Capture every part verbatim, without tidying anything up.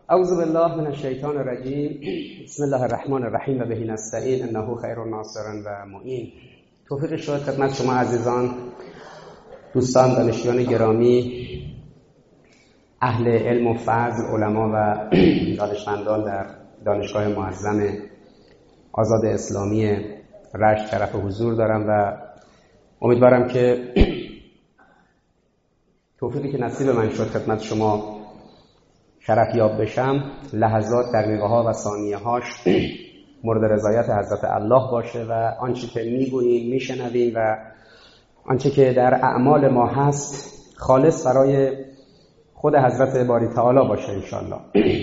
اعوذ بالله من الشیطان الرجیم. بسم الله الرحمن الرحیم و به نستعین انه خیر الناصر و معین. توفیق شد خدمت شما عزیزان، دوستان، دانشجویان گرامی، اهل علم و فضل، علما و دانشمندان در دانشگاه معظم آزاد اسلامی رشت شرف حضور دارم و امیدوارم که توفیقی که نصیب من شد خدمت شما شرف یاب بشم، لحظات، دقیقه ها و ثانیه هاش مورد رضایت حضرت الله باشه و آنچه که میگوییم، میشنویم و آنچه که در اعمال ما هست خالص برای خود حضرت باری تعالی باشه انشالله.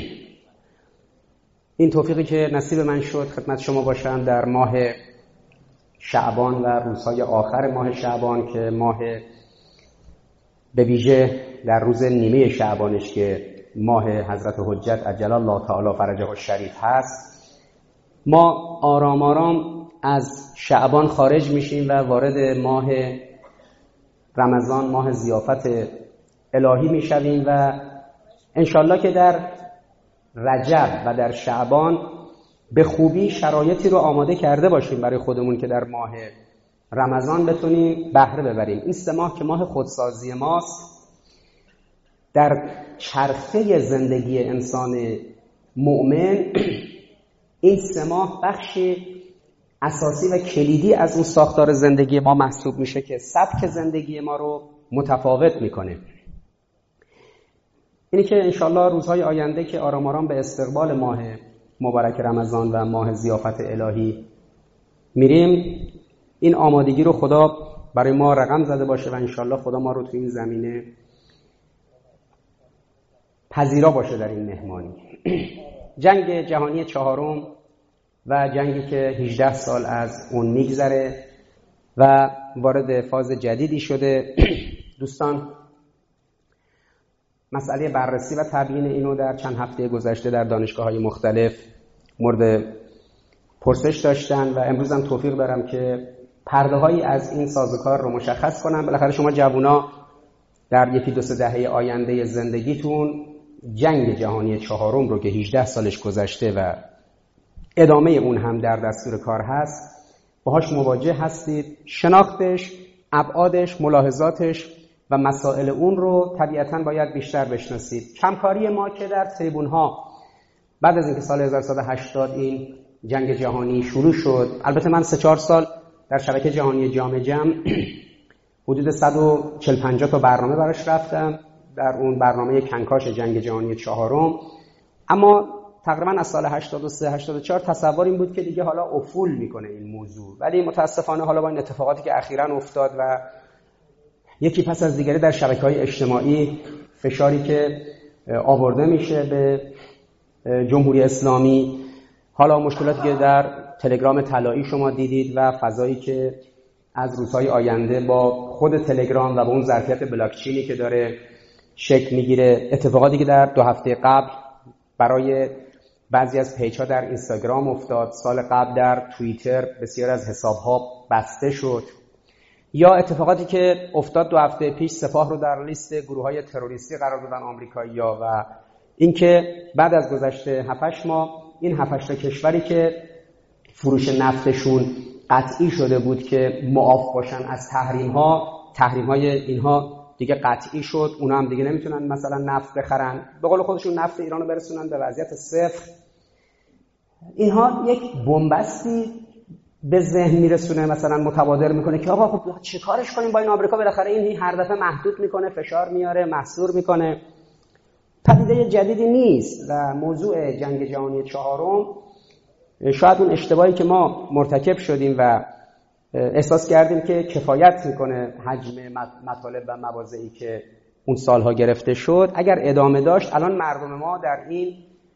این توفیقی که نصیب من شد خدمت شما باشم در ماه شعبان و روزهای آخر ماه شعبان که ماه به ویژه در روز نیمه شعبانش که ماه حضرت حجت عجل الله تعالی فرجه الشریف هست، ما آرام آرام از شعبان خارج میشیم و وارد ماه رمضان، ماه ضیافت الهی میشویم و انشالله که در رجب و در شعبان به خوبی شرایطی رو آماده کرده باشیم برای خودمون که در ماه رمضان بتونیم بهره ببریم. این سه ماه که ماه خودسازی ماست، در چرخه زندگی انسان مؤمن این سه ماه بخشی اساسی و کلیدی از اون ساختار زندگی ما محسوب میشه که سبک زندگی ما رو متفاوت میکنه. اینی که انشالله روزهای آینده که آرام آرام به استقبال ماه مبارک رمضان و ماه ضیافت الهی میریم، این آمادگی رو خدا برای ما رقم زده باشه و انشالله خدا ما رو تو این زمینه پذیرا باشه در این مهمانی. جنگ جهانی چهارم و جنگی که هجده سال از اون میگذره و وارد فاز جدیدی شده. دوستان، مسئله بررسی و تبیین اینو در چند هفته گذشته در دانشگاه‌های مختلف مورد پرسش داشتن و امروز هم توفیق دارم که پرده‌هایی از این سازوکار رو مشخص کنم. بالاخره شما جوونا در یکی دو سه دهه آینده زندگیتون جنگ جهانی چهارم رو که هجده سالش گذشته و ادامه اون هم در دستور کار هست باهاش مواجه هستید. شناختش، ابعادش، ملاحظاتش و مسائل اون رو طبیعتاً باید بیشتر بشناسید. کمکاری ما که در تریبون‌ها بعد از اینکه سال هزار و سیصد و هشتاد این جنگ جهانی شروع شد، البته من سه چهار سال در شبکه جهانی جام جم حدود صد و چهل پنجاه تا برنامه براش رفتم در اون برنامه کنکاش جنگ جهانی چهارم، اما تقریبا از سال هشتاد و سه هشتاد و چهار تصور این بود که دیگه حالا افول میکنه این موضوع، ولی متاسفانه حالا با این اتفاقاتی که اخیراً افتاد و یکی پس از دیگری در شبکه‌های اجتماعی فشاری که آورده میشه به جمهوری اسلامی، حالا مشکلاتی که در تلگرام طلایی شما دیدید و فضایی که از روزهای آینده با خود تلگرام و با اون ظرفیت بلاکچینی که داره شکل میگیره، اتفاقاتی که در دو هفته قبل برای بعضی از پیج‌ها در اینستاگرام افتاد، سال قبل در توییتر بسیار از حساب‌ها بسته شد، یا اتفاقاتی که افتاد دو هفته پیش سپاه رو در لیست گروه‌های تروریستی قرار دادن آمریکایی‌ها و اینکه بعد از گذشته هفت هشت ماه این هفت هشت کشوری که فروش نفتشون قطعی شده بود که معاف باشن از تحریم‌ها، تحریم‌های اینها دیگه قطعی شد، اونا هم دیگه نمیتونن مثلا نفت بخرن، به قول خودشون نفت ایران رو برسونن به وضعیت صفر. اینها یک بنبستی به ذهن میرسونه، مثلا متبادر میکنه که آقا خب چه کارش کنیم با این آمریکا، بالاخره این هر دفعه محدود میکنه، فشار میاره، محصور میکنه. پدیده جدیدی نیست و موضوع جنگ جهانی چهارم شاید اون اشتباهی که ما مرتکب شدیم و احساس کردیم که کفایت میکنه حجم مطالب و مواضعی که اون سالها گرفته شد، اگر ادامه داشت الان مردم ما در این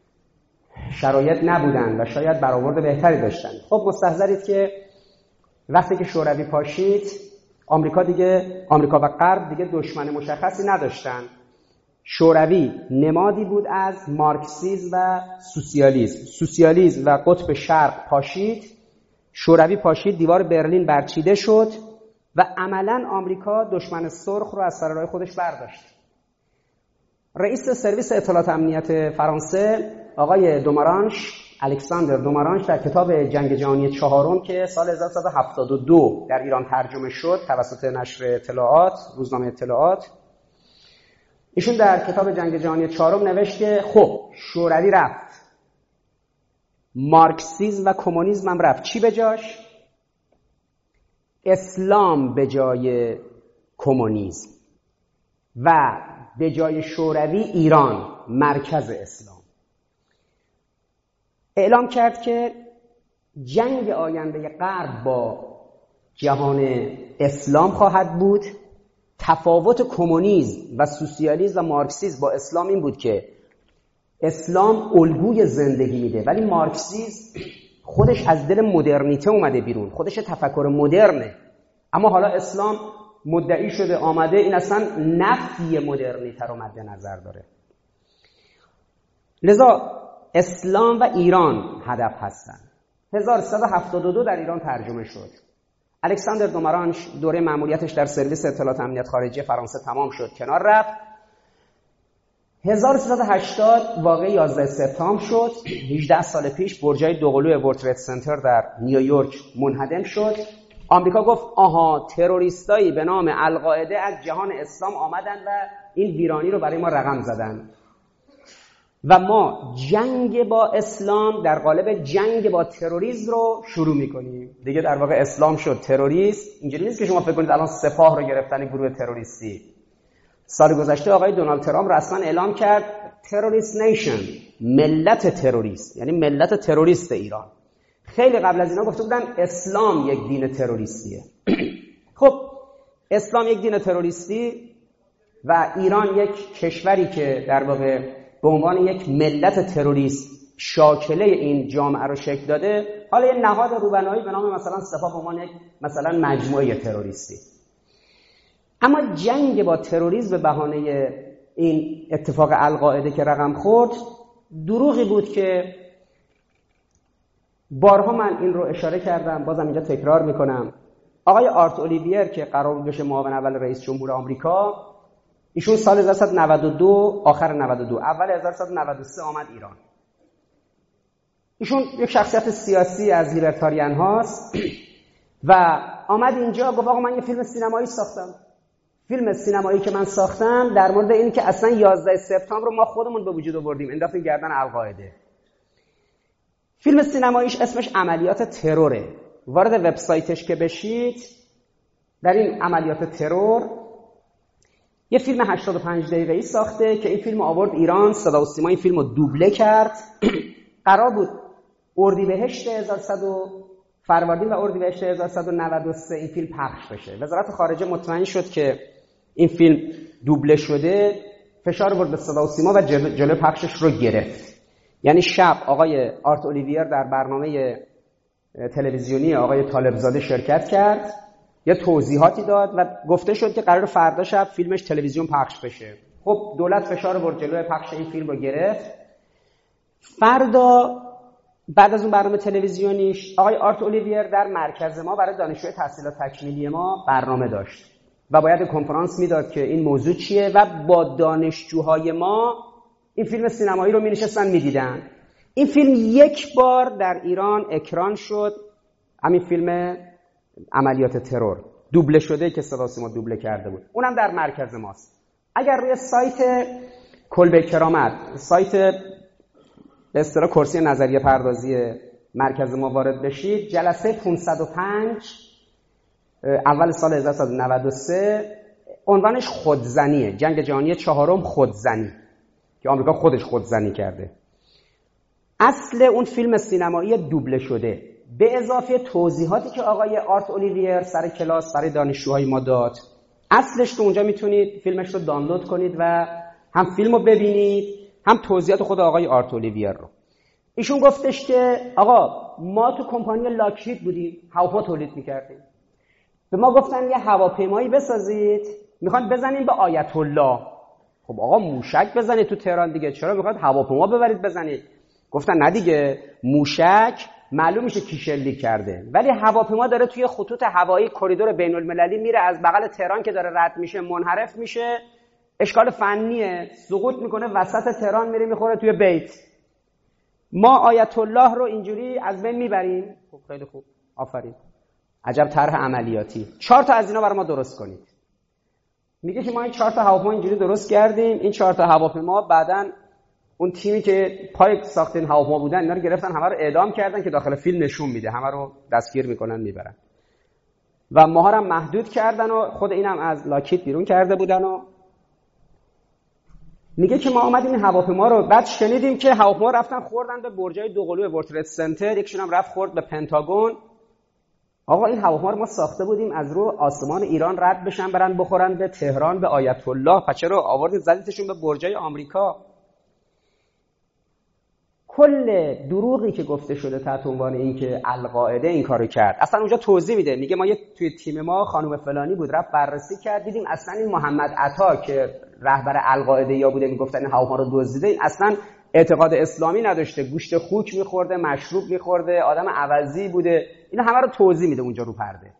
شرایط نبودن و شاید برآورد بهتری داشتن. خب مستحضرید که وقتی که شوروی پاشید، آمریکا دیگه آمریکا و غرب دیگه دشمن مشخصی نداشتن. شوروی نمادی بود از مارکسیسم و سوسیالیسم. سوسیالیسم و قطب شرق پاشید، شوروی پاشید، دیوار برلین برچیده شد و و عملاً آمریکا دشمن سرخ رو از سر راه خودش برداشت. رئیس سرویس اطلاعات امنیت فرانسه آقای دومارانش، الکساندر دومارانش، در کتاب جنگ جهانی چهارم که سال هزار و سیصد و هفتاد و دو در ایران ترجمه شد توسط نشر اطلاعات، روزنامه اطلاعات، ایشون در کتاب جنگ جهانی چهارم نوشت که خب شوروی رفت، مارکسیسم و کمونیسم هم رفت، چی به جاش؟ اسلام به جای کمونیسم و به جای شوروی ایران مرکز اسلام. اعلام کرد که جنگ آینده غرب با جهان اسلام خواهد بود. تفاوت کمونیسم و سوسیالیسم و مارکسیسم با اسلام این بود که اسلام الگوی زندگی میده، ولی مارکسیسم خودش از دل مدرنیته اومده بیرون، خودش تفکر مدرنه. اما حالا اسلام مدعی شده آمده این اصلا نفی مدرنیته رو مد نظر داره. لذا اسلام و ایران هدف هستن. هزار و سیصد و هفتاد و دو در ایران ترجمه شد. الکساندر دومارانش دوره مأموریتش در سرویس اطلاعات امنیت خارجی فرانسه تمام شد، کنار رفت. هزار و سیصد و هشتاد واقعه یازده سپتامبر شد. هجده سال پیش برجای دوقلوی ورلد ترید سنتر در نیویورک منهدم شد. آمریکا گفت آها تروریستایی به نام القاعده از جهان اسلام آمدن و این ویرانی رو برای ما رقم زدن و ما جنگ با اسلام در قالب جنگ با تروریسم رو شروع میکنیم. دیگه در واقع اسلام شد تروریست. اینجوری نیست که شما فکر کنید الان سپاه رو گرفتن گروه تروریستی. سال گذشته آقای دونالد ترامپ رسما اعلام کرد تروریست نیشن، ملت تروریست، یعنی ملت تروریست ایران. خیلی قبل از اینا گفته بودن اسلام یک دین تروریستیه. خب اسلام یک دین تروریستی و ایران یک کشوری که در واقع به عنوان یک ملت تروریست شاکله این جامعه رو شکل داده، حالا یه نهاد روبنایی به نام مثلا سپاه به عنوان یک مثلا مجموعه تروریستی. اما جنگ با تروریسم به بهانه این اتفاق القاعده که رقم خورد دروغی بود که بارها من این رو اشاره کردم، بازم اینجا تکرار میکنم. آقای آرت اولیویر که قرار بود بشه معاون اول رئیس جمهور آمریکا، ایشون سال هزار و سیصد و نود و دو آخر نود و دو اول هزار و سیصد و نود و سه آمد ایران. ایشون یک شخصیت سیاسی از لیبرتاریان هاست و آمد اینجا گفت آقا من یه فیلم سینمایی ساختم. فیلم سینمایی که من ساختم در مورد این که اصلا یازده سپتامبر رو ما خودمون به وجود آوردیم، انداختیم گردن القاعده. فیلم سینماییش اسمش عملیات تروره. وارد وبسایتش که بشید در این عملیات ترور یه فیلم هشتاد و پنج دقیقه‌ای ساخته که این فیلم آورد ایران، صدا و سیما این فیلم رو دوبله کرد. قرار بود اردیبهشت هزار و صد فروردین و اردیبهشت هزار و صد و نود و سه این فیلم پخش بشه. وزارت خارجه مطمئن شد که این فیلم دوبله شده، فشار آورد به صدا و سیما و جلو, جلو پخشش رو گرفت. یعنی شب آقای آرت اولیویر در برنامه تلویزیونی آقای طالبزاده شرکت کرد، یه توضیحاتی داد و گفته شد که قرار فردا شب فیلمش تلویزیون پخش بشه. خب دولت فشار آورد جلوی پخش این فیلم رو گرفت. فردا بعد از اون برنامه تلویزیونیش آقای آرت اولیویر در مرکز ما برای دانشجوی تحصیلات تکمیلی ما برنامه داشت و باید کنفرانس میداد که این موضوع چیه و با دانشجوهای ما این فیلم سینمایی رو می نشستن می دیدن. این فیلم یک بار در ایران اکران شد، همین فیلم عملیات ترور دوبله شده که صدا سیما دوبله کرده بود، اونم در مرکز ماست. اگر روی سایت کلبه کرامت، سایت به اصطلاح کرسی نظریه پردازی مرکز ما وارد بشید، جلسه پانصد و پنج اول سال هزار و سیصد و نود و سه عنوانش خودزنیه، جنگ جهانی چهارم خودزنی، که آمریکا خودش خودزنی کرده. اصل اون فیلم سینمایی دوبله شده به اضافه توضیحاتی که آقای آرت اولیویر سر کلاس برای دانشجوهای ما داد، اصلش رو اونجا میتونید فیلمش رو دانلود کنید و هم فیلم رو ببینید هم توضیحات خود آقای آرت اولیویر رو. ایشون گفتش که آقا ما تو کمپانی لاکهید بودیم، هواپیما تولید میکردیم، به ما گفتن یه هواپیمایی بسازید میخوان بزنیم به آیت الله. خب آقا موشک بزنید تو تهران دیگه، چرا میخواد هواپیما ببرید بزنید؟ گفتن نه دیگه، موشک معلوم میشه کی شلیک کرده، ولی هواپیما داره توی خطوط هوایی کریدور بین المللی میره، از بغل تهران که داره رد میشه منحرف میشه، اشکال فنیه، سقوط میکنه وسط تهران میره میخوره توی بیت. ما آیت الله رو اینجوری از بین میبریم. خب خیلی خوب، آفرین، عجب طرح عملیاتی. چهار تا از اینا برای ما درست کنید. میگه که ما این چهار تا هواپیما اینجوری درست کردیم. این چهار تا هواپیما بعداً اون تیمی که پای ساخت این هواپیما بودن اینا رو گرفتن، همه رو اعدام کردن که داخل فیلم نشون میده، همه رو دستگیر میکنن میبرن و ماها رو محدود کردن و خود اینم از لاکید بیرون کرده بودن. و میگه که ما اومدیم این هواپیما رو، بعد شنیدیم که هواپیما رفتن خوردن به برجای دوقلوی ورلد ترید سنتر، یکیشون هم رفت خورد به پنتاگون. آقا این هواپیما رو ما ساخته بودیم از رو آسمان ایران رد بشن برن بخورن به تهران به آیت الله، پس چرا آوردید زدیدشون به برجای آمریکا؟ کل دروغی که گفته شده تحت عنوان این که القاعده این کارو کرد، اصلا اونجا توضیح میده. میگه ما یه توی تیم ما خانم فلانی بود رفت بررسی کرد، دیدیم اصلا این محمد عطا که رهبر القاعده یا بوده میگفتن این هواپیما رو دزدیده، اصلا اعتقاد اسلامی نداشته، گوشت خوک میخورده، مشروب میخورده، آدم عوضی بوده. اینا همه رو توضیح میده اونجا رو پرده.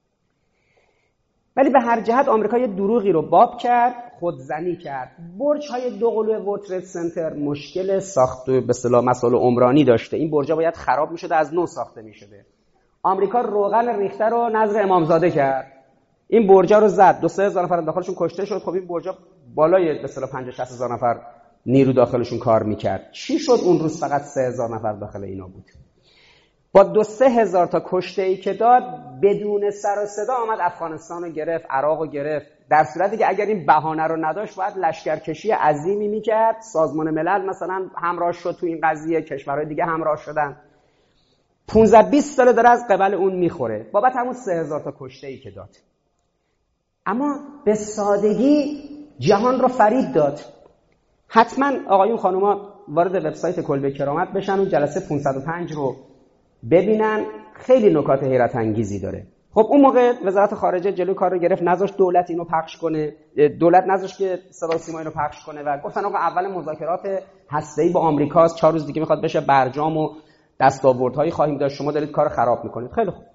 ولی به هر جهت آمریکا یه دروغی رو باب کرد، خودزنی کرد. برج‌های دوقلوی ورلد ترید سنتر مشکل ساخت به اصطلاح مسائل عمرانی داشته. این برج‌ها باید خراب می‌شده، از نو ساخته می‌شده. آمریکا روغن ریخته رو نظر امامزاده کرد. این برج‌ها رو زد، دو سه هزار نفر داخلشون کشته شد. خب این برج‌ها بالای به اصطلاح پنجاه شصت هزار نفر نیرو داخلشون کار می‌کرد. چی شد اون روز فقط سه هزار نفر داخل اینا بود؟ با دو سه هزار تا کشته ای که داد بدون سر و صدا آمد افغانستان رو گرفت، عراق رو گرفت، در صورتی که اگر این بهانه رو نداشت باید لشکرکشی عظیمی میکرد. سازمان ملل مثلا همراه شد تو این قضیه، کشورهای دیگه همراه شدن. پانزده بیست سال داره از قبل اون میخوره بابت همون سه هزار تا کشته ای که داد. اما به سادگی جهان رو فریب داد. حتما آقایون خانوما وارد وبسایت کلبه کرامت بشن و جلسه پانصد و پنج رو ببینن، خیلی نکات حیرت انگیزی داره. خب اون موقع وزارت خارجه جلو کار رو گرفت، نذاشت دولت اینو پخش کنه، دولت نذاشت که صدا و سیما اینو پخش کنه و گفتن آقا اول مذاکرات هسته‌ای با آمریکاست، چهار روز دیگه میخواد بشه برجام و دستاوردهایی خواهیم داشت، شما دارید کار خراب میکنید. خیلی خوب.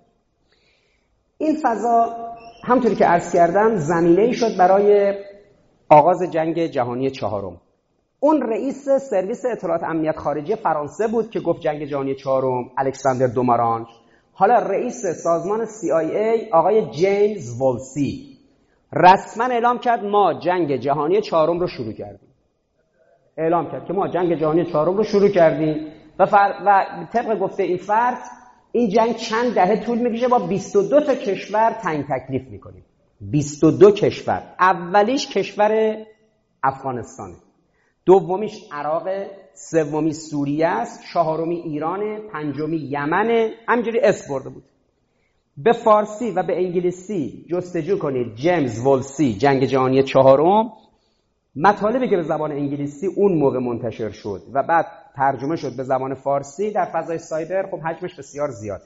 این فضا همونطوری که عرض کردم زمینه‌ای شد برای آغاز جنگ جهانی چهارم. اون رئیس سرویس اطلاعات امنیت خارجی فرانسه بود که گفت جنگ جهانی چهارم، الکساندر دومارانش. حالا رئیس سازمان سی آی ای آقای جیمز ولسی رسما اعلام کرد ما جنگ جهانی چهارم رو شروع کردیم. اعلام کرد که ما جنگ جهانی چهارم رو شروع کردیم و, فر... و طبق گفته این فرد این جنگ چند دهه طول میکشه، با بیست و دو تا کشور تنگ تکلیف میکنیم. بیست و دو کشور. اولیش کشور افغانستانه، دومیش عراق، سومی سوریه است، چهارمی ایرانه، پنجمی یمنه. همینجوری اسم برده بود. به فارسی و به انگلیسی جستجو کنید جیمز ولسی جنگ جهانی چهارم. مطالبی که به زبان انگلیسی اون موقع منتشر شد و بعد ترجمه شد به زبان فارسی در فضای سایبر، خب حجمش بسیار زیاد.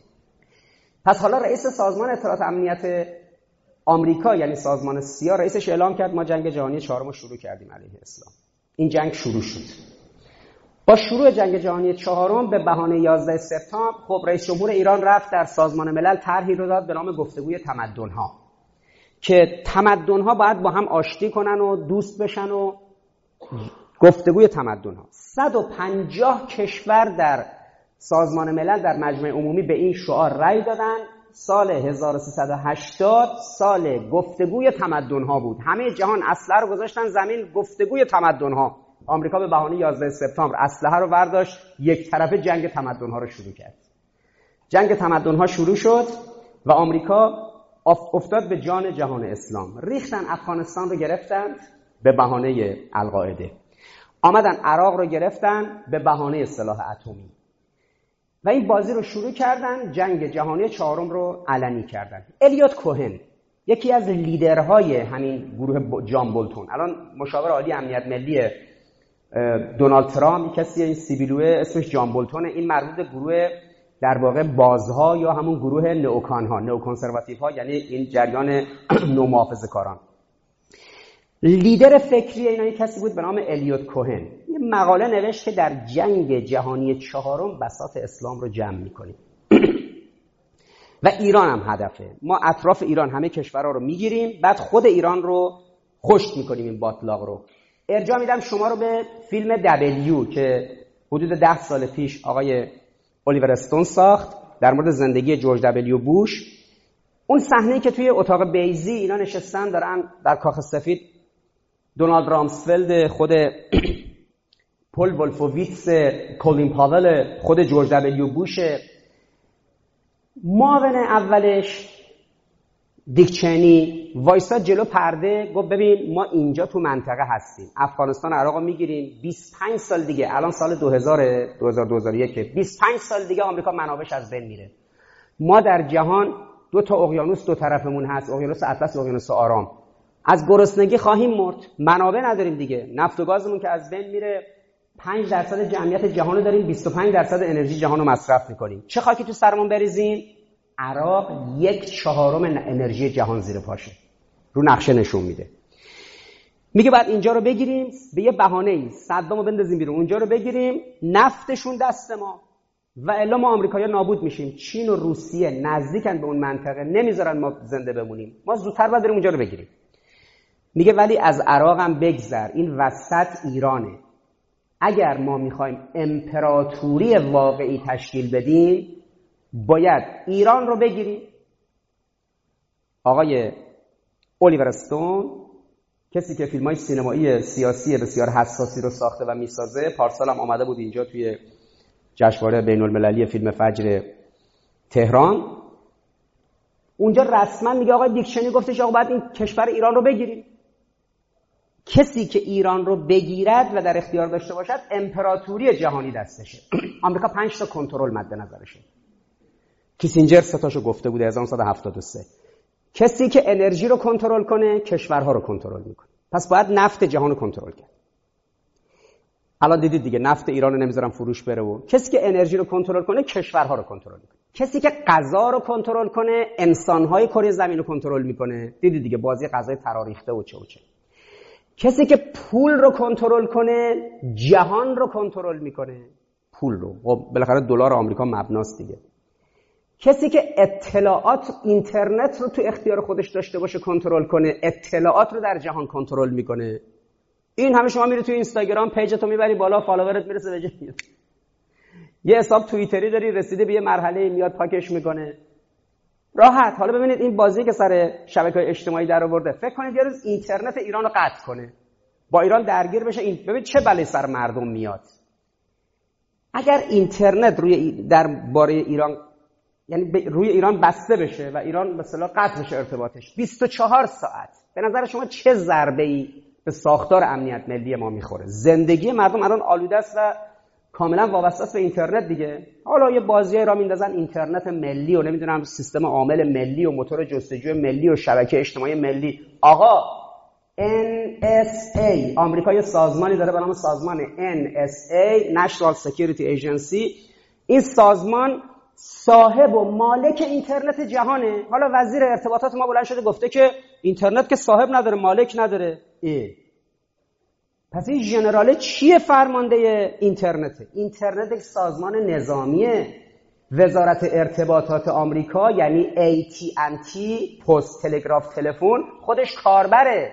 پس حالا رئیس سازمان اطلاعات امنیت آمریکا یعنی سازمان سیا، رئیسش اعلام کرد ما جنگ جهانی چهارم رو شروع کردیم علیه اسلام. این جنگ شروع شد. با شروع جنگ جهانی چهارم به بهانه یازده سپتامبر خب رئیس جمهور ایران رفت در سازمان ملل طرحی رو داد به نام گفتگوی تمدن‌ها که تمدن‌ها باید با هم آشتی کنن و دوست بشن و گفتگوی تمدن‌ها. صد و پنجاه کشور در سازمان ملل در مجمع عمومی به این شعار رأی دادن. سال هزار و سیصد و هشتاد سال گفتگوی تمدن‌ها بود. همه جهان اسلحه رو گذاشتن زمین، گفتگوی تمدن‌ها. آمریکا به بهانه یازده سپتامبر اسلحه رو برداشت، یک طرفه جنگ تمدن‌ها رو شروع کرد. جنگ تمدن‌ها شروع شد و آمریکا افتاد به جان جهان اسلام. ریختن افغانستان رو گرفتن به بهانه القاعده. آمدن عراق رو گرفتن به بهانه سلاح اتمی. و این بازی رو شروع کردن، جنگ جهانی چهارم رو علنی کردن. الیوت کوهن یکی از لیدرهای همین گروه جان بولتون، الان مشاور عالی امنیت ملی دونالد ترامپ، کسی این سیبیلوه اسمش جان بولتونه. این مربوط به گروه در واقع بازها یا همون گروه نئوکان ها، نئوکنسرواتیو ها، یعنی این جریان نومحافظه‌کاران. لیدر فکری اینا یک کسی بود به نام الیوت کوهن. یه مقاله نوشت که در جنگ جهانی چهارم بساط اسلام رو جمع می‌کنیم و ایران هم هدفه. ما اطراف ایران همه کشورها رو میگیریم، بعد خود ایران رو خشک میکنیم این باطلاق رو. ارجاع میدم شما رو به فیلم دبلیو که حدود ده سال پیش آقای الیور استون ساخت در مورد زندگی جورج دبلیو بوش. اون صحنه‌ای که توی اتاق بیزی اینا نشستن دارن در کاخ سفید، دونالد رامسفلد خود پل ولفوویتس، کولین پاول خود جورج دبلیو بوش، معاون اولش دیک چنی وایساد جلو پرده گفت ببین ما اینجا تو منطقه هستیم، افغانستان عراق رو میگیریم، بیست و پنج سال دیگه، الان سال دو هزار دو هزار دو هزار و یک، بیست و پنج سال دیگه آمریکا منابعش از بین میره. ما در جهان دو تا اقیانوس دو طرفمون هست، اقیانوس اطلس و اقیانوس آرام. از گرسنگی خواهیم مرد، منابع نداریم دیگه، نفت و گازمون که از بین میره، پنج درصد جمعیت جهان رو داریم، بیست و پنج درصد انرژی جهان رو مصرف میکنیم. چه خاکی تو سرمون بریزیم؟ عراق یک چهارم انرژی جهان زیر پاشه، رو نقشه نشون میده. میگه بعد اینجا رو بگیریم، به یه بهانه‌ای صدامو بندازیم بیرون، اونجا رو بگیریم، نفتشون دست ما و الا ما آمریکایی‌ها نابود میشیم. چین و روسیه نزدیکن به اون منطقه، نمیذارن ما زنده بمونیم، ما زودتر باید بریم اونجا رو بگیریم. میگه ولی از عراق هم بگذر، این وسط ایرانه. اگر ما میخوایم امپراتوری واقعی تشکیل بدیم باید ایران رو بگیریم. آقای الیور استون، کسی که فیلم‌های سینمایی سیاسی بسیار حساسی رو ساخته و میسازه، پارسال هم آمده بود اینجا توی جشنواره بین‌المللی فیلم فجر تهران. اونجا رسما میگه آقای دیک چنی گفتش آقا باید این کشور ایران رو بگیریم. کسی که ایران رو بگیرد و در اختیار داشته باشد امپراتوری جهانی دستشه. آمریکا پنج تا کنترل مد نظرشه. کیسینجر سه تاشو گفته بود هزار و نهصد و هفتاد و سه. کسی که انرژی رو کنترل کنه کشورها رو کنترل میکنه. پس باید نفت جهان رو کنترل کرد. الان دیدید دیگه نفت ایران رو نمیذارن فروش بره و کسی که انرژی رو کنترل کنه کشورها رو کنترل میکنه. کسی که غذا رو کنترل کنه انسانهای کره زمین رو کنترل میکنه. دیدید دیگه بازی غذای تراریخته و چه و چه. کسی که پول رو کنترل کنه جهان رو کنترل میکنه. پول رو، خب بالاخره دلار آمریکا مبناست دیگه. کسی که اطلاعات اینترنت رو تو اختیار خودش داشته باشه کنترل کنه، اطلاعات رو در جهان کنترل میکنه. این همه شما میری توی اینستاگرام پیجتو میبری بالا، فالوورت میرسه به جای یه حساب توییتری داری رسیده به یه مرحله میاد پاکش میکنه راحت. حالا ببینید این بازی که سر شبکه‌های اجتماعی در آورده، فکر کنید یه روز اینترنت ایران رو قطع کنه، با ایران درگیر بشه، این ببین چه بلایی سر مردم میاد. اگر اینترنت روی درباره ایران، یعنی روی ایران بسته بشه و ایران به اصطلاح قطع بشه ارتباطش بیست و چهار ساعت، به نظر شما چه ضربه‌ای به ساختار امنیت ملی ما میخوره؟ زندگی مردم الان آلوده است و کاملا وابسته است به اینترنت دیگه. حالا یه بازیای را میندازن اینترنت ملی و نمیدونم سیستم عامل ملی و موتور جستجوی ملی و شبکه اجتماعی ملی. آقا ان اس ای آمریکا یه سازمانی داره به نام سازمان ان اس ای National Security Agency. این سازمان صاحب و مالک اینترنت جهانه. حالا وزیر ارتباطات ما بلند شده گفته که اینترنت که صاحب نداره، مالک نداره. ای پس این ژنراله چیه؟ فرمانده اینترنته. اینترنت یک سازمان نظامیه. وزارت ارتباطات آمریکا یعنی ای تی ان تی پست تلگراف تلفن خودش کاربره.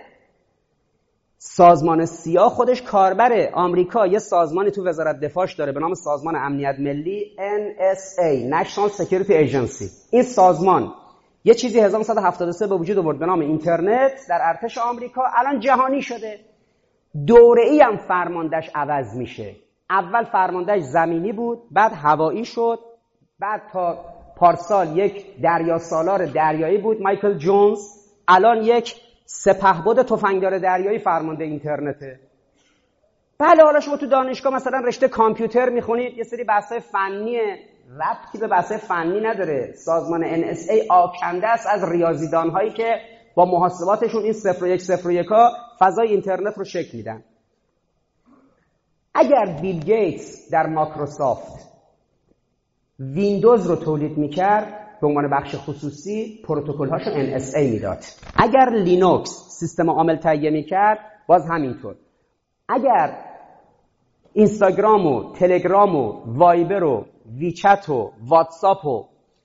سازمان سیا خودش کاربره. آمریکا یه سازمانی تو وزارت دفاعش داره به نام سازمان امنیت ملی ان اس ای National Security Agency. این سازمان یه چیزی هزار و نهصد و هفتاد و سه به وجود آورد به نام اینترنت در ارتش آمریکا، الان جهانی شده. دوره‌ای هم فرماندهش عوض میشه. اول فرماندهش زمینی بود، بعد هوایی شد، بعد تا پارسال یک دریا سالار دریایی بود مایکل جونز، الان یک سپهبد تفنگدار دریایی فرمانده اینترنته. بله حالا شما تو دانشگاه مثلا رشته کامپیوتر میخونید، یه سری بحث‌های فنی ربطی به بحث‌های فنی نداره. سازمان ان اس ای آکنده است از ریاضیدان‌هایی که با محاسباتشون این صفر و یک صفر و یکا فضای اینترنت رو شکل میدن. اگر بیل گیتس در مایکروسافت ویندوز رو تولید میکرد به عنوان بخش خصوصی، پروتکل‌هاشو ان اس ای میداد. اگر لینوکس سیستم عامل تهیه میکرد باز همینطور. اگر اینستاگرام و تلگرام و وایبر و ویچت و واتساپ و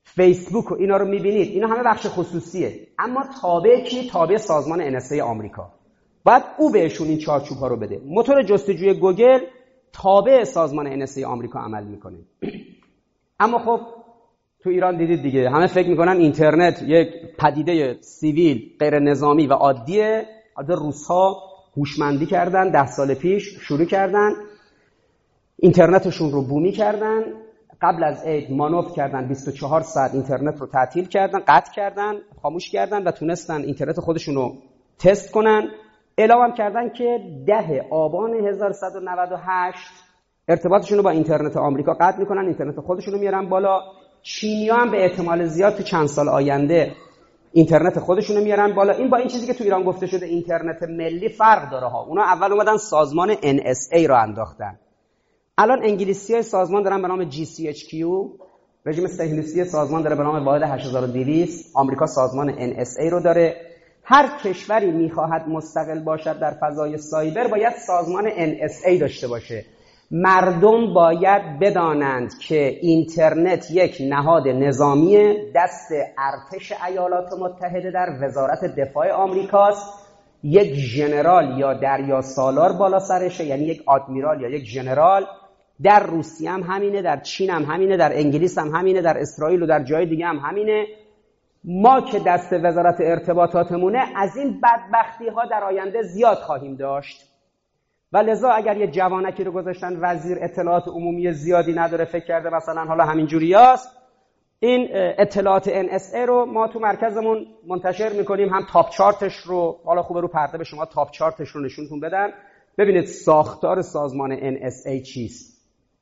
فیسبوک و اینا رو میبینید، اینا همه بخش خصوصیه، اما تابع کی؟ تابع سازمان ان اس ای آمریکا. باید او بهشون این چارچوب ها رو بده. موتور جستجوی گوگل تابع سازمان ان اس ای آمریکا عمل میکنه. اما خب تو ایران دیدید دیگه، همه فکر میکنن اینترنت یک پدیده سیویل غیر نظامی و عادیه. البته روس‌ها هوشمندی کردن، ده سال پیش شروع کردن اینترنتشون رو بومی کردن. قبل از عید مانور کردن، بیست و چهار ساعت اینترنت رو تعطیل کردن، قطع کردن، خاموش کردن و تونستن اینترنت خودشون رو تست کنن. اعلام کردن که ده آبان هزار و صد و نود و هشت ارتباطشون رو با اینترنت آمریکا قطع میکنن، اینترنت خودشون رو میارن بالا. چینی‌ها هم به احتمال زیاد تو چند سال آینده اینترنت خودشون رو میارن بالا. این با این چیزی که تو ایران گفته شده اینترنت ملی فرق داره ها. اونا اول اومدن سازمان ان اس ای رو انداختن. الان انگلیسی‌های سازمان دارن به نام جی سی اچ کیو، رژیم صهیونیستی سازمان داره به نام واحد هشت هزار و دویست، آمریکا سازمان ان اس ای رو داره. هر کشوری میخواهد مستقل باشد در فضای سایبر باید سازمان ان اس ای داشته باشه. مردم باید بدانند که اینترنت یک نهاد نظامی دست ارتش ایالات متحده در وزارت دفاع آمریکاست. یک ژنرال یا دریا سالار بالا سرشه، یعنی یک آدمیرال یا یک ژنرال. در روسیه هم همینه، در چین هم همینه، در انگلیس هم همینه، در اسرائیل و در جای دیگه هم همینه. ما که دست وزارت ارتباطاتمونه از این بدبختی ها در آینده زیاد خواهیم داشت و لذا اگر یه جوانکی رو گذاشتن وزیر اطلاعات عمومی زیادی نداره، فکر کرده مثلا حالا همین جوریاست، این اطلاعات ان اس ای رو ما تو مرکزمون منتشر میکنیم، هم تاپ چارتش رو، حالا خوبه رو پرده به شما تاپ چارتش رو نشونتون بدن. ببینید ساختار سازمان ان اس ای چیست.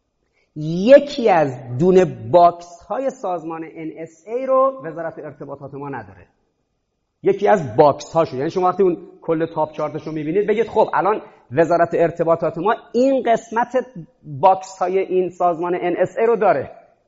یکی از دونه باکس های سازمان ان اس ای رو وزارت ارتباطات ما نداره. یکی از باکس هاشو، یعنی شما وقتی اون کل تاپ چارتش رو میبینید بگید خب الان وزارت ارتباطات ما این قسمت باکس های این سازمان ان اس ای رو داره.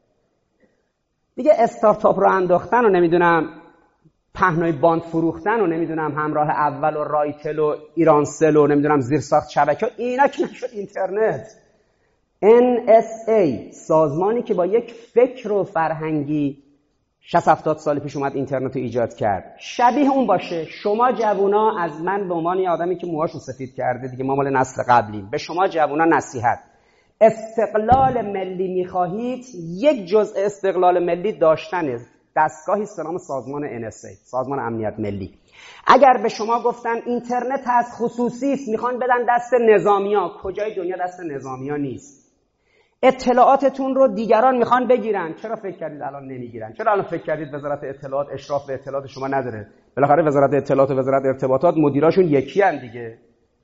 دیگه استارتاپ رو انداختن و نمیدونم پهنای باند فروختن و نمیدونم همراه اول و رایتل و ایرانسل و نمیدونم زیرساخت شبکه، اینا که نشد اینترنت. ان اس ای سازمانی که با یک فکر و فرهنگی شصت هفتاد سال پیش اومد اینترنت رو ایجاد کرد، شبیه اون باشه. شما جوونا، از من به عنوان آدمی که موهاشو سفید کرده دیگه، ما مال نسل قبلیم، به شما جوونا نصیحت: استقلال ملی میخواهید، یک جزء استقلال ملی داشتن دستگاهی است به نام سازمان ان اس ای، سازمان امنیت ملی. اگر به شما گفتن اینترنت از خصوصی است، میخوان بدن دست نظامیا، کجای دنیا دست نظامیا نیست. اطلاعاتتون رو دیگران میخوان بگیرن. چرا فکر کردید الان نمیگیرن؟ چرا الان فکر کردید وزارت اطلاعات اشراف به اطلاعات شما نداره؟ بالاخره وزارت اطلاعات و وزارت ارتباطات مدیراشون یکی ان دیگه.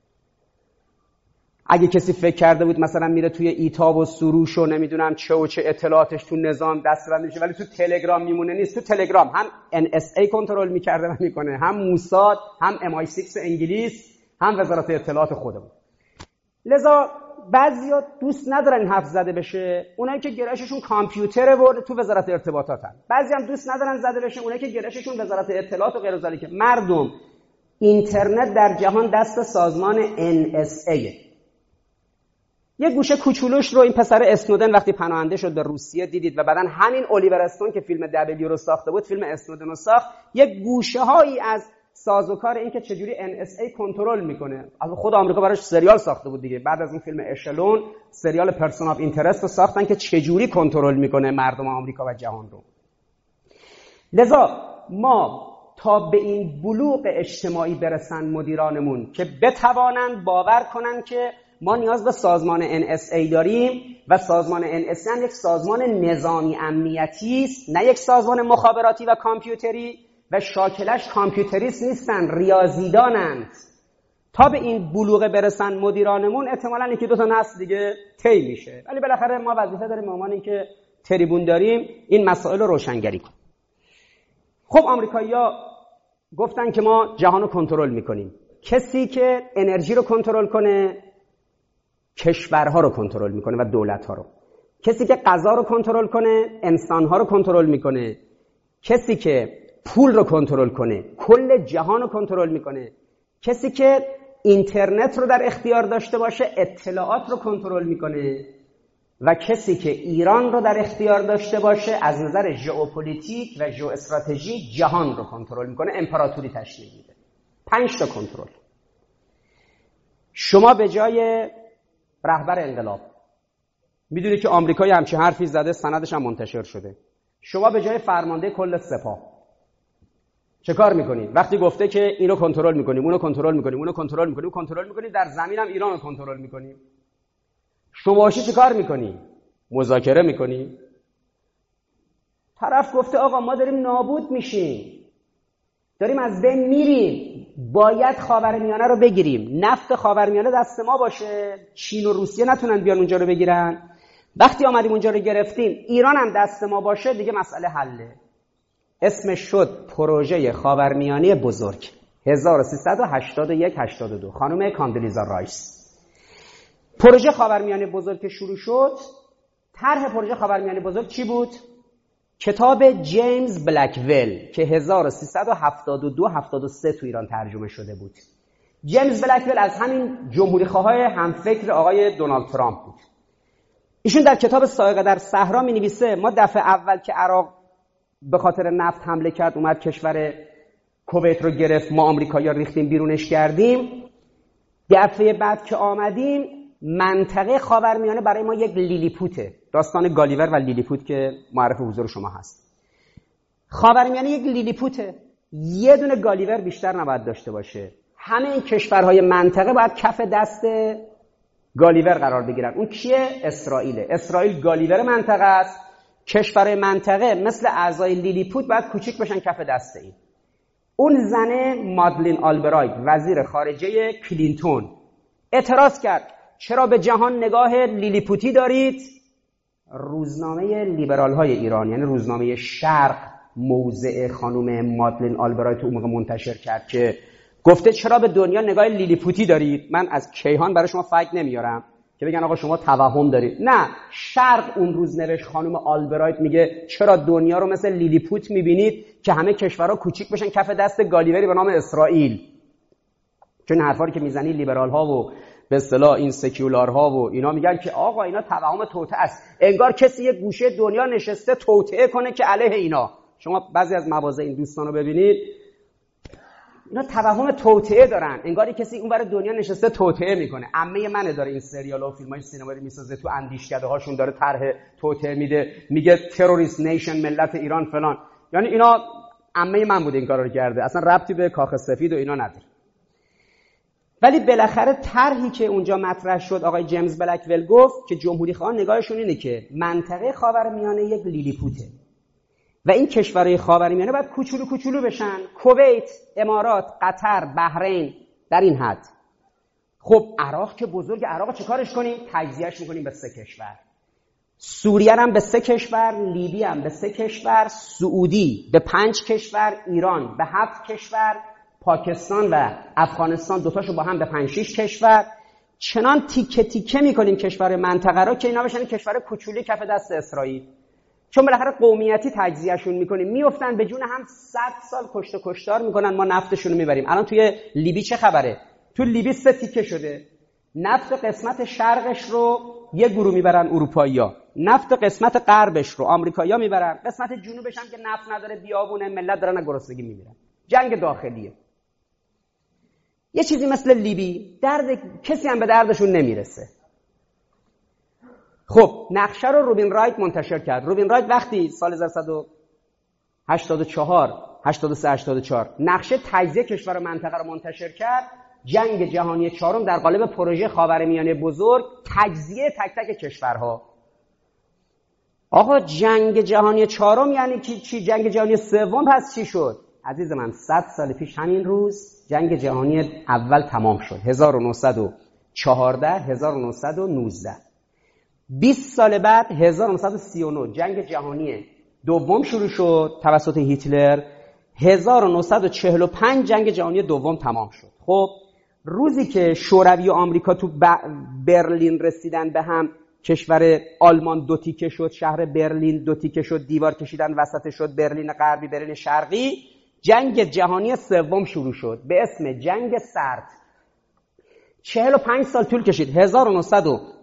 اگه کسی فکر کرده بود مثلا میره توی ایتاب و سروش و نمیدونم چه و چه اطلاعاتش تو نظام دستبند میشه ولی تو تلگرام میمونه، نیست. تو تلگرام هم ان اس ای کنترل میکرده و میکنه، هم موساد، هم ام آی سیکس انگلیس، هم وزارت اطلاعات خودمون. لذا بعضیا دوست ندارن این حرف زده بشه، اونایی که گرایششون کامپیوتره و تو وزارت ارتباطاتن. بعضی هم دوست ندارن زده بشه، اونایی که گرایششون وزارت اطلاعات و غیر از ذالک. مردم، اینترنت در جهان دست سازمان ان اس ای. یه گوشه کوچولوش رو این پسر اسنودن وقتی پناهنده شد به روسیه دیدید و بعدن همین الیور استون که فیلم دبلیو رو ساخته بود، فیلم اسنودن رو ساخت، یه گوشه هایی از سازوکار این که چجوری ان اس ای کنترل میکنه. از خود آمریکا براش سریال ساخته بود دیگه. بعد از اون فیلم اشلون سریال پرسون آف اینترست رو ساختن که چجوری کنترل میکنه مردم آمریکا و جهان رو. لذا ما تا به این بلوغ اجتماعی برسن مدیرانمون که بتوانند باور کنن که ما نیاز به سازمان ان اس ای داریم و سازمان ان اس ای هم یک سازمان نظامی امنیتی است، نه یک سازمان مخابراتی و کامپیوتری، و شاکلش کامپیوتریست نیستن، ریاضیدانند. تا به این بلوغ برسن مدیرانمون احتمالاً یکی دو تا نسل دیگه طی میشه، ولی بالاخره ما وظیفه داریم به عنوان اینکه تریبون داریم این مسائل رو روشنگری کنیم. خب آمریکایی‌ها گفتن که ما جهان رو کنترل میکنیم. کسی که انرژی رو کنترل کنه کشورها رو کنترل میکنه و دولت‌ها رو. کسی که غذا رو کنترل کنه انسان‌ها رو کنترل میکنه. کسی که پول رو کنترل کنه کل جهان رو کنترل میکنه. کسی که اینترنت رو در اختیار داشته باشه اطلاعات رو کنترل میکنه. و کسی که ایران رو در اختیار داشته باشه از نظر ژئوپلیتیک و ژئواستراتژی جهان رو کنترل میکنه، امپراتوری تشکیل میده. پنج تا کنترل. شما به جای رهبر انقلاب، میدونی که آمریکا یه همچین حرفی زده، سندش هم منتشر شده، شما به جای فرمانده کل سپاه چه کار میکنید؟ وقتی گفته که اینو کنترل میکنیم، اونو کنترل میکنیم، اونو کنترل میکنیم، کنترل میکنیم، در زمین هم ایران رو کنترل میکنیم، شما باشی چه کار میکنی؟ مذاکره میکنی؟ طرف گفته آقا ما داریم نابود میشیم، داریم از بین میریم، باید خاورمیانه رو بگیریم، نفت خاورمیانه دست ما باشه، چین و روسیه نتونن بیان اونجا رو بگیرن. وقتی آمدیم اونجا رو گرفتیم، ایران هم دست ما باشه، دیگه مسئله حله. اسمش شد پروژه خاورمیانه بزرگ هزار و سیصد و هشتاد و یک هشتاد و دو، خانم کاندلیزا رایس. پروژه خاورمیانه بزرگ که شروع شد، طرح پروژه خاورمیانه بزرگ چی بود؟ کتاب جیمز بلکول که هزار و سیصد و هفتاد و دو هفتاد و سه تو ایران ترجمه شده بود. جیمز بلکول از همین جمهوری خواهای همفکر آقای دونالد ترامپ بود. ایشون در کتاب صاعقه در صحرا می نویسه ما دفعه اول که عراق به خاطر نفت حمله کرد، اومد کشور کویت رو گرفت، ما آمریکایی‌ها ریختیم بیرونش کردیم. دفعه بعد که آمدیم، منطقه خاورمیانه برای ما یک لیلیپوته. داستان گالیور و لیلیپوت که معرف حضور شما هست. خاورمیانه یک لیلیپوته. یه دونه گالیور بیشتر نباید داشته باشه. همه این کشورهای منطقه باید کف دست گالیور قرار بگیرن. اون کیه؟ اسرائیل. اسرائیل گالیور منطقه است. کشورهای منطقه مثل اعضای لیلیپوت باید کوچیک بشن کف دست این. اون زنه مادلین آلبرایت، وزیر خارجه کلینتون، اعتراض کرد چرا به جهان نگاه لیلیپوتی دارید؟ روزنامه لیبرال های ایران، یعنی روزنامه شرق، موضع خانم مادلین آلبرایت اون موقع منتشر کرد که گفته چرا به دنیا نگاه لیلیپوتی دارید. من از کیهان برای شما فکت نمیارم که بگن آقا شما توهم دارید. نه، شرق اون روز نوشت خانم آلبرایت میگه چرا دنیا رو مثل لیلیپوت میبینید که همه کشورها کوچیک بشن کف دست گالیوری به نام اسرائیل. چون حرفایی که میزنی لیبرال ها و به اصطلاح این سکولار ها و اینا میگن که آقا اینا توهم توطئه است، انگار کسی یه گوشه دنیا نشسته توطئه کنه که علیه اینا. شما بعضی از مواضع این دوستان رو ببینید، اینا توهم توطئه دارن، انگار کسی اون برای دنیا نشسته توطئه میکنه. عمه منه داره این سریال و فیلمای سینمایی میسازه، تو اندیشکده هاشون داره طرح توطئه میده، میگه تروریست نیشن، ملت ایران فلان. یعنی اینا عمه من بوده این کارا رو کرده، اصلا ربطی به کاخ سفید و اینا نداره. ولی بالاخره طرحی که اونجا مطرح شد، آقای جیمز بلکول گفت که جمهوری خواهان نگاهشون اینه که منطقه خاورمیانه یک لیلیپوته و این کشورهای خاورمیانه باید کوچولو کوچولو بشن. کویت، امارات، قطر، بحرین، در این حد. خب عراق که بزرگ، عراق چه کارش کنیم؟ تجزیهش میکنیم به سه کشور. سوریه هم به سه کشور، لیبی هم به سه کشور، سعودی به پنج کشور، ایران به هفت کشور، پاکستان و افغانستان دوتاشو با هم به پنج شش کشور. چنان تیکه تیکه میکنیم کشور منطقه رو که اینا بشن کشور کوچولی کف دست اسرائیل. چون بالاخره قومیتی تجزیهشون میکنیم، میافتن به جون هم، صد سال کشت و کشتار میکنن، ما نفتشون رو میبریم. الان توی لیبی چه خبره؟ تو لیبی سه تیکه شده. نفت قسمت شرقش رو یه گروه میبرن اروپایی‌ها، نفت قسمت غربش رو آمریکایی‌ها میبرن، قسمت جنوبش هم که نفت نداره بیابونه، ملت دارن از گرسنگی میمیرن. جنگ داخلیه. یه چیزی مثل لیبی، درد کسی هم به دردشون نمیرسه. خب نقشه رو روبین رایت منتشر کرد. روبین رایت وقتی سال هزار و سیصد و هشتاد و چهار هشتاد و سه هشتاد و چهار نقشه تجزیه کشور منطقه رو منتشر کرد، جنگ جهانی چهارم در قالب پروژه خاورمیانه بزرگ، تجزیه تک تک کشورها. آقا جنگ جهانی چهارم یعنی چی؟ جنگ جهانی سوم پس چی شد؟ عزیز من صد سال پیش همین روز جنگ جهانی اول تمام شد، هزار و نهصد و چهارده هزار و نهصد و نوزده. بیست سال بعد هزار و نهصد و سی و نه جنگ جهانی دوم شروع شد توسط هیتلر. هزار و نهصد و چهل و پنج جنگ جهانی دوم تمام شد. خب روزی که شوروی و آمریکا تو برلین رسیدن به هم، کشور آلمان دو تیکه شد، شهر برلین دو تیکه شد، دیوار کشیدن وسط شد برلین غربی برلین شرقی، جنگ جهانی سوم شروع شد به اسم جنگ سرد. چهل و پنج سال طول کشید. هزار و نهصد و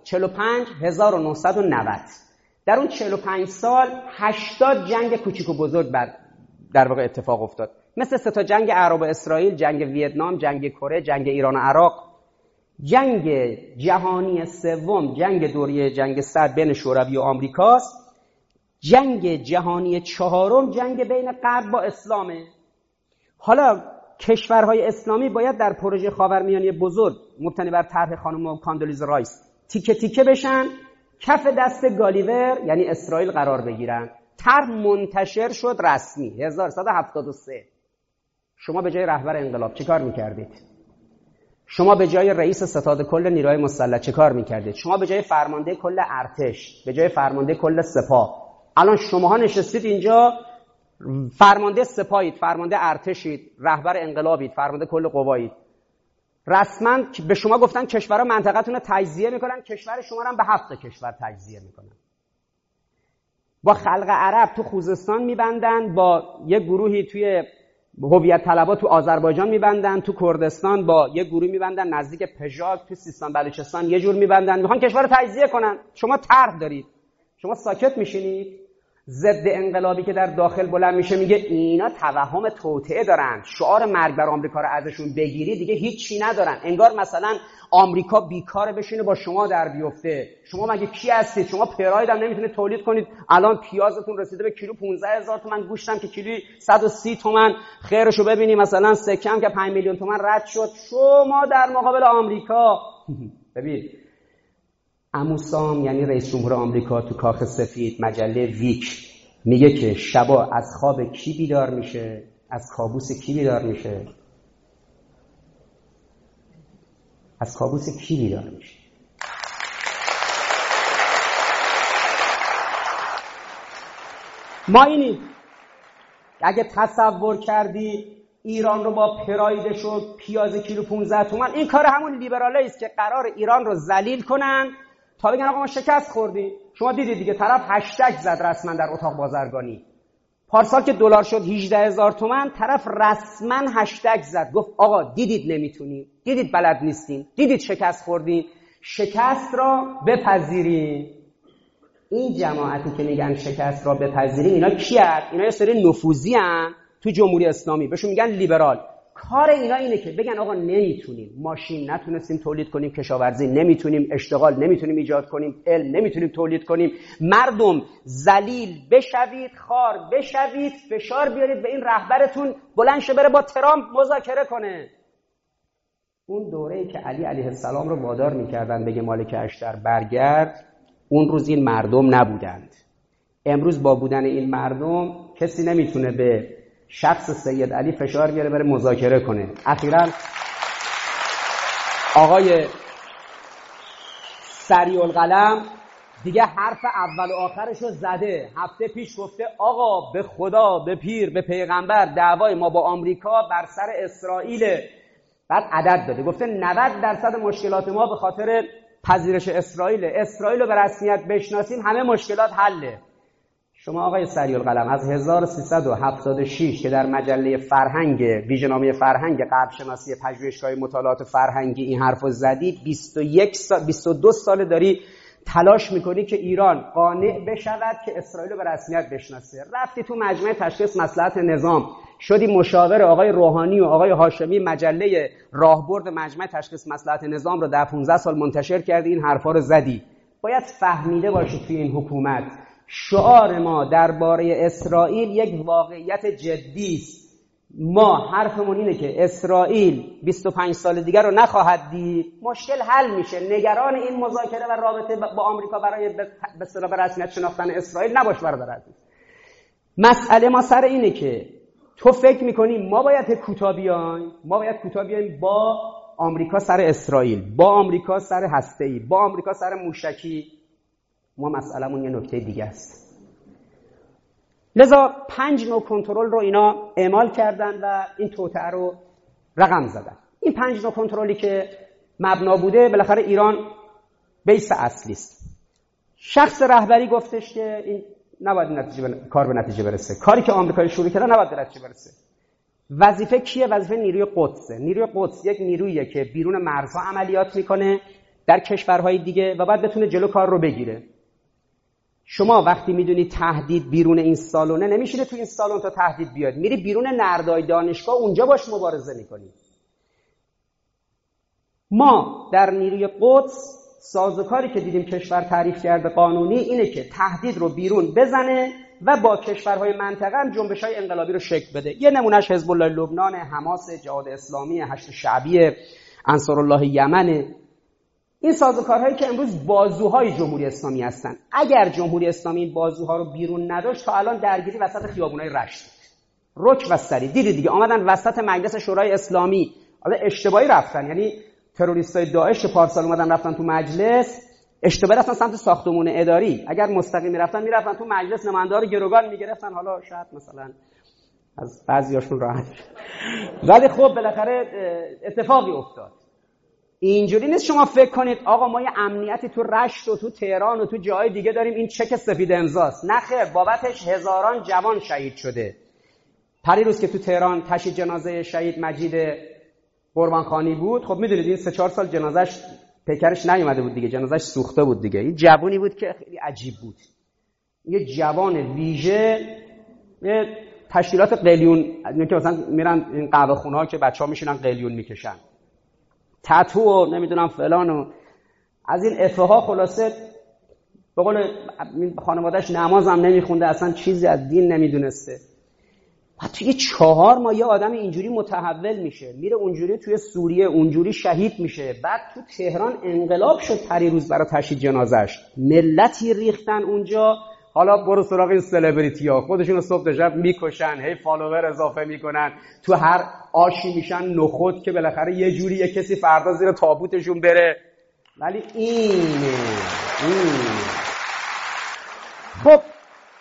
چهل و پنج هزار و نهصد و نود. در اون چهل و پنج سال هشتاد جنگ کوچیک و بزرگ بر در واقع اتفاق افتاد، مثل سه تا جنگ عرب و اسرائیل، جنگ ویتنام، جنگ کره، جنگ ایران و عراق. جنگ جهانی سوم جنگ دوره جنگ سرد بین شوروی و آمریکاست. جنگ جهانی چهارم جنگ بین غرب با اسلامه. حالا کشورهای اسلامی باید در پروژه خاورمیانه بزرگ مبتنی بر طرح خانم کاندولیزا رایس تیکه تیکه بشن، کف دست گالیور یعنی اسرائیل قرار بگیرن. طرح منتشر شد رسمی هزار و سیصد و هفتاد و سه. شما به جای رهبر انقلاب چه کار میکردید؟ شما به جای رئیس ستاد کل نیروهای مسلح چه کار میکردید؟ شما به جای فرمانده کل ارتش، به جای فرمانده کل سپاه، الان شماها نشستید اینجا فرمانده سپاهید، فرمانده ارتشید، رهبر انقلابید، فرمانده کل قوایید. رسما به شما گفتن کشورها منطقه‌تون رو تجزیه میکنن، کشور شما رو هم به هفت کشور تجزیه میکنن. با خلق عرب تو خوزستان میبندن، با یه گروهی توی هویت طلبا تو آذربایجان میبندن، تو کردستان با یه گروه میبندن نزدیک پژاک، تو سیستان بلوچستان یه جور میبندن، میخوان کشور رو تجزیه کنن. شما طرح دارید، شما ساکت میشینید. ضد انقلابی که در داخل بلند میشه میگه اینا توهم توطئه دارن، شعار مرگ بر آمریکا رو ازشون بگیری دیگه هیچی ندارن، انگار مثلا آمریکا بیکاره بشینه با شما در بیفته. شما مگه کی هستید؟ شما پراید هم نمیتونید تولید کنید. الان پیازتون رسیده به کیلو پانزده هزار تومان، گوشتم که کیلویی صد و سی تومان. خیرشو ببینی مثلا سکم که پنج میلیون تومان رد شد. شما در مقابل آمریکا. ببین عموسام یعنی رئیس جمهور آمریکا تو کاخ سفید مجله ویک میگه که شبا از خواب کی بیدار میشه؟ از کابوس کی بیدار میشه؟ از کابوس کی بیدار میشه؟ ما اینی اگه تصور کردی ایران رو با پرایدش و پیاز کیلو پانزده تومان، این کار همون لیبرالایی است که قرار ایران رو ذلیل کنن تا بگن آقا ما شکست خوردیم. شما دیدید دیگه، طرف هشتگ زد رسما در اتاق بازرگانی. پارسال که دلار شد هجده هزار تومان، طرف رسما هشتگ زد، گفت آقا دیدید نمیتونیم، دیدید بلد نیستیم، دیدید شکست خوردیم، شکست را بپذیریم. این جماعتی که میگن شکست را بپذیریم، اینا کی هست؟ اینا یه سری نفوذی ان تو جمهوری اسلامی، بهشون میگن لیبرال. کار اینا اینه که بگن آقا نمیتونیم، ماشین نتونستیم تولید کنیم، کشاورزی نمیتونیم، اشتغال نمیتونیم ایجاد کنیم، علم نمیتونیم تولید کنیم، مردم ذلیل بشوید، خار بشوید، فشار بیارید به این رهبرتون بلند شه بره با ترامپ مذاکره کنه. اون دوره‌ای که علی علیه السلام رو وادار میکردن بگه مالک اشتر برگرد، اون روز این مردم نبودند. امروز با بودن این مردم کسی نمیتونه به شخص سید علی فشار بیاره بره مذاکره کنه. اخیراً آقای سریع القلم دیگه حرف اول و آخرش رو زده. هفته پیش گفته آقا به خدا، به پیر، به پیغمبر دعوای ما با آمریکا بر سر اسرائیل. بعد عدد داده، گفته نود درصد مشکلات ما به خاطر پذیرش اسرائیل. اسرائیل رو به رسمیت بشناسیم همه مشکلات حله. شما آقای سریع القلم از هزار و سیصد و هفتاد و شش که در مجله فرهنگ، ویژه‌نامه فرهنگ غرب شناسی پژوهشگاه مطالعات فرهنگی این حرفو زدی، بیست و یک سال بیست و دو سال داری تلاش میکنی که ایران قانع بشود که اسرائیل رو به رسمیت بشناسه. رفتی تو مجمع تشخیص مصلحت نظام، شدی مشاور آقای روحانی و آقای هاشمی، مجله راهبرد مجمع تشخیص مصلحت نظام رو در پانزده سال منتشر کردی، این حرفا رو زدی. باید فهمیده باشید توی این حکومت شعار ما درباره اسرائیل یک واقعیت جدی است. ما حرفمون اینه که اسرائیل بیست و پنج سال دیگر رو نخواهد دید، مشکل حل میشه. نگران این مذاکره و رابطه با آمریکا برای به اصطلاح رسمیت شناختن اسرائیل نباش برادر عزیز. مسئله ما سر اینه که تو فکر میکنی ما باید کوتاه بیایم، ما باید کوتاه بیایم با آمریکا سر اسرائیل، با آمریکا سر هسته‌ای، با آمریکا سر موشکی. ما مسئله‌مون یه نکته دیگه است. لذا پنج نوع کنترل رو اینا اعمال کردن و این توطئه رو رقم زدن. این پنج نوع کنترلی که مبنا بوده، بالاخره ایران بیس اصلی است. شخص رهبری گفتش که این نباید نتیجه ب... کار به نتیجه برسه. کاری که آمریکا شروع کرده نباید به نتیجه برسه. وظیفه کیه؟ وظیفه نیروی قدسه. نیروی قدس یک نیروییه که بیرون مرزها عملیات میکنه، در کشورهای دیگه و بعد بتونه جلو کار رو بگیره. شما وقتی میدونی تهدید بیرون این سالونه، نمیشینه تو این سالن تا تهدید بیاد، میری بیرون نردای دانشگاه اونجا باش مبارزه میکنی. ما در نیروی قدس سازوکاری که دیدیم کشور تعریف کرده قانونی اینه که تهدید رو بیرون بزنه و با کشورهای منطقه هم جنبش‌های انقلابی رو شکل بده. یه نمونهش حزب الله لبنان، حماس، جهاد اسلامی، هشت شعبی، انصارالله یمن. این سازوکارهایی که امروز بازوهای جمهوری اسلامی هستن. اگر جمهوری اسلامی این بازوها رو بیرون نداشت تا الان درگیری وسط خیابونای رشت، رک و سری. دیدی دیگه آمدن وسط مجلس شورای اسلامی، حالا اشتباهی رفتن، یعنی تروریستای داعش که پارسال اومدن رفتن تو مجلس، اشتباهی رفتن سمت ساختمون اداری. اگر مستقیم میرفتن میرفتن تو مجلس، نماینده‌ها رو گروگان میگرفتن. حالا شاید مثلا از بعضیاشون راحت شد، ولی خب بالاخره اتفاقی افتاد. اینجوری نیست شما فکر کنید آقا ما یه امنیتی تو رشت و تو تهران و تو جای دیگه داریم، این چک سفید امضاست. نه خیر، بابتش هزاران جوان شهید شده. پریروز که تو تهران تشییع جنازه شهید مجید قربانخانی بود، خب میدونید این سه چهار سال جنازش پیکرش نیومده بود دیگه، جنازش سوخته بود دیگه. این جوونی بود که خیلی عجیب بود، یه جوان ویژه، یه تشکیلات قلیون که مثلا میرن این قهوه خونه‌ها که بچه‌ها میشینن قلیون میکشن، تتو و نمیدونم فلان و از این افه ها. خلاصه به قول خانواده‌اش نماز هم نمیخونده، اصلا چیزی از دین نمیدونسته. بعد توی چهار ماه یه آدم اینجوری متحول میشه، میره اونجوری توی سوریه اونجوری شهید میشه. بعد تو تهران انقلاب شد پریروز برای تشییع جنازش، ملتی ریختن اونجا. حالا برو سراغ این سلبریتی ها، خودشونو صبح تا شب میکشن، هی فالوور اضافه میکنن، تو هر آشی میشن نخود که بالاخره یه جوری یه کسی فردا زیر تابوتشون بره. ولی اینه این خب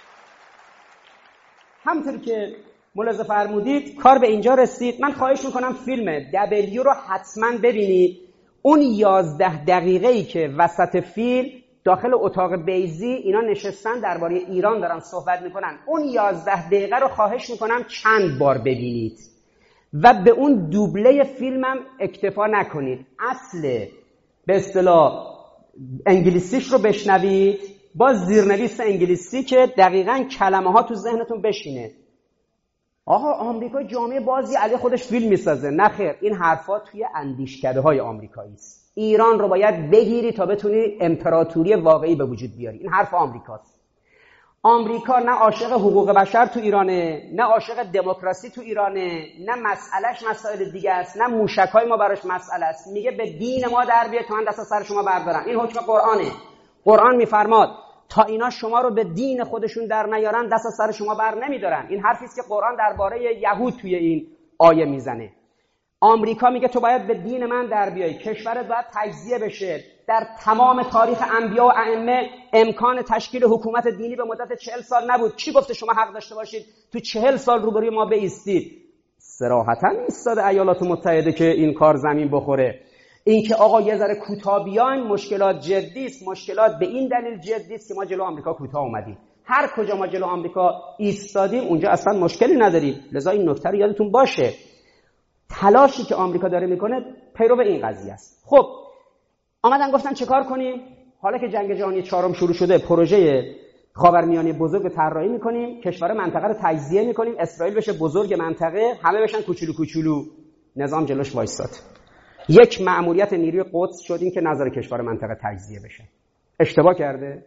همونطور که ملاحظه فرمودید کار به اینجا رسید. من خواهش میکنم فیلم دبلیو رو حتما ببینید. اون یازده دقیقه‌ای که وسط فیلم داخل اتاق بیزی اینا نشستن درباره ایران دارن صحبت میکنن، اون یازده دقیقه رو خواهش میکنم چند بار ببینید و به اون دوبله فیلمم اکتفا نکنید. اصل به اصطلاح انگلیسیش رو بشنوید با زیرنویس انگلیسی که دقیقاً کلمه ها تو ذهنتون بشینه. آقا آمریکا جامعه بازی علی خودش فیلم میسازه. نه خیر، این حرفا توی اندیشکده های آمریکایی است. ایران رو باید بگیری تا بتونی امپراتوری واقعی به وجود بیاری. این حرف آمریکاست. آمریکا نه عاشق حقوق بشر تو ایرانه، نه عاشق دموکراسی تو ایرانه، نه مسئلهش مسائل دیگه است، نه موشکای ما براش مسئله است. میگه به دین ما در بیاد تا من دست سر شما بردارم. این حکم قرآنه. قرآن میفرماد تا اینا شما رو به دین خودشون در نیارن دست سر شما بر نمیدارن. این حرفی است که قرآن درباره یهود توی این آیه میزنه. آمریکا میگه تو باید به دین من در بیای، کشورت باید تجزیه بشه. در تمام تاریخ انبیا و ائمه امکان تشکیل حکومت دینی به مدت چهل سال نبود. کی گفته شما حق داشته باشید تو چهل سال روبروی ما بایستید؟ صراحتاً ایستاده ایالات متحده که این کار زمین بخوره. این که آقا یه ذره کوتاه بیاین، مشکلات جدی است. مشکلات به این دلیل جدی است که ما جلو آمریکا کوتاه اومدیم. هر کجا ما جلو آمریکا ایستادیم اونجا اصلا مشکلی نداریم. لذا این نکته رو یادتون باشه. تلاشی که آمریکا داره میکنه پیرو این قضیه است. خب آمدن گفتن چه کار کنیم؟ حالا که جنگ جهانی چهارم شروع شده، پروژه خاورمیانه بزرگ رو طراحی میکنیم، کشور منطقه رو تجزیه میکنیم، اسرائیل بشه بزرگ منطقه، همه بشن کوچولو کوچولو. نظام جلوش وایساد. یک مأموریت نیروی قدس شد این که نظر کشور منطقه تجزیه بشه. اشتباه کرده؟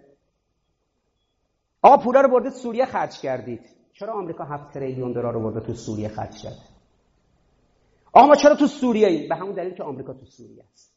آقا پولا رو بردید سوریه خرج کردید. چرا آمریکا هفت تریلیون دلار رو برده تو سوریه خرج کرد؟ آقا ما چرا تو سوریه ایم؟ به همون دلیل که آمریکا تو سوریه است.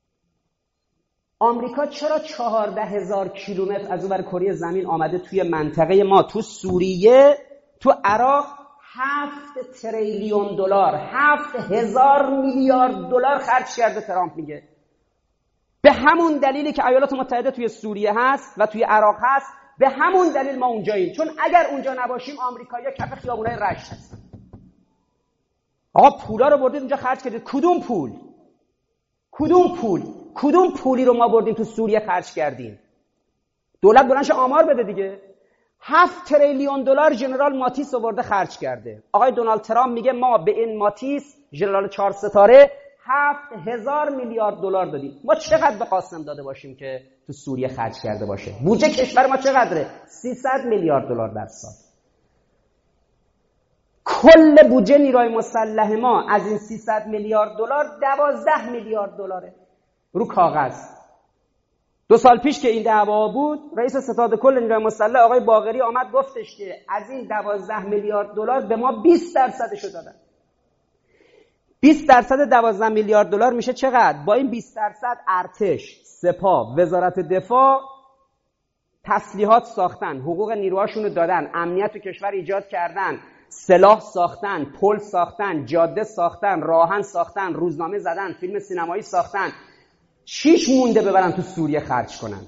آمریکا چرا چهارده هزار کیلومتر از اونور کره زمین آمده توی منطقه ما، تو سوریه، تو عراق هفت تریلیون دلار، هفت هزار میلیارد دلار خرج کرده؟ ترامپ میگه به همون دلیلی که ایالات متحده توی سوریه هست و توی عراق هست، به همون دلیل ما اونجاییم. چون اگر اونجا نباشیم آمریکایی‌ها کف خیابونای رشت هستن. آقا پولا رو بردید اونجا خرج کردید. کدوم پول؟ کدوم پول؟ کدوم پولی رو ما بردیم تو سوریه خرج کردیم؟ دولت بلندش آمار بده دیگه. هفت تریلیون دلار ژنرال ماتیس رو برده خرج کرده. آقای دونالد ترامپ میگه ما به این ماتیس ژنرال چهار ستاره هفت هزار میلیارد دلار دادیم. ما چقدر به قاسم داده باشیم که تو سوریه خرج کرده باشه؟ بودجه کشور ما چقدره؟ سیصد میلیارد دلار در سال. کل بودجه نیروی مسلح ما از این سیصد میلیارد دلار دوازده میلیارد دلاره رو کاغذ. دو سال پیش که این دعوا بود، رئیس ستاد کل نیروی مسلح آقای باقری آمد گفتش که از این دوازده میلیارد دلار به ما بیست درصدشو دادن. بیست درصد دوازده میلیارد دلار میشه چقدر؟ با این بیست درصد ارتش، سپاه، وزارت دفاع تسلیحات ساختن، حقوق نیروهاشون رو دادن، امنیت تو کشور ایجاد کردن، سلاح ساختن، پل ساختن، جاده ساختن، راهن ساختن، روزنامه زدن، فیلم سینمایی ساختن. چیش مونده ببرن تو سوریه خرج کنن؟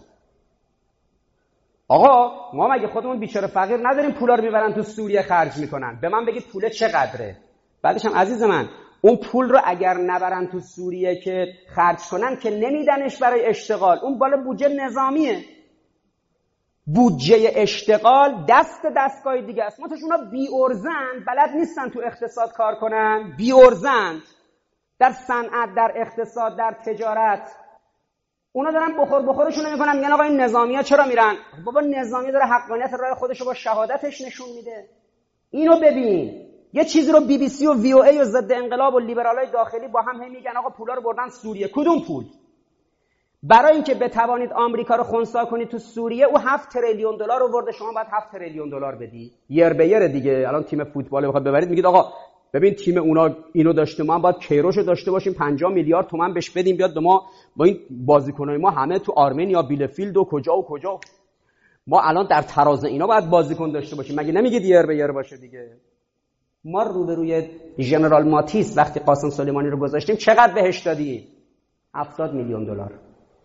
آقا ما مگه خودمون بیچاره فقیر نداریم پولا رو میبرن تو سوریه خرج میکنن؟ به من بگید پول چقدره؟ بعدش هم عزیز من اون پول رو اگر نبرن تو سوریه که خرج کنن که نمیدنش برای اشتغال. اون بالا بودجه نظامیه. بودجه اشتغال دست دستگاه دیگه است. منتها اونا بی ارزن، بلد نیستن تو اقتصاد کار کنن، بی ارزن در صنعت، در اقتصاد، در تجارت. اونا دارن بخور بخورشون میکنن، میگن آقا این نظامی‌ها چرا میرن؟ بابا نظامی داره حقانیت راه خودش رو با شهادتش نشون میده. اینو ببین. یه چیزی رو بی بی سی و وی او ای و ضد انقلاب و لیبرالای داخلی با هم هم میگن آقا پولا رو بردن سوریه. کدوم پول؟ برای اینکه بتوانید آمریکا رو خنثی کنید تو سوریه، او هفت تریلیون دلار آورده، شما باید هفت تریلیون دلار بدی. یر به یر دیگه. الان تیم فوتبال بخواد ببرید میگید آقا ببین تیم اونا اینو داشته، ما هم باید کیروشو داشته باشیم، پنجاه میلیارد تومان بهش بدیم بیاد به ما. با این بازیکنای ما همه تو آرمنیا، بیلفیلد و کجا و کجا. ما الان در تراز اینا باید بازیکن داشته باشیم. مگه نمیگید یر به یر باشه دیگه؟ ما روبروی ژنرال ماتیس وقتی قاسم سلیمانی رو گذاشتیم چقدر بهش دادیم؟ هفتاد میلیون دلار.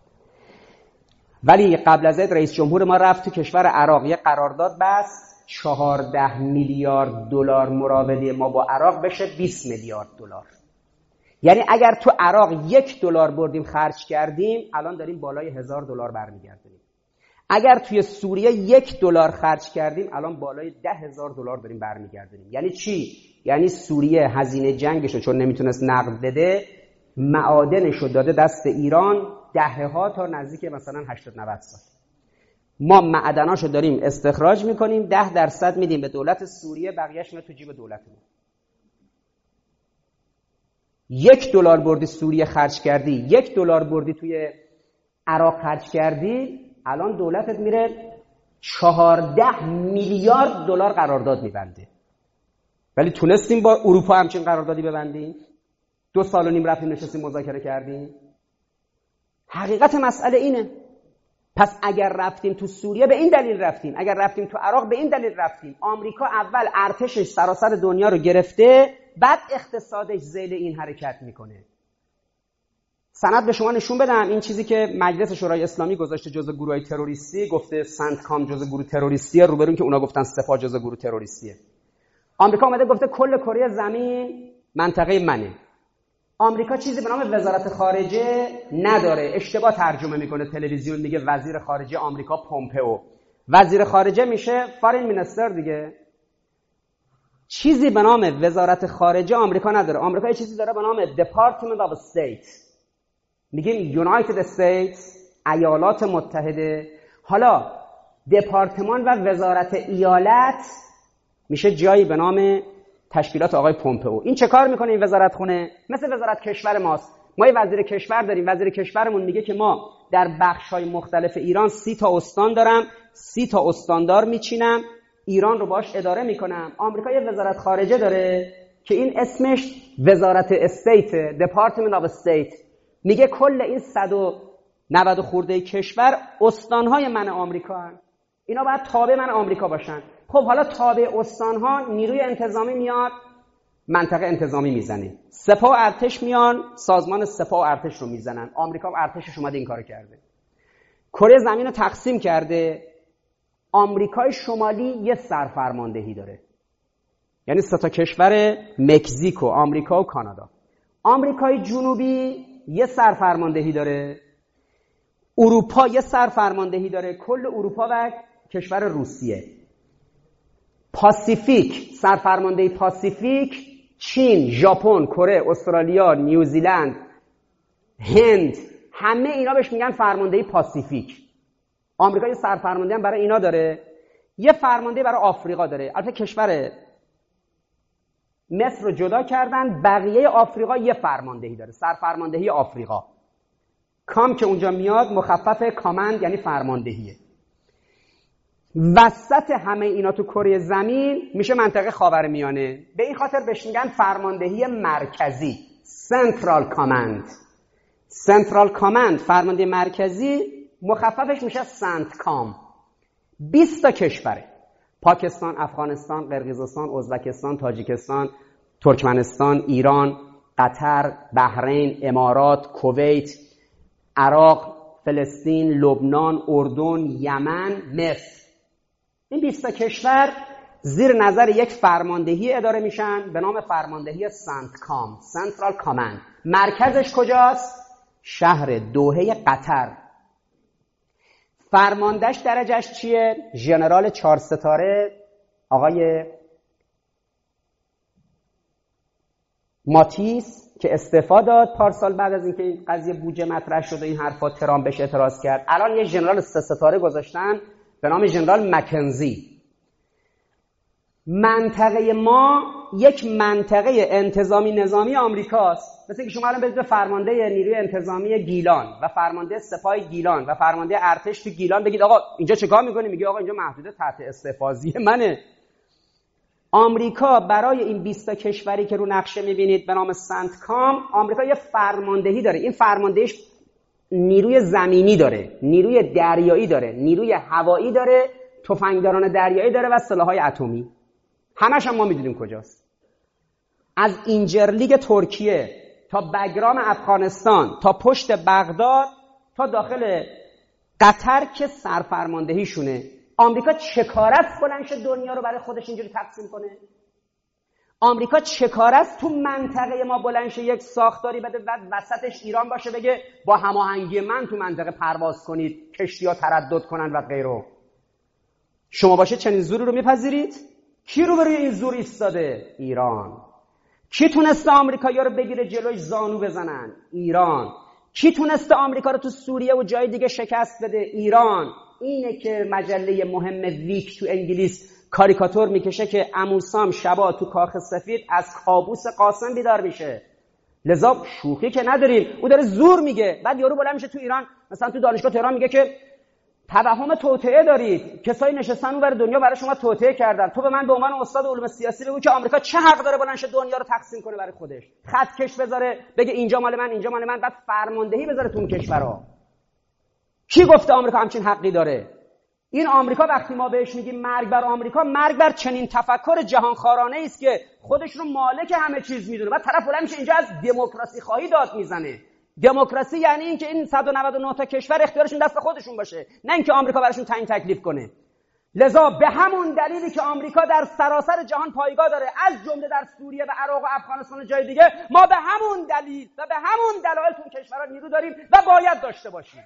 ولی قبل از این رئیس جمهور ما رفت تو کشور عراق یه قرارداد بست، چهارده میلیارد دلار مراودی ما با عراق بشه بیست میلیارد دلار. یعنی اگر تو عراق یک دلار بردیم خرج کردیم، الان داریم بالای هزار دلار برمیگردیم. اگر توی سوریه یک دلار خرج کردیم، الان بالای ده هزار دلار داریم برمیگردیم. یعنی چی؟ یعنی سوریه هزینه جنگشو چون نمیتونست نقد بده، معادنشو داده دست ایران دهه ها تا نزدیک مثلا هشتاد نود سال. ما معدناشو داریم استخراج میکنیم، ده درصد میدیم به دولت سوریه، بقیه‌اش میاد تو جیب دولتمون. یک دلار بردی سوریه خرج کردی، یک دلار بردی توی عراق خرج کردی، الان دولتت میره چهارده میلیارد دلار قرارداد میبنده. ولی تونستیم با اروپا همچین قراردادی ببندیم؟ دو سال و نیم رفتیم نشستیم مذاکره کردیم. حقیقت مسئله اینه. پس اگر رفتیم تو سوریه به این دلیل رفتیم، اگر رفتیم تو عراق به این دلیل رفتیم. آمریکا اول ارتشش سراسر دنیا رو گرفته، بعد اقتصادش ذیل این حرکت میکنه. سند به شما نشون بدم، این چیزی که مجلس شورای اسلامی گذاشته جزء گروهای تروریستی، گفته سنتکام جزء گروه تروریستیه، روبرون که اونا گفتن سپاه جزء گروه تروریستیه. آمریکا اومده گفته کل کره زمین منطقه منه. آمریکا چیزی به نام وزارت خارجه نداره، اشتباه ترجمه میکنه. تلویزیون میگه وزیر خارجه آمریکا پومپئو، وزیر خارجه میشه فارین مینستر دیگه. چیزی به نام وزارت خارجه آمریکا نداره. آمریکا یه چیزی داره به نام Department of State، میگیم United States، ایالات متحده. حالا دپارتمان و وزارت ایالت میشه جایی به نام تشکیلات آقای پومپئو. این چه کار میکنه این وزارت خونه؟ مثل وزارت کشور ماست. ما یه وزیر کشور داریم، وزیر کشورمون میگه که ما در بخش‌های مختلف ایران سی تا استان دارم، سی تا استاندار میچینم، ایران رو باش اداره میکنم. آمریکا یه وزارت خارجه داره که این اسمش وزارت استیت، Department of State. میگه کل این صد و نود خورده کشور استانهای من آمریکا هن. اینا باید تابع من آمریکا باشن. خب حالا تابع استانها نیروی انتظامی میاد منطقه انتظامی میزنه، سپاه و ارتش میان سازمان سپاه و ارتش رو میزنن. آمریکا و ارتشش اومده این کارو کرده. کره زمین رو تقسیم کرده. آمریکای شمالی یه سرفرماندهی داره، یعنی سه تا کشور مکزیکو، آمریکا و کانادا. آمریکای جنوبی یه سرفرماندهی داره، اروپا یه سرفرماندهی داره، کل اروپا و کشور روسیه. پاسیفیک، سرفرماندهی پاسیفیک، چین، ژاپن، کره، استرالیا، نیوزیلند، هند، همه اینا بهش میگن فرماندهی پاسیفیک. آمریکا یه سرفرماندهی هم برای اینا داره، یه فرماندهی برای آفریقا داره. البته کشور مصر رو جدا کردن، بقیه آفریقا یه فرماندهی داره، سرفرماندهی آفریقا. کام که اونجا میاد مخفف کامند یعنی فرماندهیه. وسط همه اینا تو کره زمین میشه منطقه خاورمیانه. به این خاطر بهش میگن فرماندهی مرکزی، سنترال کامند. سنترال کامند، فرماندهی مرکزی، مخففش میشه سنت کام. بیست تا کشوره: پاکستان، افغانستان، قرقیزستان، ازبکستان، تاجیکستان، ترکمنستان، ایران، قطر، بحرین، امارات، کویت، عراق، فلسطین، لبنان، اردن، یمن، مصر. این بیست تا کشور زیر نظر یک فرماندهی اداره میشن به نام فرماندهی سنت کام، سنترال کامند. مرکزش کجاست؟ شهر دوحه قطر. فرماندهش درجهش چیه؟ ژنرال چهار ستاره آقای ماتیس که استعفا داد پارسال بعد از اینکه این قضیه بودجه مطرح شد و این حرفا ترامپ بهش اعتراض کرد. الان یه ژنرال سه ستاره گذاشتن به نام ژنرال مکنزی. منطقه ما یک منطقه انتظامی نظامی آمریکاست. مثل که شما الان برید به فرمانده نیروی انتظامی گیلان و فرمانده سپاه گیلان و فرمانده ارتش تو گیلان بگید آقا اینجا چه کار می‌کنی؟ میگه آقا اینجا محدوده تحت استفاضی منه. آمریکا برای این بیست تا کشوری که رو نقشه می‌بینید به نام سنت کام، آمریکا یه فرماندهی داره. این فرماندهیش نیروی زمینی داره، نیروی دریایی داره، نیروی هوایی داره، تفنگداران دریایی داره و سلاح‌های اتمی. همش هم ما میدونیم کجاست. از اینجرلیگ ترکیه تا بگرام افغانستان تا پشت بغداد تا داخل قطر که سرفرماندهیشونه. آمریکا چه کار است بلند شه دنیا رو برای خودش اینجوری تقسیم کنه؟ آمریکا چه کار است تو منطقه ما بلند شه یک ساختاری بده و وسطش ایران باشه بگه با هماهنگی من تو منطقه پرواز کنید، کشتی‌ها تردد کنن و غیره؟ شما باشه چنین زوری رو میپذیرید؟ کی رو بروی این زور ایستاده؟ ایران. کی تونسته آمریکایی‌ها رو بگیره جلوش زانو بزنن؟ ایران. کی تونسته آمریکا رو تو سوریه و جای دیگه شکست بده؟ ایران. اینه که مجله مهم ویک تو انگلیس کاریکاتور میکشه که عموسام شبا تو کاخ سفید از کابوس قاسم بیدار میشه. لذا شوخی که نداریم، او داره زور میگه. بعد یارو بلند میشه تو ایران، مثلا تو دانشگاه تهران میگه که توهم توطئه دارید، کسایی نشستن اون برای دنیا برای شما توطئه کردن. تو به من به عنوان استاد علوم سیاسی بگو که آمریکا چه حق داره بلند شه دنیا رو تقسیم کنه برای خودش، خط کش بذاره بگه اینجا مال من اینجا مال من، بعد فرماندهی بذاره تو اون کشورها. کی گفته آمریکا همچین حقی داره؟ این آمریکا وقتی ما بهش میگیم مرگ بر آمریکا، مرگ بر چنین تفکر جهانخوارانه است که خودش رو مالک همه چیز میدونه. بعد طرف بلند میشه اینجا از دموکراسی خواهی داد میزنه. دموکراسی یعنی این که این صد و نود و نه تا کشور اختیارشون دست خودشون باشه، نه اینکه آمریکا براشون تعیین تکلیف کنه. لذا به همون دلیلی که آمریکا در سراسر جهان پایگاه داره، از جمله در سوریه و عراق و افغانستان و جای دیگه، ما به همون دلیل و به همون دلایل تو کشورها نیرو داریم و باید داشته باشیم.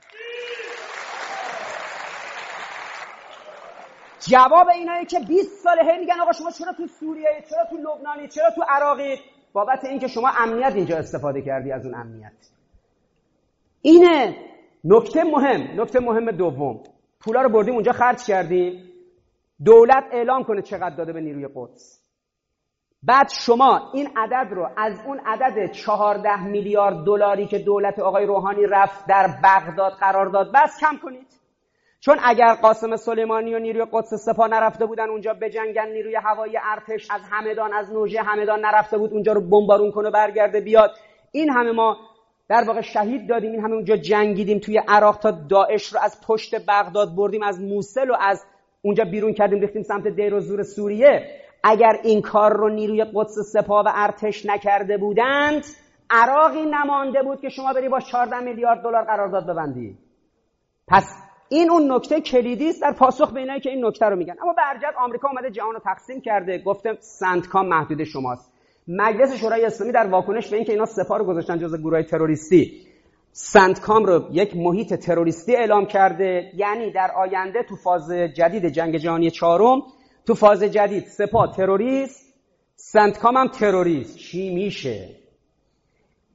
جواب اینایه که بیست ساله هی میگن آقا شما چرا تو سوریه، چرا تو لبنانی، چرا تو عراقی؟ بابت اینکه شما امنیت اینجا استفاده کردی از اون امنیت. اینه نکته مهم. نکته مهم دوم، پولا رو بردیم اونجا خرج کردیم، دولت اعلام کنه چقدر داده به نیروی قدس. بعد شما این عدد رو از اون عدد چهارده میلیارد دلاری که دولت آقای روحانی رفت در بغداد قرار داد بس کم کنید. چون اگر قاسم سلیمانی و نیروی قدس سپاه نرفته بودن اونجا بجنگن، نیروی هوایی ارتش از همدان، از نوژه همدان نرفته بود اونجا رو بمبارون کنه برگرده بیاد، این همه ما در واقع شهید دادیم، این همه اونجا جنگیدیم توی عراق تا داعش رو از پشت بغداد بردیم، از موصل و از اونجا بیرون کردیم ریختیم سمت دیر و زور سوریه. اگر این کار رو نیروی قدس سپاه و ارتش نکرده بودند، عراقی نمانده بود که شما بری با چهارده میلیارد دلار قرارداد ببندی. پس این اون نکته کلیدی است در پاسخ به اینایی که این نکته رو میگن. اما به ارجحت آمریکا اومده جهان رو تقسیم کرده، گفته سنت کام محدود شماست. مجلس شورای اسلامی در واکنش به اینکه اینا سپاه رو گذاشتن جزو گروهای تروریستی، سنت کام رو یک محیط تروریستی اعلام کرده. یعنی در آینده تو فاز جدید جنگ جهانی چهارم، تو فاز جدید سپاه تروریست، سنت کام هم تروریست. چی میشه؟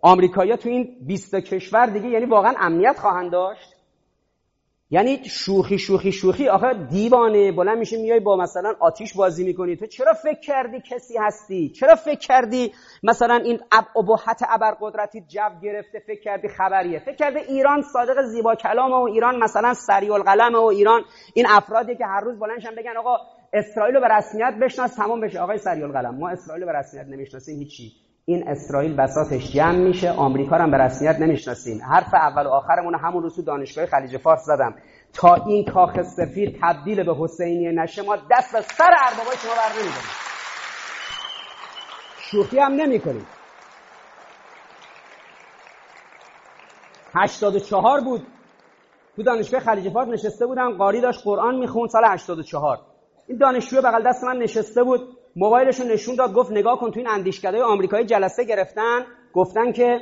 آمریکایی‌ها تو این بیست کشور دیگه یعنی واقعا امنیت خواهند داشت؟ یعنی شوخی شوخی شوخی آخه دیوانه بلند میشه میای با مثلا آتیش بازی میکنی. تو چرا فکر کردی کسی هستی؟ چرا فکر کردی مثلا این ابهت ابرقدرتی جو گرفته؟ فکر کردی خبریه؟ فکر کردی ایران صادق زیبا کلامه و ایران مثلا سریع القلمه و ایران این افرادی که هر روز بلندشن بگن آقا اسرائیل رو به رسمیت بشناس تمام بشه. آقای سریع القلم، ما اسرائیل رو به رسمیت نمیشناسیم هیچی. این اسرائیل بساطش جمع میشه، آمریکا رو هم به رسمیت نمیشناسیم. حرف اول و آخرمون همون روز تو دانشگاه خلیج فارس زدم. تا این کاخ سفید تبدیل به حسینیه نشه ما دست از سر اربابای شما بر نمی‌داریم. شوخی هم نمی‌کنیم. هشتاد و چهار بود تو دانشگاه خلیج فارس نشسته بودم، قاری داشت قرآن میخوند سال هشتاد و چهار. این دانشجو بغل دست من نشسته بود، موبایلش رو نشون داد، گفت نگاه کن تو این اندیشکده‌های آمریکایی جلسه گرفتن، گفتن که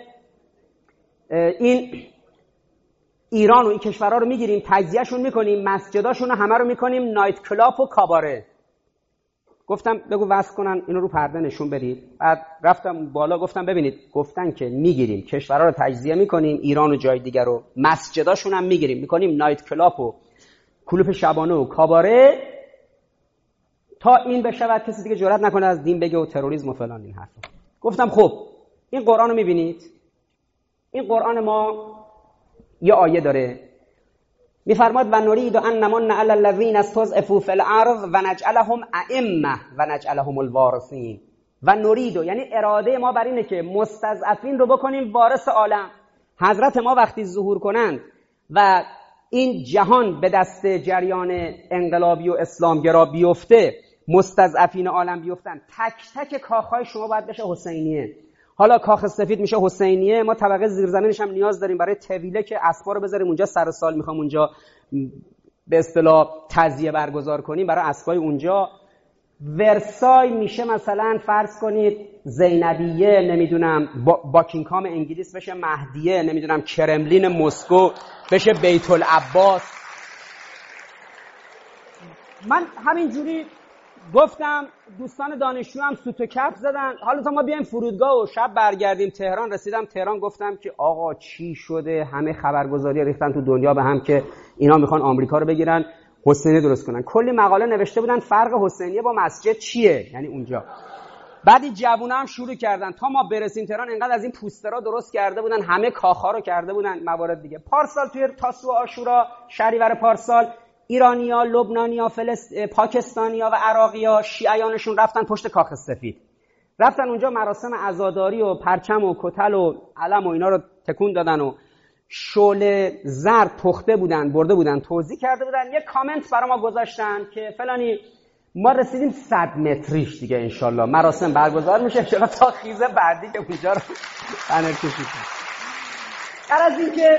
این ایران و این کشورها رو میگیریم تجزیهشون میکنیم، مسجداشون رو همه رو میکنیم نایت کلاب و کاباره. گفتم بگو وصل کنن اینو رو پرده نشون بدید. بعد رفتم بالا گفتم ببینید گفتن که میگیریم کشورها رو تجزیه میکنیم، ایران و جای دیگر رو، مسجداشون هم میگیریم میکنیم نایت کلاب و کلوپ شبانه و کاباره، تا این بشود کسی دیگه جرئت نکنه از دین بگه و تروریسم و فلان این حرفا. گفتم خب این قرآن رو میبینید؟ این قرآن ما یه آیه داره میفرماد و نرید ان نمن علی الذین استضعفوا فی الارض و نجعلهم ائمه و نجعلهم الوارثین. و نرید یعنی اراده ما بر اینه که مستضعفین رو بکنیم وارث عالم. حضرت ما وقتی ظهور کنند و این جهان به دست جریان انقلابی و اسلامگرا بیفته، مستضعفین عالم بیفتن، تک تک کاخهای شما باید بشه حسینیه. حالا کاخ سفید میشه حسینیه، ما طبقه زیرزمینش هم نیاز داریم برای طویله که اسبا رو بذاریم اونجا، سر سال میخوام اونجا به اصطلاح تعزیه برگزار کنیم برای اسبای اونجا. ورسای میشه مثلا فرض کنید زینبیه، نمیدونم با... باکینگهام انگلیس بشه مهدیه، نمیدونم کرملین مسکو بشه بیت العباس. من همینجوری گفتم، دوستان دانشجو هم سوت و کف زدن. حالا تا ما بیایم فرودگاه و شب برگردیم تهران. رسیدم تهران گفتم که آقا چی شده؟ همه خبرگزاری ریختن تو دنیا به هم که اینا میخوان آمریکا رو بگیرن حسینیه درست کنن. کلی مقاله نوشته بودن فرق حسینیه با مسجد چیه، یعنی اونجا. بعد این جوونا هم شروع کردن تا ما برسیم تهران انقدر از این پوسترها درست کرده بودن، همه کاخا رو کرده بودن، موارد دیگه. پارسال توی تاسوعا عاشورا شهریور پارسال ایرانیا، لبنانیا، فلسط... پاکستانیا و عراقیا شیعیانشون رفتن پشت کاخ سفید، رفتن اونجا مراسم عزاداری و پرچم و کتل و علم و اینا رو تکون دادن و شعله زرد پخته بودن برده بودن توزیع کرده بودن. یه کامنت برای ما گذاشتن که فلانی ما رسیدیم صد متریش دیگه انشالله مراسم برگزار میشه انشالله تا خیزه بعدی که اونجا رو بنر کشید. از این که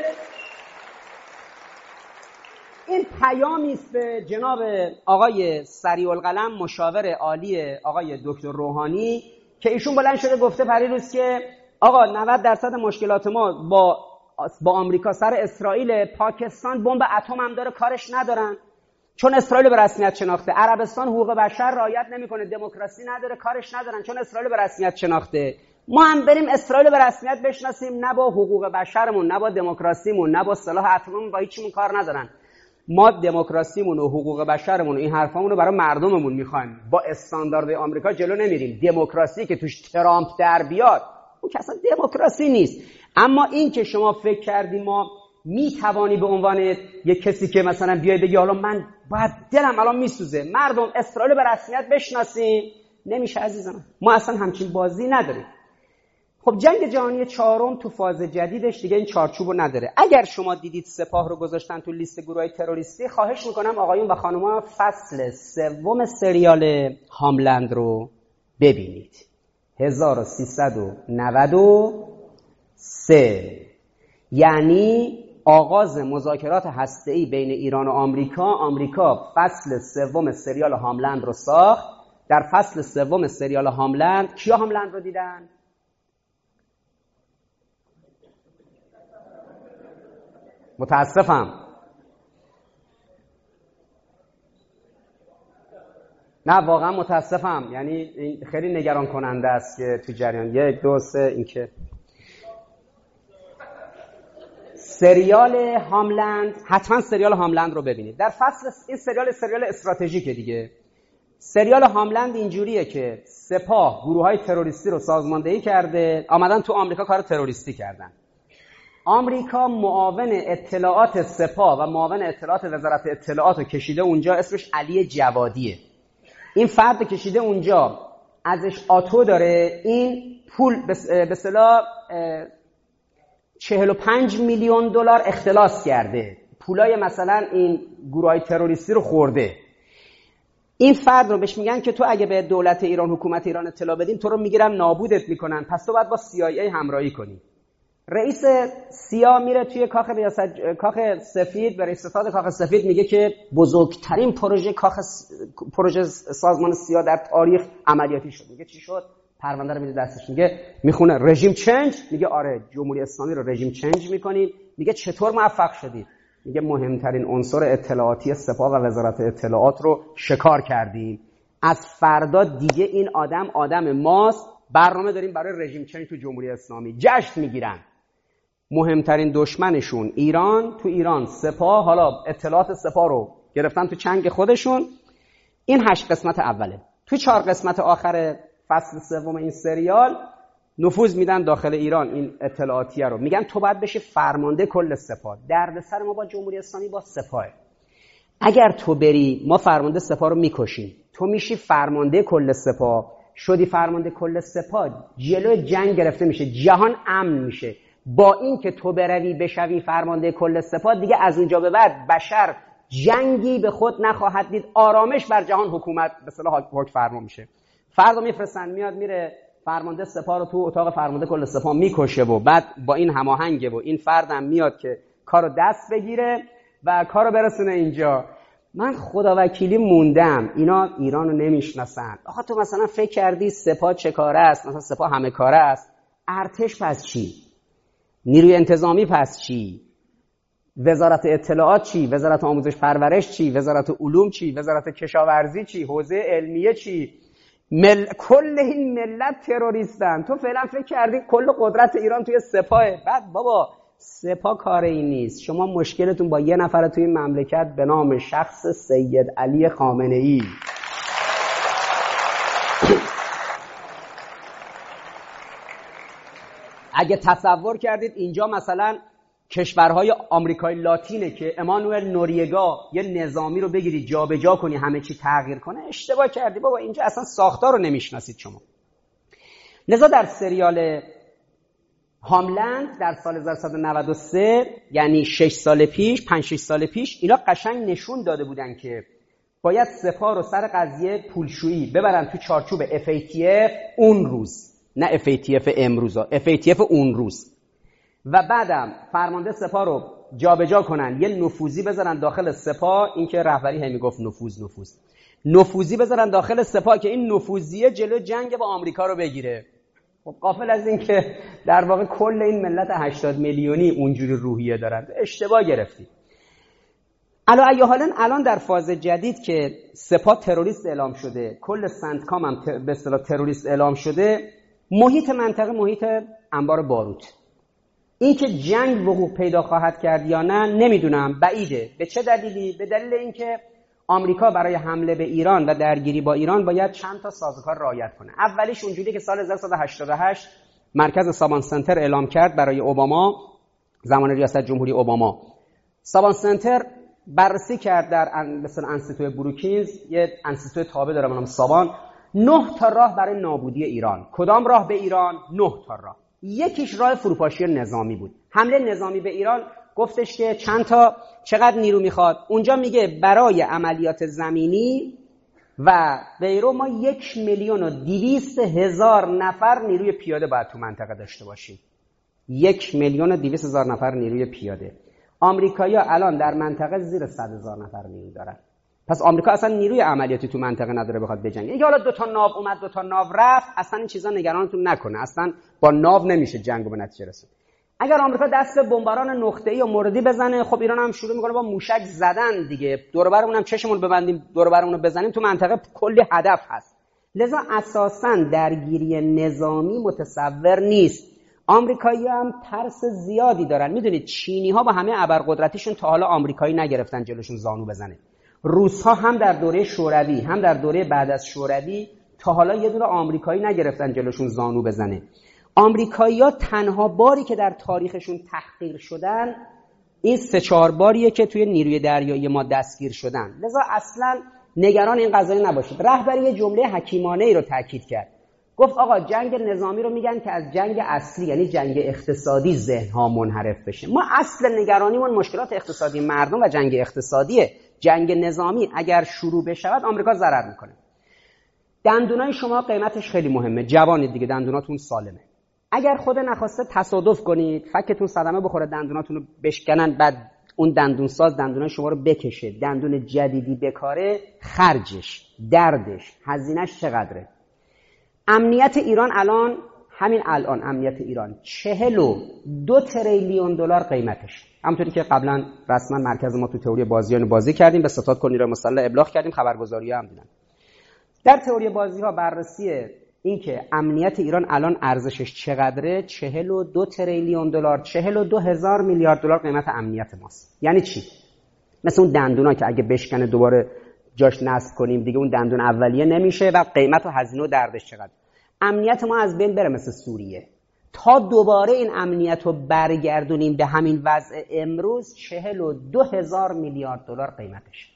این پیامی است به جناب آقای سریع القلم مشاور عالی آقای دکتر روحانی که ایشون بلند شده گفته پریروز که آقا نود درصد مشکلات ما با با آمریکا سر اسرائیل، پاکستان بمب اتم هم داره کارش ندارن چون اسرائیل به رسمیت شناخته، عربستان حقوق بشر رعایت نمیکنه، دموکراسی نداره کارش ندارن چون اسرائیل به رسمیت شناخته. ما هم بریم اسرائیل به رسمیت بشناسیم، نه با حقوق بشرمون، نه با دموکراسیمون، نه با سلاح اتممون، با هیچیمون کار ندارن. ما دموکراسیمون و حقوق بشرمون و این حرفامون رو برای مردممون میخوایم، با استانداردهای آمریکا جلو نمیریم. دموکراسی که توش ترامپ در بیاد اون که اصلا دموکراسی نیست. اما این که شما فکر کردی ما میتوانی به عنوان یک کسی که مثلا بیای بگی حالا من باید دلم الان میسوزه مردم اسرائیل به رسمیت بشناسیم، نمیشه عزیزان. ما اصلا همچین بازی نداریم. خب جنگ جهانی چهارم تو فاز جدیدش دیگه این چارچوبو نداره. اگر شما دیدید سپاه رو گذاشتن تو لیست گروهای تروریستی، خواهش میکنم آقایون و خانوما فصل سوم سریال هاملند رو ببینید. هزار و سیصد و نود و سه یعنی آغاز مذاکرات هسته‌ای بین ایران و آمریکا. آمریکا فصل سوم سریال هاملند رو ساخت. در فصل سوم سریال هاملند کیا هاملند رو دیدن؟ متاسفم. نه واقعا متاسفم، یعنی خیلی نگران کننده است که تو جریان یک دو سه این که سریال هاملند، حتما سریال هاملند رو ببینید. در فصل این سریال سریال استراتژیکه دیگه. سریال هاملند اینجوریه که سپاه گروه‌های تروریستی رو سازماندهی کرده، آمدن تو آمریکا کار تروریستی کردن. آمریکا معاون اطلاعات سپاه و معاون اطلاعات وزارت اطلاعات رو کشیده اونجا، اسمش علی جوادیه. این فرد کشیده اونجا، ازش آتو داره، این پول به اصطلاح چهل و پنج میلیون دلار اختلاس کرده، پولای مثلا این گروه‌های تروریستی رو خورده. این فرد رو بهش میگن که تو اگه به دولت ایران، حکومت ایران اطلاع بدیم تو رو میگیرن نابودت میکنن، پس تو باید با سی آی ای همراهی کنی. رئیس سیا میره توی کاخ ریاست کاخ سفید، به رئیس ستاد کاخ سفید میگه که بزرگترین پروژه کاخ پروژه سازمان سیا در تاریخ عملیاتی شد. میگه چی شد؟ پرونده رو میده دستش، میگه میخونه رژیم چنج، میگه آره جمهوری اسلامی رو رژیم چنج میکنید. میگه چطور موفق شدید؟ میگه مهمترین عنصر اطلاعاتی سپاه و وزارت اطلاعات رو شکار کردیم، از فردا دیگه این آدم آدم ماست، برنامه داریم برای رژیم چنج تو جمهوری اسلامی. جشن میگیرن. مهمترین دشمنشون ایران، تو ایران سپاه، حالا اطلاعات سپاه رو گرفتن تو چنگ خودشون. این هشت قسمت اوله. تو چهار قسمت آخر فصل سوم این سریال نفوذ میدن داخل ایران، این اطلاعاتیه رو میگن تو باید بشی فرمانده کل سپاه. دردسر ما با جمهوری اسلامی با سپاه، اگر تو بری ما فرمانده سپاه رو میکشیم، تو میشی فرمانده کل سپاه، شدی فرمانده کل سپاه، جلوی جنگ گرفته میشه، جهان امن میشه. با این که تو بروی بشوی فرمانده کل سپاه، دیگه از اونجا به بعد بشر جنگی به خود نخواهد دید، آرامش بر جهان حکومت به اصطلاح حکم فرما میشه. فردا میفرستن، میاد میره فرمانده سپاه رو تو اتاق فرمانده کل سپاه میکشه و بعد با این هماهنگه و این فردم میاد که کارو دست بگیره و کارو برسونه اینجا. من خدا وکیلی موندم اینا ایرانو نمیشناسن. آخه تو مثلا فکر کردی سپاه چه کاره است؟ مثلا سپاه همه کاره است. ارتش پس چی؟ نیروی انتظامی پس چی؟ وزارت اطلاعات چی؟ وزارت آموزش پرورش چی؟ وزارت علوم چی؟ وزارت کشاورزی چی؟ حوزه علمیه چی؟ مل... کل این ملت تروریستن. تو فعلا فکر کردی کل قدرت ایران توی سپاهه. بعد بابا سپاه کار این نیست. شما مشکلتون با یه نفر توی این مملکت به نام شخص سید علی خامنه ای. اگه تصور کردید اینجا مثلا کشورهای آمریکای لاتینه که امانوئل نوریگا یه نظامی رو بگیری جابجا کنی همه چی تغییر کنه، اشتباه کردی بابا. اینجا اصلا ساختار رو نمیشناسید شما. لذا در سریال هاملند در سال هزار و سیصد و نود و سه، یعنی شش سال پیش، پنج شش سال پیش، اینا قشنگ نشون داده بودن که باید سپاه رو سر قضیه پولشویی ببرن تو چارچوب اف ای تی اف اون روز، نه اف ای تی اف امروزا، اف ای تی اف اون روز. و بعدم فرمانده سپاه رو جابجا کنن، یه نفوذی بذارن داخل سپاه. این که رهبری همی گفت نفوذ نفوذ نفوذی بذارن داخل سپاه که این نفوذیه جلو جنگ با آمریکا رو بگیره. خب غافل از این که در واقع کل این ملت هشتاد میلیونی اونجوری روحیه دارن. اشتباه گرفتی. علا ای حالا الان در فاز جدید که سپاه تروریست اعلام شده، کل سنتکام هم به اصطلاح تروریست اعلام شده، محیط منطقه محیط انبار باروت. این که جنگ وقوع پیدا خواهد کرد یا نه نمیدونم، بعیده. به چه دلیلی؟ به دلیل اینکه آمریکا برای حمله به ایران و درگیری با ایران باید چند تا سازوکار رعایت کنه. اولیش اونجوری که سال هزار و سیصد و هشتاد و هشت مرکز سابان سنتر اعلام کرد برای اوباما، زمان ریاست جمهوری اوباما. سابان سنتر بررسی کرد در مثلا انستیتوی بروکینز، یه انستیتوی تابع داره به نام سابان، نه تا راه برای نابودی ایران. کدام راه به ایران؟ نه تا راه. یکیش راه فروپاشی نظامی بود. حمله نظامی به ایران گفتش که چند تا چقدر نیرو میخواد. اونجا میگه برای عملیات زمینی و غیره ما یک میلیون و دویست هزار نفر نیروی پیاده باید تو منطقه داشته باشیم. یک میلیون و دویست هزار نفر نیروی پیاده. آمریکایی‌ها الان در منطقه زیر صد هزار نفر نیرو دارن. پس آمریکا اصلا نیروی عملیاتی تو منطقه نداره بخواد بجنگه. اینکه حالا دو تا ناو اومد دو تا ناو رفت، اصلا این چیزا نگرانتون نکنه. اصلا با ناو نمیشه جنگو به نتیجه رسون. اگر آمریکا دست به بمباران نقطه‌ای و موردی بزنه، خب ایران هم شروع میکنه با موشک زدن دیگه. دور و برمون هم چشمون ببندیم، دور و برمون رو بزنیم، تو منطقه کلی هدف هست. لذا اساساً درگیری نظامی متصور نیست. آمریکایی‌ها هم ترس زیادی دارن. میدونید چینی‌ها با همه ابرقدرتیشون تا حالا آمریکایی نگرفتن جلوشون زانو بزنه. روس‌ها هم در دوره شوروی هم در دوره بعد از شوروی تا حالا یه دونه آمریکایی نگرفتن جلوشون زانو بزنه. آمریکایی‌ها تنها باری که در تاریخشون تحقیر شدن این سه چهار باریه که توی نیروی دریایی ما دستگیر شدن. لذا اصلاً نگران این قضیه نباشید. رهبر یه جمله حکیمانه ای رو تاکید کرد. گفت آقا جنگ نظامی رو میگن که از جنگ اصلی یعنی جنگ اقتصادی ذهن‌ها منحرف بشه. ما اصل نگرانیمون مشکلات اقتصادی مردم و جنگ اقتصادیه. جنگ نظامی اگر شروع بشود آمریکا ضرر میکنه. دندونای شما قیمتش خیلی مهمه. جوانید دیگه، دندوناتون سالمه. اگر خود نخواسته تصادف کنید، فکتون صدمه بخوره، دندوناتون رو بشکنن، بعد اون دندون ساز دندونای شما رو بکشه، دندون جدیدی بکاره، خرجش، دردش، هزینه‌اش چقدره؟ امنیت ایران الان همین الان امنیت ایران چهل و دو تریلیون دلار قیمتش. همونطوری که قبلا رسما مرکز ما تو تئوری بازیان بازی کردیم، به ستاد کل نیروی مسلح ابلاغ کردیم، خبرگزاری‌ها هم دیدن. در تئوری بازی‌ها بررسی این که امنیت ایران الان ارزشش چقدره، چهل و دو تریلیون دلار، چهل و دو هزار میلیارد دلار قیمت امنیت ماست. یعنی چی؟ مثل اون دندونا که اگه بشکنه دوباره جاش نصب کنیم دیگه اون دندون اولیه نمیشه و قیمت و هزینه و دردش چقدر. امنیت ما از بین بره مثل سوریه. تا دوباره این امنیت رو برگردونیم به همین وضع امروز چهل و دو هزار میلیارد دلار قیمتش.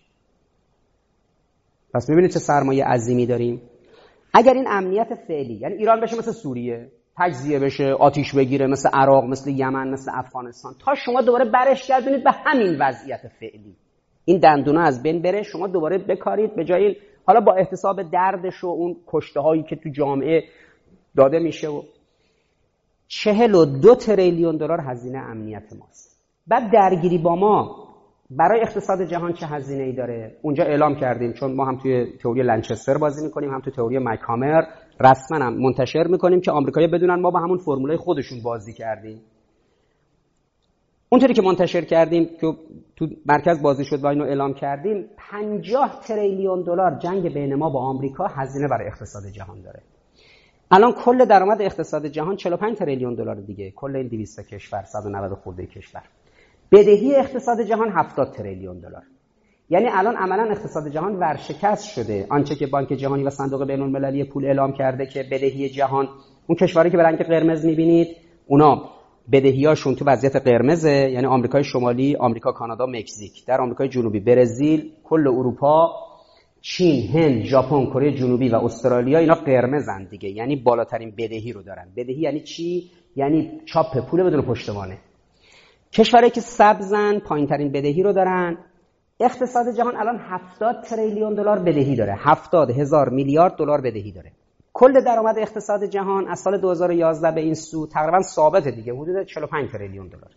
پس میبینید چه سرمایه عظیمی داریم. اگر این امنیت فعلی یعنی ایران بشه مثل سوریه، تجزیه بشه، آتیش بگیره مثل عراق، مثل یمن، مثل افغانستان، تا شما دوباره برش گردونید به همین وضعیت فعلی، این دندونا از بین بره، شما دوباره بکارید به جای حالا با احتساب دردش و اون کشته هایی که تو جامعه داده میشه و چهل و دو تریلیون دلار هزینه امنیت ماست. بعد درگیری با ما برای اقتصاد جهان چه هزینه‌ای داره؟ اونجا اعلام کردیم، چون ما هم توی تئوری لنچستر بازی می‌کنیم هم توی تئوری مایکامر رسما هم منتشر می‌کنیم که آمریکایی‌ها بدونن ما با همون فرمولای خودشون بازی کردیم. اونطوری که منتشر کردیم که تو مرکز بازی شد و اینو اعلام کردیم، پنجاه تریلیون دلار جنگ بین ما با آمریکا هزینه برای اقتصاد جهان داره. الان کل درآمد اقتصاد جهان چهل و پنج تریلیون دلار دیگه، کل این دویست کشور، صد و نود خورده کشور. بدهی اقتصاد جهان هفتاد تریلیون دلار. یعنی الان عملاً اقتصاد جهان ورشکست شده. آنچه که بانک جهانی و صندوق بین‌المللی پول اعلام کرده که بدهی جهان، اون کشوری که به رنگ قرمز می‌بینید، اونا بدهیاشون تو وضعیت قرمزه، یعنی آمریکای شمالی، آمریکا، کانادا، مکزیک. در آمریکای جنوبی برزیل، کل اروپا، چین، هند، ژاپن، کره جنوبی و استرالیا اینا قرمزن دیگه، یعنی بالاترین بدهی رو دارن. بدهی یعنی چی؟ یعنی چاپ پول بدون پشتوانه. کشورهایی که سبزن پایین‌ترین بدهی رو دارن. اقتصاد جهان الان هفتاد تریلیون دلار بدهی داره، هفتاد هزار میلیارد دلار بدهی داره. کل درآمد اقتصاد جهان از سال دو هزار و یازده به این سو تقریبا ثابته دیگه، حدود چهل و پنج تریلیون دلار.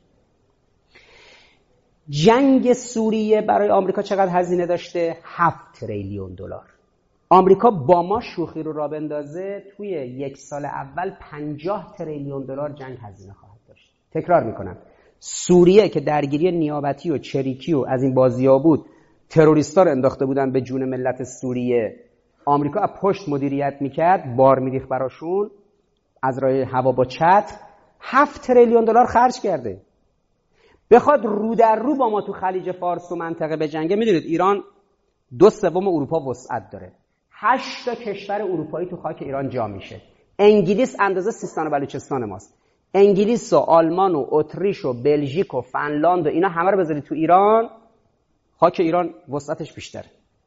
جنگ سوریه برای آمریکا چقدر هزینه داشته؟ هفت تریلیون دلار. آمریکا با ما شوخی رو را بندازه توی یک سال اول پنجاه تریلیون دلار جنگ هزینه خواهد داشت. تکرار میکنم، سوریه که درگیری نیابتی و چریکی و از این بازی‌ها بود، تروریستا رو انداخته بودن به جون ملت سوریه، آمریکا از پشت مدیریت میکرد، بار میریخ براشون از راه هوا با چتر، هفت تریلیون دلار خرج کرده. بخواد رو در رو با ما تو خلیج فارس و منطقه بجنگه، میدونید ایران دو سوم اروپا وسعت داره، هشت تا کشور اروپایی تو خاک ایران جا میشه. انگلیس اندازه سیستان و بلوچستان ماست. انگلیس و آلمان و اتریش و بلژیک و فنلاند و اینا همه رو بذارید تو ایران، خاک ایران وسعتش بیشتره.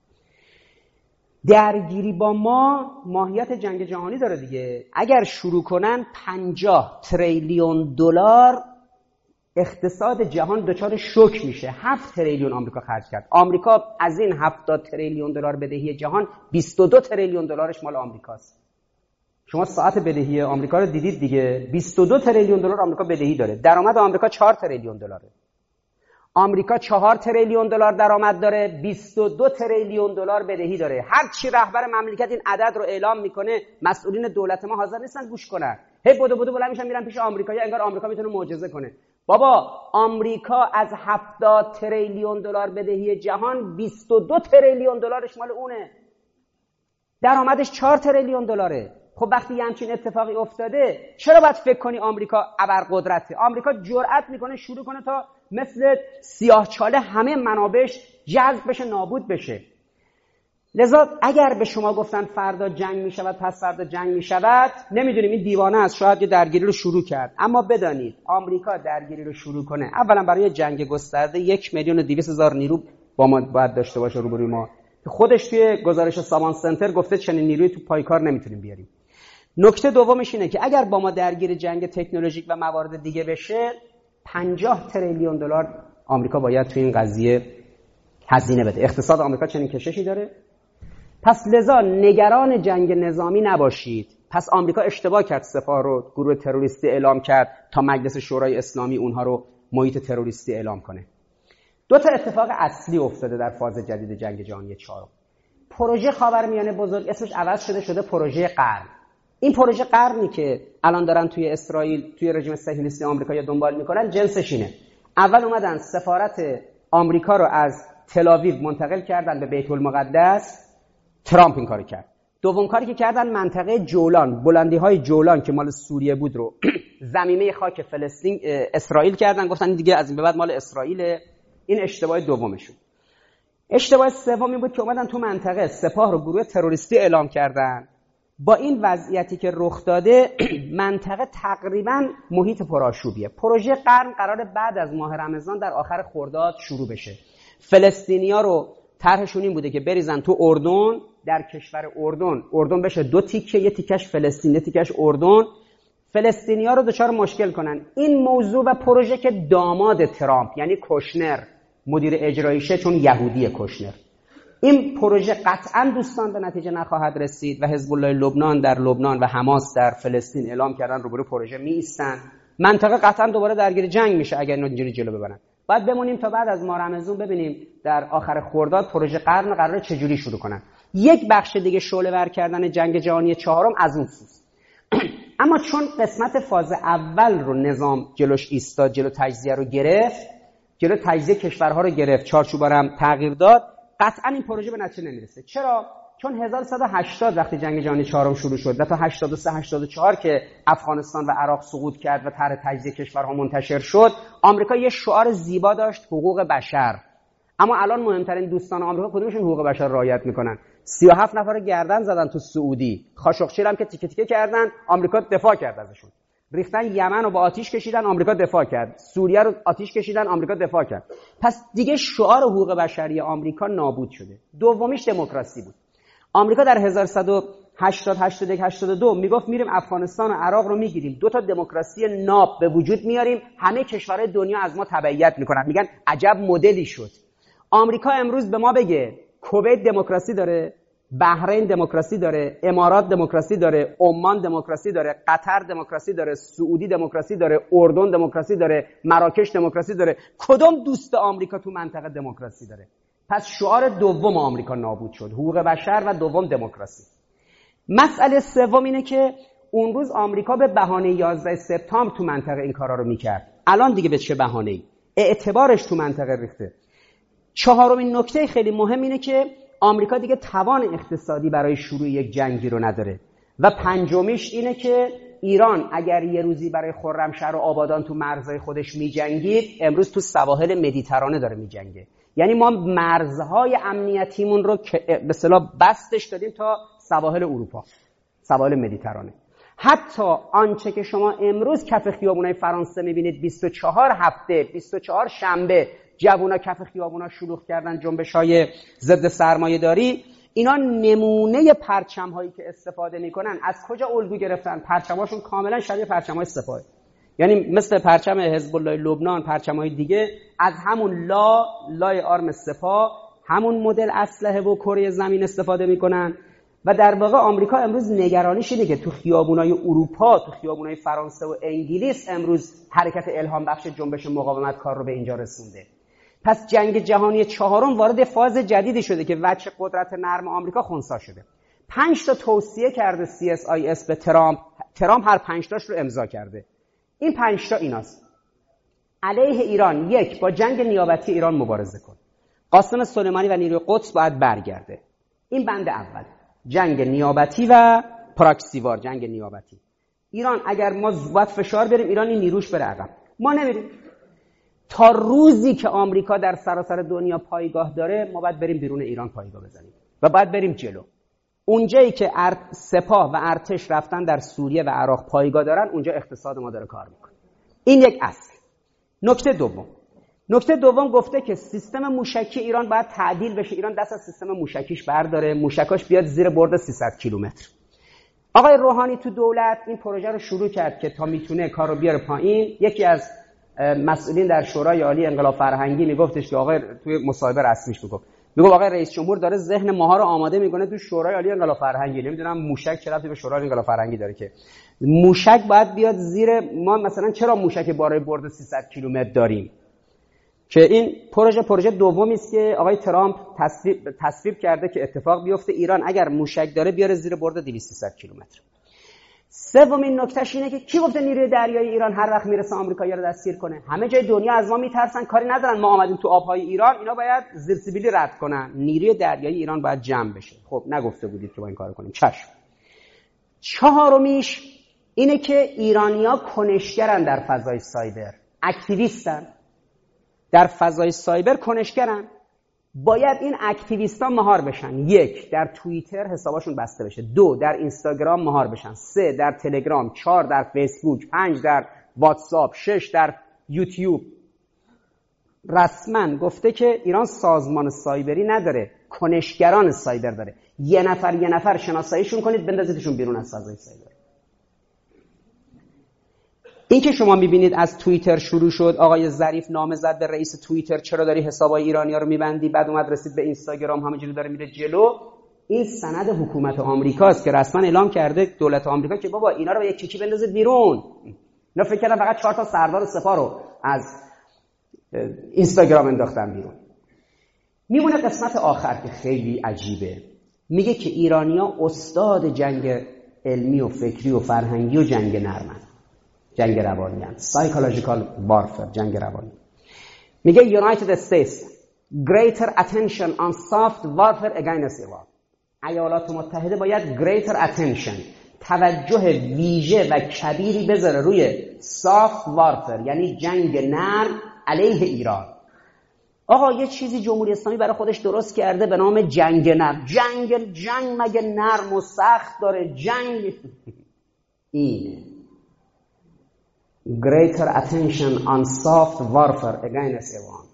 درگیری با ما ماهیت جنگ جهانی داره دیگه. اگر شروع کنن پنجاه تریلیون دلار اقتصاد جهان دچار شوک میشه. هفت تریلیون آمریکا خرج کرد. آمریکا از این هفتاد تریلیون دلار بدهی جهان بیست و دو تریلیون دلارش مال آمریکاست. شما ساعت بدهی آمریکا رو دیدید دیگه، بیست و دو تریلیون دلار آمریکا بدهی داره. درآمد آمریکا چهار تریلیون دلاره. آمریکا چهار تریلیون دلار درآمد داره، بیست و دو تریلیون دلار بدهی داره. هر چی رهبر مملکت این عدد رو اعلام میکنه، مسئولین دولت ما حاضر نیستن گوش کنن. هی بدو بدو بلند میشن میرن پیش آمریکایی، انگار آمریکا میتونه معجزه کنه. بابا آمریکا از هفتاد تریلیون دلار بدهی جهان بیست و دو تریلیون دلارش مال اونه. درآمدش چهار تریلیون دلاره. خب وقتی یه همچین اتفاقی افتاده چرا باید فکر کنی آمریکا ابرقدرته؟ آمریکا جرأت میکنه شروع کنه تا مثل سیاهچاله همه منابعش جذب بشه، نابود بشه. لذا اگر به شما گفتن فردا جنگ میشود، پس فردا جنگ میشود، نمیدونیم این دیوانه است، شاید یه درگیری رو شروع کرد. اما بدانید آمریکا درگیری رو شروع کنه، اولا برای جنگ گسترده یک میلیون و دویست هزار نیرو با ما باید داشته باشه روبروی ما. خودش توی گزارش سامان سنتر گفته چنین نیروی تو پایکار نمیتونیم بیاریم. نکته دومش اینه که اگر با ما درگیر جنگ تکنولوژیک و موارد دیگه بشه، پنجاه تریلیون دلار آمریکا باید تو این قضیه هزینه بده. اقتصاد آمریکا چنین کششی داره. پس لذا نگران جنگ نظامی نباشید. پس آمریکا اشتباه کرد سپاه رو گروه تروریستی اعلام کرد تا مجلس شورای اسلامی اونها رو محیط تروریستی اعلام کنه. دو تا اتفاق اصلی افتاده در فاز جدید جنگ جهانی چهارم. پروژه خاورمیانه بزرگ اسمش عوض شده شده پروژه قرن. این پروژه قرنی که الان دارن توی اسرائیل توی رژیم صهیونیستی آمریکا یا دنبال میکنن جنسش اینه. اول اومدن سفارت آمریکا رو از تل آویو منتقل کردن به بیت المقدس. ترامپ این کارو کرد. دوم کاری که کردن منطقه جولان، بلندی‌های جولان که مال سوریه بود رو زمینه خاک فلسطین اسرائیل کردن، گفتن دیگه از این به بعد مال اسرائیل. این اشتباه دومشون. اشتباه سومی بود که اومدن تو منطقه سپاه رو گروه تروریستی اعلام کردن. با این وضعیتی که رخ داده منطقه تقریبا محیط پرآشوبیه. پروژه قرن قراره بعد از ماه رمضان در آخر خرداد شروع بشه. فلسطینیا رو طرحشون این بوده که بریزن تو اردن، در کشور اردن اردن بشه دو تیکه، یه تیکش فلسطین، یه تیکش اردن. فلسطینیا رو دچار مشکل کنن. این موضوع و پروژه که داماد ترامپ یعنی کوشنر مدیر اجراییشه، چون یهودیه کوشنر، این پروژه قطعا دوستان به نتیجه نخواهد رسید و حزب الله لبنان در لبنان و حماس در فلسطین اعلام کردن روبرو پروژه می ایستن. منطقه قطعا دوباره درگیر جنگ میشه اگر اینو اینجوری جلو ببرن. باید بمونیم تا بعد از ماه رمضان ببینیم در آخر خرداد پروژه قرن قراره چجوری شروع کنن. یک بخش دیگه شعله ور کردن جنگ جهانی چهارم از اون سوست. اما چون قسمت فاز اول رو نظام جلوش ایستاد، جلو تجزیه رو گرفت، جلو تجزیه کشورها رو گرفت، چارچوبا رو هم تغییر داد، قطعا این پروژه به نتیجه نمیرسه. چرا؟ چون هزار و سیصد و هشتاد وقتی جنگ جهانی چهارم شروع شد و تا هشتاد و سه هشتاد و چهار که افغانستان و عراق سقوط کرد و طرح تجزیه کشورها منتشر شد، آمریکا یه شعار زیبا داشت، حقوق بشر. اما الان مهمترین دوستان آمریکا کدومشون حقوق بشر رعایت میکنن؟ سی و هفت نفر گردن زدن تو سعودی، خاشقچی هم که تیکه تیکه کردن، آمریکا دفاع کرد ازشون. ریختن یمن رو با آتیش کشیدن، آمریکا دفاع کرد. سوریه رو آتیش کشیدن، آمریکا دفاع کرد. پس دیگه شعار حقوق بشری آمریکا نابود شده. دومیش دموکراسی بود. آمریکا در هزار و سیصد و هشتاد هشتاد و یک هشتاد و دو میگفت میریم افغانستان و عراق رو میگیریم، دو تا دموکراسی ناب به وجود میاریم، همه کشورهای دنیا از ما تبعیت میکنن. میگن عجب مدلی شد. آمریکا امروز به ما بگه کویت دموکراسی داره، بحرین دموکراسی داره، امارات دموکراسی داره، عمان دموکراسی داره، قطر دموکراسی داره، سعودی دموکراسی داره، اردن دموکراسی داره، مراکش دموکراسی داره، کدوم دوست آمریکا تو منطقه دموکراسی داره؟ پس شعار دوم آمریکا نابود شد، حقوق بشر، و دوم دموکراسی. مسئله سوم اینه که اون روز آمریکا به بهانه یازده سپتامبر تو منطقه این کارا رو میکرد. الان دیگه به چه بهانه‌ای؟ اعتبارش تو منطقه ریخته. چهارمین نکته خیلی مهم اینه که آمریکا دیگه توان اقتصادی برای شروع یک جنگی رو نداره. و پنجمیش اینه که ایران اگر یه روزی برای خرمشهر و آبادان تو مرزهای خودش میجنگید، امروز تو سواحل مدیترانه داره میجنگه. یعنی ما مرزهای امنیتیمون رو به اصطلاح بستش دادیم تا سواحل اروپا، سواحل مدیترانه. حتی آنچه که شما امروز کف خیابونای فرانسه میبینید، بیست و چهار هفته، بیست و چهار شنبه جوونا کف خیابونا شلوغ کردن، جنبش‌های ضد سرمایه‌داری، اینا نمونه پرچم‌هایی که استفاده می‌کنن از کجا الگو گرفتن؟ پرچم‌هاشون کاملا شبیه پرچم‌های سپاه. یعنی مثل پرچم حزب الله لبنان، پرچم‌های دیگه از همون لا لای آرم سپاه، همون مدل اسلحه و کره زمین استفاده می‌کنن. و در واقع آمریکا امروز نگرانیش اینه که تو خیابونای اروپا، تو خیابونای فرانسه و انگلیس امروز حرکت الهام بخش جنبش مقاومت کار رو به اینجا رسونده. پس جنگ جهانی چهارم وارد فاز جدیدی شده که وجه قدرت نرم آمریکا خنثی شده. پنج تا توصیه کرده سی اس آی اس به ترامپ، ترامپ هر پنج تاش رو امضا کرده. این پنج تا ایناست: علیه ایران، یک، با جنگ نیابتی ایران مبارزه کن. قاسم سلیمانی و نیروی قدس باید برگرده. این بند اول، جنگ نیابتی و پراکسیوار، جنگ نیابتی. ایران اگر ما باید فشار بریم ایران این نیروش بره عقب، ما نمیریم. تا روزی که آمریکا در سراسر دنیا پایگاه داره ما باید بریم بیرون ایران پایگاه بزنیم و باید بریم جلو. اونجایی که سپاه و ارتش رفتن در سوریه و عراق پایگاه دارن اونجا اقتصاد ما داره کار میکنه. این یک اصل. نکته دوم نکته دوم گفته که سیستم موشکی ایران باید تعدیل بشه. ایران دست از سیستم موشکیش برداره، موشکاش بیاد زیر برد سیصد کیلومتر. آقای روحانی تو دولت این پروژه رو شروع کرد که تا میتونه کار رو بیاره پایین. یکی از مسئولین در شورای عالی انقلاب فرهنگی میگفتش که آقای توی مصاحبه رسمیش میگفت میگفت آقای رئیس جمهور داره ذهن ماها رو آماده میکنه تو شورای عالی انقلاب فرهنگی. نمیدونم موشک چه ربطی به شورای انقلاب فرهنگی داره که موشک باید بیاد زیر ما. مثلا چرا موشک بارای برد سیصد کیلومتر داریم؟ که این پروژه پروژه دومی است که آقای ترامپ تصویب تصویب کرده که اتفاق بیفته. ایران اگر موشک داره بیاره زیر برد دویست کیلومتر. سومین نکتهش اینه که کی گفته نیروی دریایی ایران هر وقت میرسه آمریکایی‌ها رو دستگیر کنه؟ همه جای دنیا از ما میترسن، کاری ندارن. ما آمدیم تو آبهای ایران، اینا باید زیر سیبیلی رد کنن. نیروی دریایی ایران باید جمع بشه. خب نگفته بودید که با این کارو کنیم. چشم. چهارمیش اینه که ایرانی‌ها کنشگرن در فضای سایبر، اکتیویستن. در فضای سایبر کنشگرن. باید این اکتیویستا مهار بشن. یک، در توییتر حسابشون بسته بشه. دو، در اینستاگرام مهار بشن. سه، در تلگرام. چهار، در فیسبوک. پنج، در واتساپ. شش، در یوتیوب. رسما گفته که ایران سازمان سایبری نداره، کنشگران سایبر داره. یه نفر یه نفر شناساییشون کنید، بندازیدشون بیرون از فضای سایبر. این که شما میبینید از توییتر شروع شد، آقای ظریف نامزد به رئیس توییتر چرا داری حسابای ایرانی‌ها رو میبندی، بعد اومد رسید به اینستاگرام همینجوری داره میره جلو. این سند حکومت آمریکاست که رسما اعلام کرده دولت آمریکا که بابا اینا رو با یک چیکی بندازید بیرون. اینا فکر کردن فقط چهار تا سردار سپاه رو از اینستاگرام انداختن بیرون. میمونه قسمت آخر که خیلی عجیبه. میگه که ایرانی‌ها استاد جنگ علمی و فکری و فرهنگی و جنگ نرمن، جنگ روانی هست. سایکولوژیکال وارفر، جنگ روانی. میگه United States greater attention on soft warfare against Iran. ایالات متحده باید greater attention، توجه ویژه و کبیری بذاره روی soft warfare، یعنی جنگ نرم علیه ایران. آقا یه چیزی جمهوری اسلامی برای خودش درست کرده به نام جنگ نرم. جنگ جنگ مگه نرم و سخت داره؟ جنگ اینه. Greater attention on soft warfare against Iran.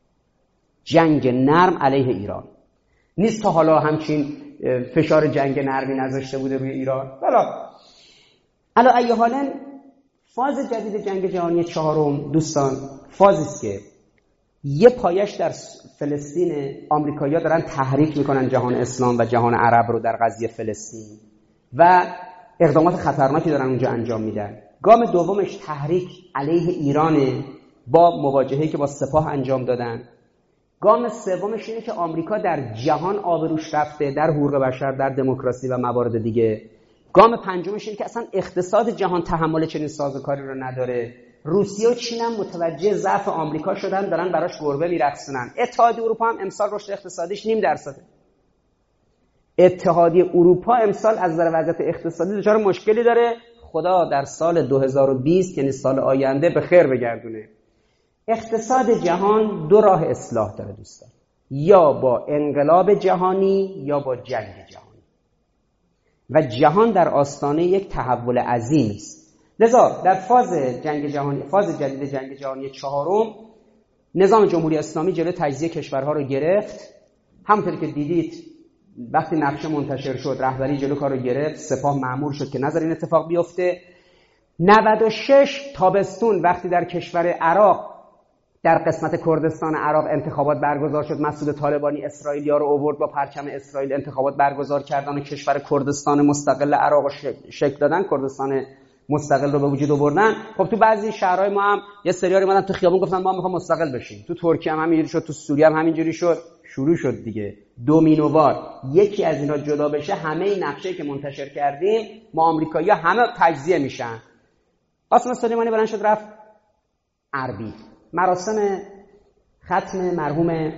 جنگ نرم علیه ایران. نیست تا حالا همچین فشار جنگ نرمی نذاشته بوده روی ایران. بلا علا ای حالن فاز جدید جنگ جهانی چهارم دوستان فازی است که یه پایش در فلسطین. آمریکایی‌ها دارن تحریک میکنن جهان اسلام و جهان عرب رو در قضیه فلسطین و اقدامات خطرناکی دارن اونجا انجام میدن. گام دومش تحریک علیه ایران با مواجهه‌ای که با سپاه انجام دادن. گام سومش اینه که آمریکا در جهان آبروش رفته، در حقوق بشر، در دموکراسی و موارد دیگه. گام پنجمش اینه که اصلا اقتصاد جهان تحمل چنین سازوکاری رو نداره. روسیه و چین هم متوجه ضعف آمریکا شدن، دارن براش گربه میرقصونن. اتحادیه اروپا هم امسال رشد اقتصادیش نیم درصده. اتحادیه اروپا امسال از نظر وضعیت اقتصادی دچار مشکلی داره. خدا در سال دو هزار و بیست یعنی سال آینده به خیر بگردونه. اقتصاد جهان دو راه اصلاح داره دوستان، یا با انقلاب جهانی یا با جنگ جهانی، و جهان در آستانه یک تحول عظیم است. لذا در فاز جنگ جهانی، فاز جدید جنگ جهانی چهارم، نظام جمهوری اسلامی جلوی تجزیه کشورها رو گرفت. همونطوری که دیدید وقتی نقشه منتشر شد رهبری جلو کار رو گرفت، سپاه مأمور شد که نذار این اتفاق بیفته. نود و شش تابستون وقتی در کشور عراق، در قسمت کردستان عراق انتخابات برگزار شد، مسعود طالبانی اسرائیلیا رو آورد با پرچم اسرائیل، انتخابات برگزار کردن و کشور کردستان مستقل عراق رو شکل دادن، کردستان مستقل رو به وجود آوردن. خب تو بعضی شهرهای ما هم یه سریاری اومدن تو خیابون گفتن ما میخوام مستقل بشیم. تو ترکیه هم همینجوری شد، تو سوریه هم همینجوری شد. شروع شد دیگه دومینووار. یکی از اینا جدا بشه همه این نقشه‌ای که منتشر کردیم ما آمریکایی‌ها همه تجزیه میشن. قاسم سلیمانی بلند شد رفت اربیل. مراسم ختم مرحوم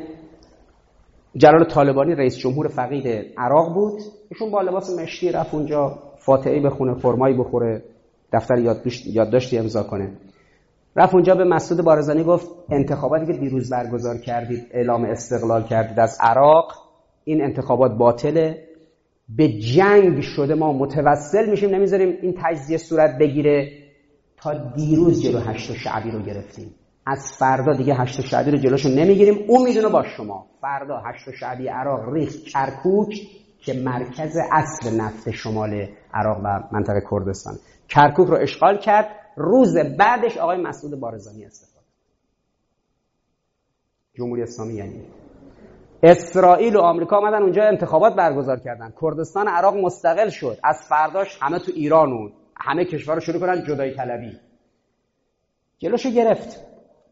جلال طالبانی رئیس جمهور فقید عراق بود. ایشون با لباس مشکی رفت اونجا، فاتحه بخونه، خرمایی بخوره، دفتر یادداشت یادداشتی امضا کنه. رفت اونجا به مسعود بارزانی گفت انتخاباتی که دیروز برگزار کردید، اعلام استقلال کردید از عراق، این انتخابات باطله، به جنگ شده، ما متوسل میشیم، نمیذاریم این تجزیه صورت بگیره. تا دیروز جلو هشت شعبی رو گرفتیم، از فردا دیگه هشت شعبی رو جلوشو نمیگیریم. اون میدونه با شما فردا هشت شعبی عراق ریخت کرکوک که مرکز اصل نفت شمال عراق و منطقه کردستان، کرکوک رو اشغال کرد. روز بعدش آقای مسعود بارزانی استفاده. جمهوری اسلامی یعنی اسرائیل و آمریکا آمدن اونجا انتخابات برگزار کردن، کردستان عراق مستقل شد. از فرداش همه تو ایران و همه کشورها شروع کردن جدایی طلبی، جلوشو گرفت.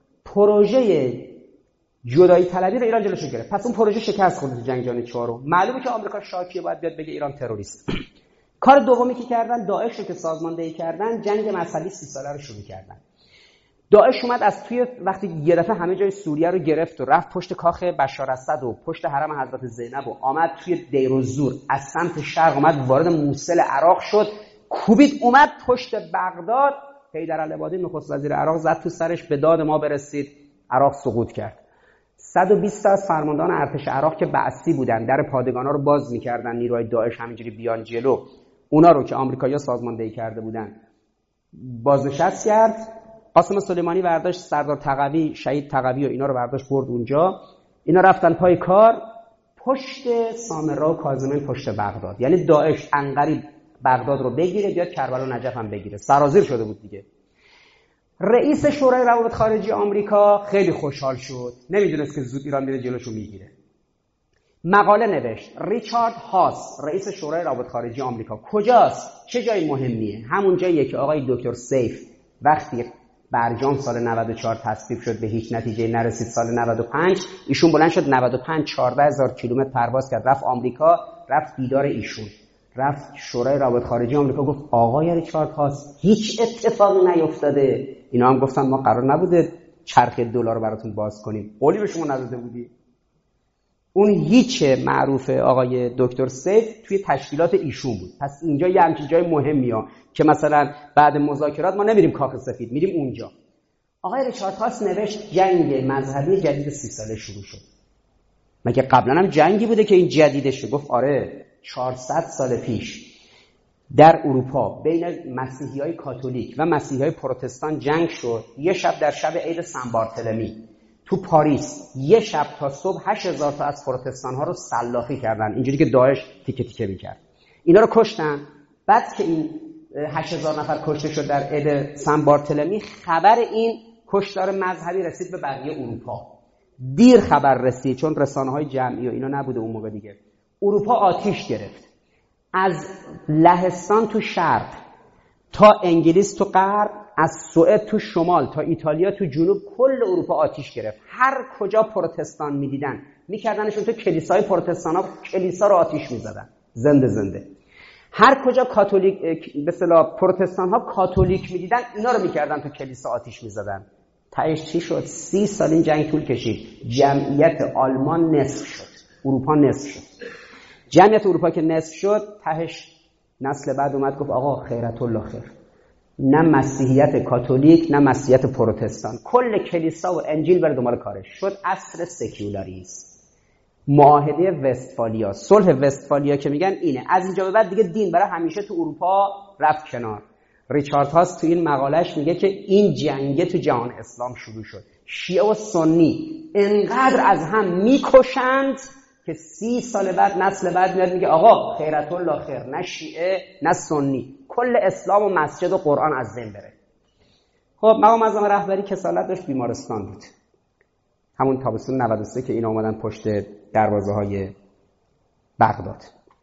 پروژه جدایی طلبی رو ایران جلوشو گرفت. پس اون پروژه شکست خورد تو جنگ جهانی چهارم. معلومه که آمریکا شاکیه، باید بیاد بگه ایران تروریست. کار دومی که کردن، داعش رو که سازماندهی کردن، جنگ مذهبی سی ساله رو شروع کردن. داعش اومد از توی وقتی یه دفعه همه جای سوریه رو گرفت و رفت پشت کاخ بشار اسد و پشت حرم حضرت زینب و آمد توی دیر الزور از سمت شرق اومد وارد موصل عراق شد، کوبید اومد پشت بغداد. حیدرالعبادی نخست وزیر عراق زد تو سرش، به داد ما برسید، عراق سقوط کرد. صد و بیست تا از فرماندهان ارتش عراق که بعثی بودن، در پادگانا رو باز می‌کردن نیروهای داعش همینجوری بیان جلو، اونا رو که آمریکایی‌ها سازماندهی کرده بودن بازنشست کرد. قاسم سلیمانی برداشت سردار تقوی، شهید تقوی و اینا رو برداشت برد اونجا. اینا رفتن پای کار پشت سامرا و کاظمین پشت بغداد. یعنی داعش انقریب بغداد رو بگیره، بیاد کربلا و نجف هم بگیره. سرازیر شده بود دیگه. رئیس شورای روابط خارجی آمریکا خیلی خوشحال شد، نمیدونست که زود ایران میره جلوشو میگیره. مقاله نوشت. ریچارد هاس، رئیس شورای روابط خارجی آمریکا، کجاست؟ چه جای مهمیه؟ همون جاییه که آقای دکتر سیف وقتی برجام سال نود و چهار تصویب شد به هیچ نتیجه نرسید، سال نود و پنج ایشون بلند شد نود و پنج چهارده هزار کیلومتر پرواز کرد، رفت آمریکا، رفت دیدار ایشون، رفت شورای روابط خارجی آمریکا، گفت آقای ریچارد هاس هیچ اتفاقی نیفتاده. اینا هم گفتن ما قرار نبوده چرخ دلار رو براتون باز کنیم، قولی به شما نداده بودی. اون هیچ معروف آقای دکتر سیف توی تشکیلات ایشون بود. پس اینجا یه همچین جای مهمی ها که مثلا بعد مذاکرات ما نمیریم کاخ سفید، میریم اونجا. آقای ریچارد هاس نوشت جنگ مذهبی جدید سی ساله شروع شد. مگه قبلا هم جنگی بوده که این جدیدشه؟ گفت آره، چهارصد سال پیش در اروپا بین مسیحیای کاتولیک و مسیحیای پروتستان جنگ شد. یه شب در شب عید سن بارتلمی تو پاریس یه شب تا صبح هشت هزار تا از پروتستان ها رو سلاخی کردن، اینجوری که داعش تیکه تیکه میکرد. اینا رو کشتن. بعد که این هشت هزار نفر کشته شد در عید سن بارتلمی، خبر این کشتار مذهبی رسید به بقیه اروپا. دیر خبر رسید چون رسانه‌های جمعی و اینا نبوده اون موقع دیگه. اروپا آتیش گرفت. از لهستان تو شرق تا انگلیس تو غرب، از سوئد تو شمال تا ایتالیا تو جنوب، کل اروپا آتیش گرفت. هر کجا پروتستان می‌دیدن می‌کردنشون تو کلیسای پروتستانا، کلیسا رو آتیش می‌زدن زنده زنده. هر کجا کاتولیک به اصطلاح پروتستان‌ها کاتولیک می‌دیدن، اینا رو می‌کردن تو کلیسا آتیش می‌زدن. تهش چی شد؟ سی سال این جنگ طول کشید. جمعیت آلمان نصف شد، اروپا نصف شد. جمعیت اروپا که نصف شد، تهش نسل بعد اومد گفت آقا خیرت الله خیر، نه مسیحیت کاتولیک نه مسیحیت پروتستان، کل کلیسا و انجیل بره دنبال کارش. شد عصر سکولاریسم. معاهده وستفالیا، صلح وستفالیا که میگن اینه. از اینجا به بعد دیگه دین برای همیشه تو اروپا رفت کنار. ریچارد هاس تو این مقالهش میگه که این جنگ تو جهان اسلام شروع شد. شیعه و سنی انقدر از هم میکشند که سی سال بعد نسل بعد میاد میگه آقا خیرت الله خیر، نه شیعه نه سنی، کل اسلام و مسجد و قرآن از بین بره. خب مقام معظم رهبری کسالت داشت، بیمارستان بود. همون تابستون نود و سه که اینا اومدن پشت دروازه های بغداد.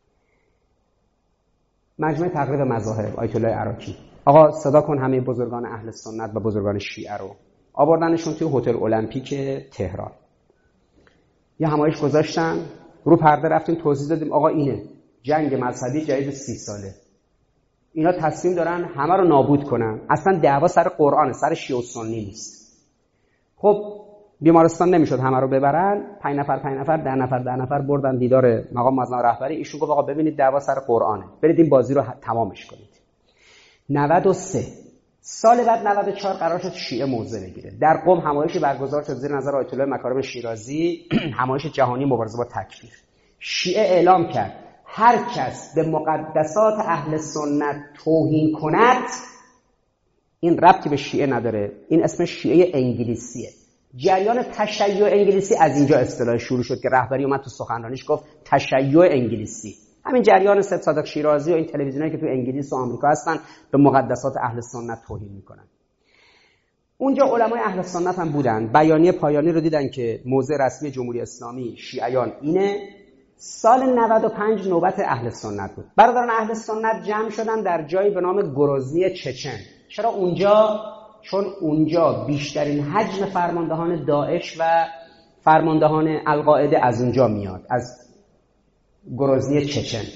مجمع تقریب مذاهب آیت الله عراقی، آقا صدا کن همه بزرگان اهل سنت و بزرگان شیعه رو. آوردنشون توی هتل المپیک تهران. یه همایش گذاشتن، رو پرده رفتیم توضیح دادیم آقا اینه جنگ مذهبی جدید سی ساله. اینا تصمیم دارن همه رو نابود کنن. اصلا دعوا سر قرآن، سر شیعه و سنی نیست. خب بیمارستان نمیشد همه رو ببرن، پنج نفر پنج نفر ده نفر ده نفر بردن دیدار مقام معظم رهبری. ایشون گفت آقا ببینید دعوا سر قرآنه، برید این بازی رو تمامش کنید. نود و سه سال بعد نود و چهار قرار شد شیعه موضع بگیره. در قم همایشی برگزار شد زیر نظر آیت الله مکارم شیرازی، همایش جهانی مبارزه با تکفیر. شیعه اعلام کرد هر کس به مقدسات اهل سنت توهین کند، این ربطی به شیعه نداره، این اسم شیعه انگلیسیه. جریان تشیع انگلیسی از اینجا اصطلاح شروع شد که رهبری اومد تو سخنرانیش گفت تشیع انگلیسی. همین جریان سید صادق شیرازی و این تلویزیونایی که تو انگلیس و آمریکا هستن به مقدسات اهل سنت توهین میکنن. اونجا علمای اهل سنت هم بودن، بیانیه پایانی رو دیدن که موضع رسمی جمهوری اسلامی شیعیان اینه. سال نود و پنج نوبت اهل سنت بود. برادران اهل سنت جمع شدن در جایی به نام گروزنی چچن. چرا اونجا؟ چون اونجا بیشترین حجم فرماندهان داعش و فرماندهان القاعده از اونجا میاد، از گروزنی چچن.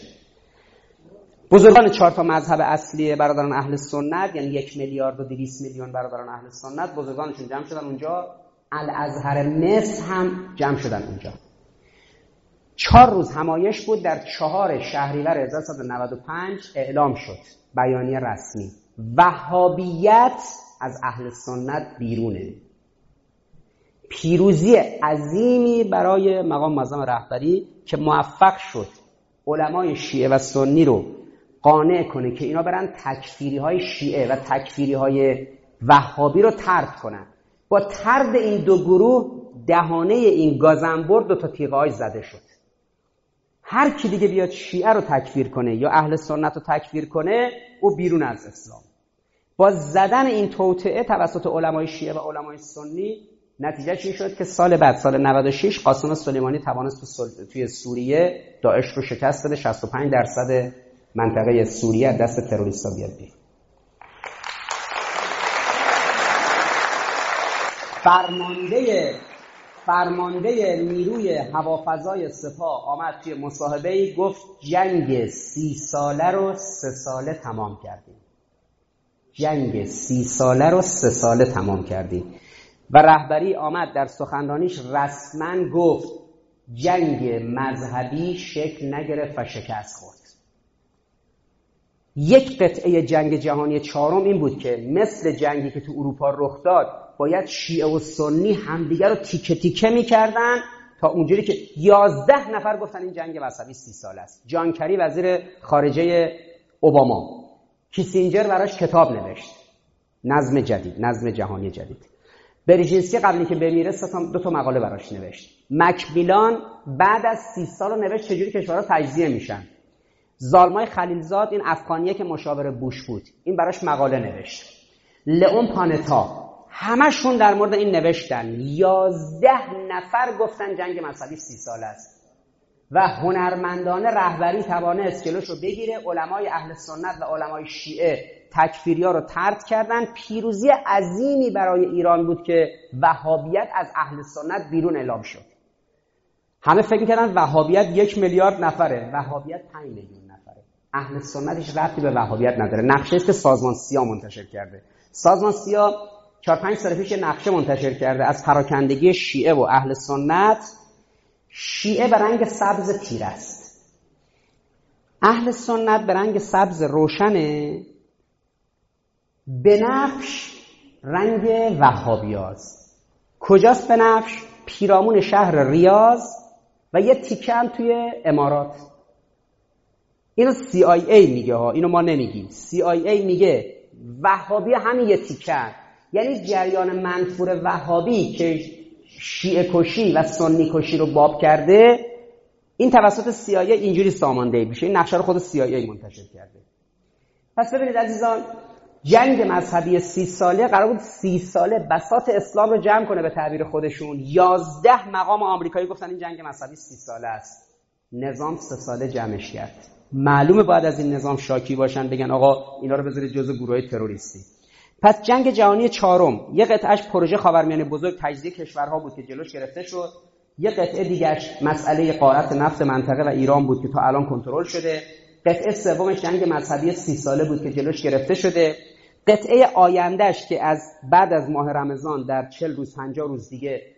بزرگان چهار تا مذهب اصلی برادران اهل سنت، یعنی یک میلیارد و دویست میلیون برادران اهل سنت، بزرگانشون جمع شدن اونجا. الازهر مصر هم جمع شدن اونجا. چهار روز همایش بود. در چهار شهریور هزار و سیصد و نود و پنج اعلام شد بیانیه رسمی: وهابیت از اهل سنت بیرونه. پیروزی عظیمی برای مقام معظم رهبری که موفق شد علمای شیعه و سنی رو قانع کنه که اینا برن تکفیری های شیعه و تکفیری های وهابی رو طرد کنن. با طرد این دو گروه دهانه این گازنبرد دو تا تیغه‌اش زده شد. هر کی دیگه بیاد شیعه رو تکفیر کنه یا اهل سنت رو تکفیر کنه، او بیرون از اسلام. با زدن این توطئه توسط علمای شیعه و علمای سنی، نتیجهش این شد که سال بعد، سال نود و شش، قاسم سلیمانی توانست توی سوریه داعش رو شکست بده. شصت و پنج درصد منطقه سوریه از دست تروریست‌ها بیاد بیرون. فرمانده فرمانده نیروی هوافضای سپاه آمد توی مصاحبه‌ای گفت جنگ سی ساله رو سه ساله تمام کردیم. جنگ سی ساله رو سه ساله تمام کردیم. و رهبری آمد در سخنرانیش رسما گفت جنگ مذهبی شکل نگرفت و شکست خورد. یک قطعه جنگ جهانی چهارم این بود که مثل جنگی که تو اروپا رخ داد، باید شیعه و سنی همدیگر رو تیکه تیکه می‌کردن تا اونجوری که یازده نفر گفتن این جنگ مذهبی سی سال است. جان کری وزیر خارجه اوباما، کیسینجر براش کتاب نوشت، نظم جدید، نظم جهانی جدید. برژینسکی قبلی که بمیره دو تا مقاله براش نوشت. مکمیلان بعد از سی سال رو نوشت چجوری کشورها تجزیه میشن. زالمای خلیلزاد، این افغانیه که مشاور بوش بود، این براش مقاله نوشت. لئون پانتا، همشون در مورد این نوشتن. یازده نفر گفتن جنگ مذهبی سی سال است و هنرمندانه رهبری توانست جلوش رو بگیره. علمای اهل سنت و علمای شیعه تکفیریا رو طرد کردن. پیروزی عظیمی برای ایران بود که وهابیت از اهل سنت بیرون اعلام شد. همه فکر می‌کردن وهابیت یک میلیارد نفره، وهابیت پنج میلیون نفره. اهل سنت هیچ ربطی به وهابیت نداره. نقشه‌ای که سازمان سیا منتشر کرده. سازمان سیا چهار پنج سال پیش نقشه منتشر کرده از پراکندگی شیعه و اهل سنت. شیعه به رنگ سبز تیره است، اهل سنت به رنگ سبز روشنه، بنفش رنگ وهابیاست. کجاست بنفش؟ پیرامون شهر ریاض و یه تیکه هم توی امارات. اینو سی آی ای میگه ها، اینو ما نمیگیم. سی آی ای میگه وهابی همین یه تیکه، یعنی جریان منفور وهابی که شیعه کشی و سنی کشی رو باب کرده، این توسط سی آی ای اینجوری ساماندهی میشه. این نقشه رو خود سی آی ای منتشر کرده. پس ببینید عزیزان، جنگ مذهبی سی ساله قرار بود سی ساله بساط اسلام رو جمع کنه به تعبیر خودشون. یازده مقام آمریکایی گفتن این جنگ مذهبی سی ساله است. نظام سه ساله جمعش کرد. معلومه باید از این نظام شاکی باشن، بگن آقا اینا رو بذارید جزء گروهای تروریستی. پس جنگ جهانی چهارم یه قطعهش پروژه خاورمیانه بزرگ تجزیه کشورها بود که جلوش گرفته شد. یه قطعه دیگه‌اش مسئله غارت نفت منطقه و ایران بود که تا الان کنترل شده. قطعه سومش جنگ مذهبی سی ساله بود که جلوش گرفته شده. قطعه آیندهش که از بعد از ماه رمضان در چهل روز پنجاه روز دیگه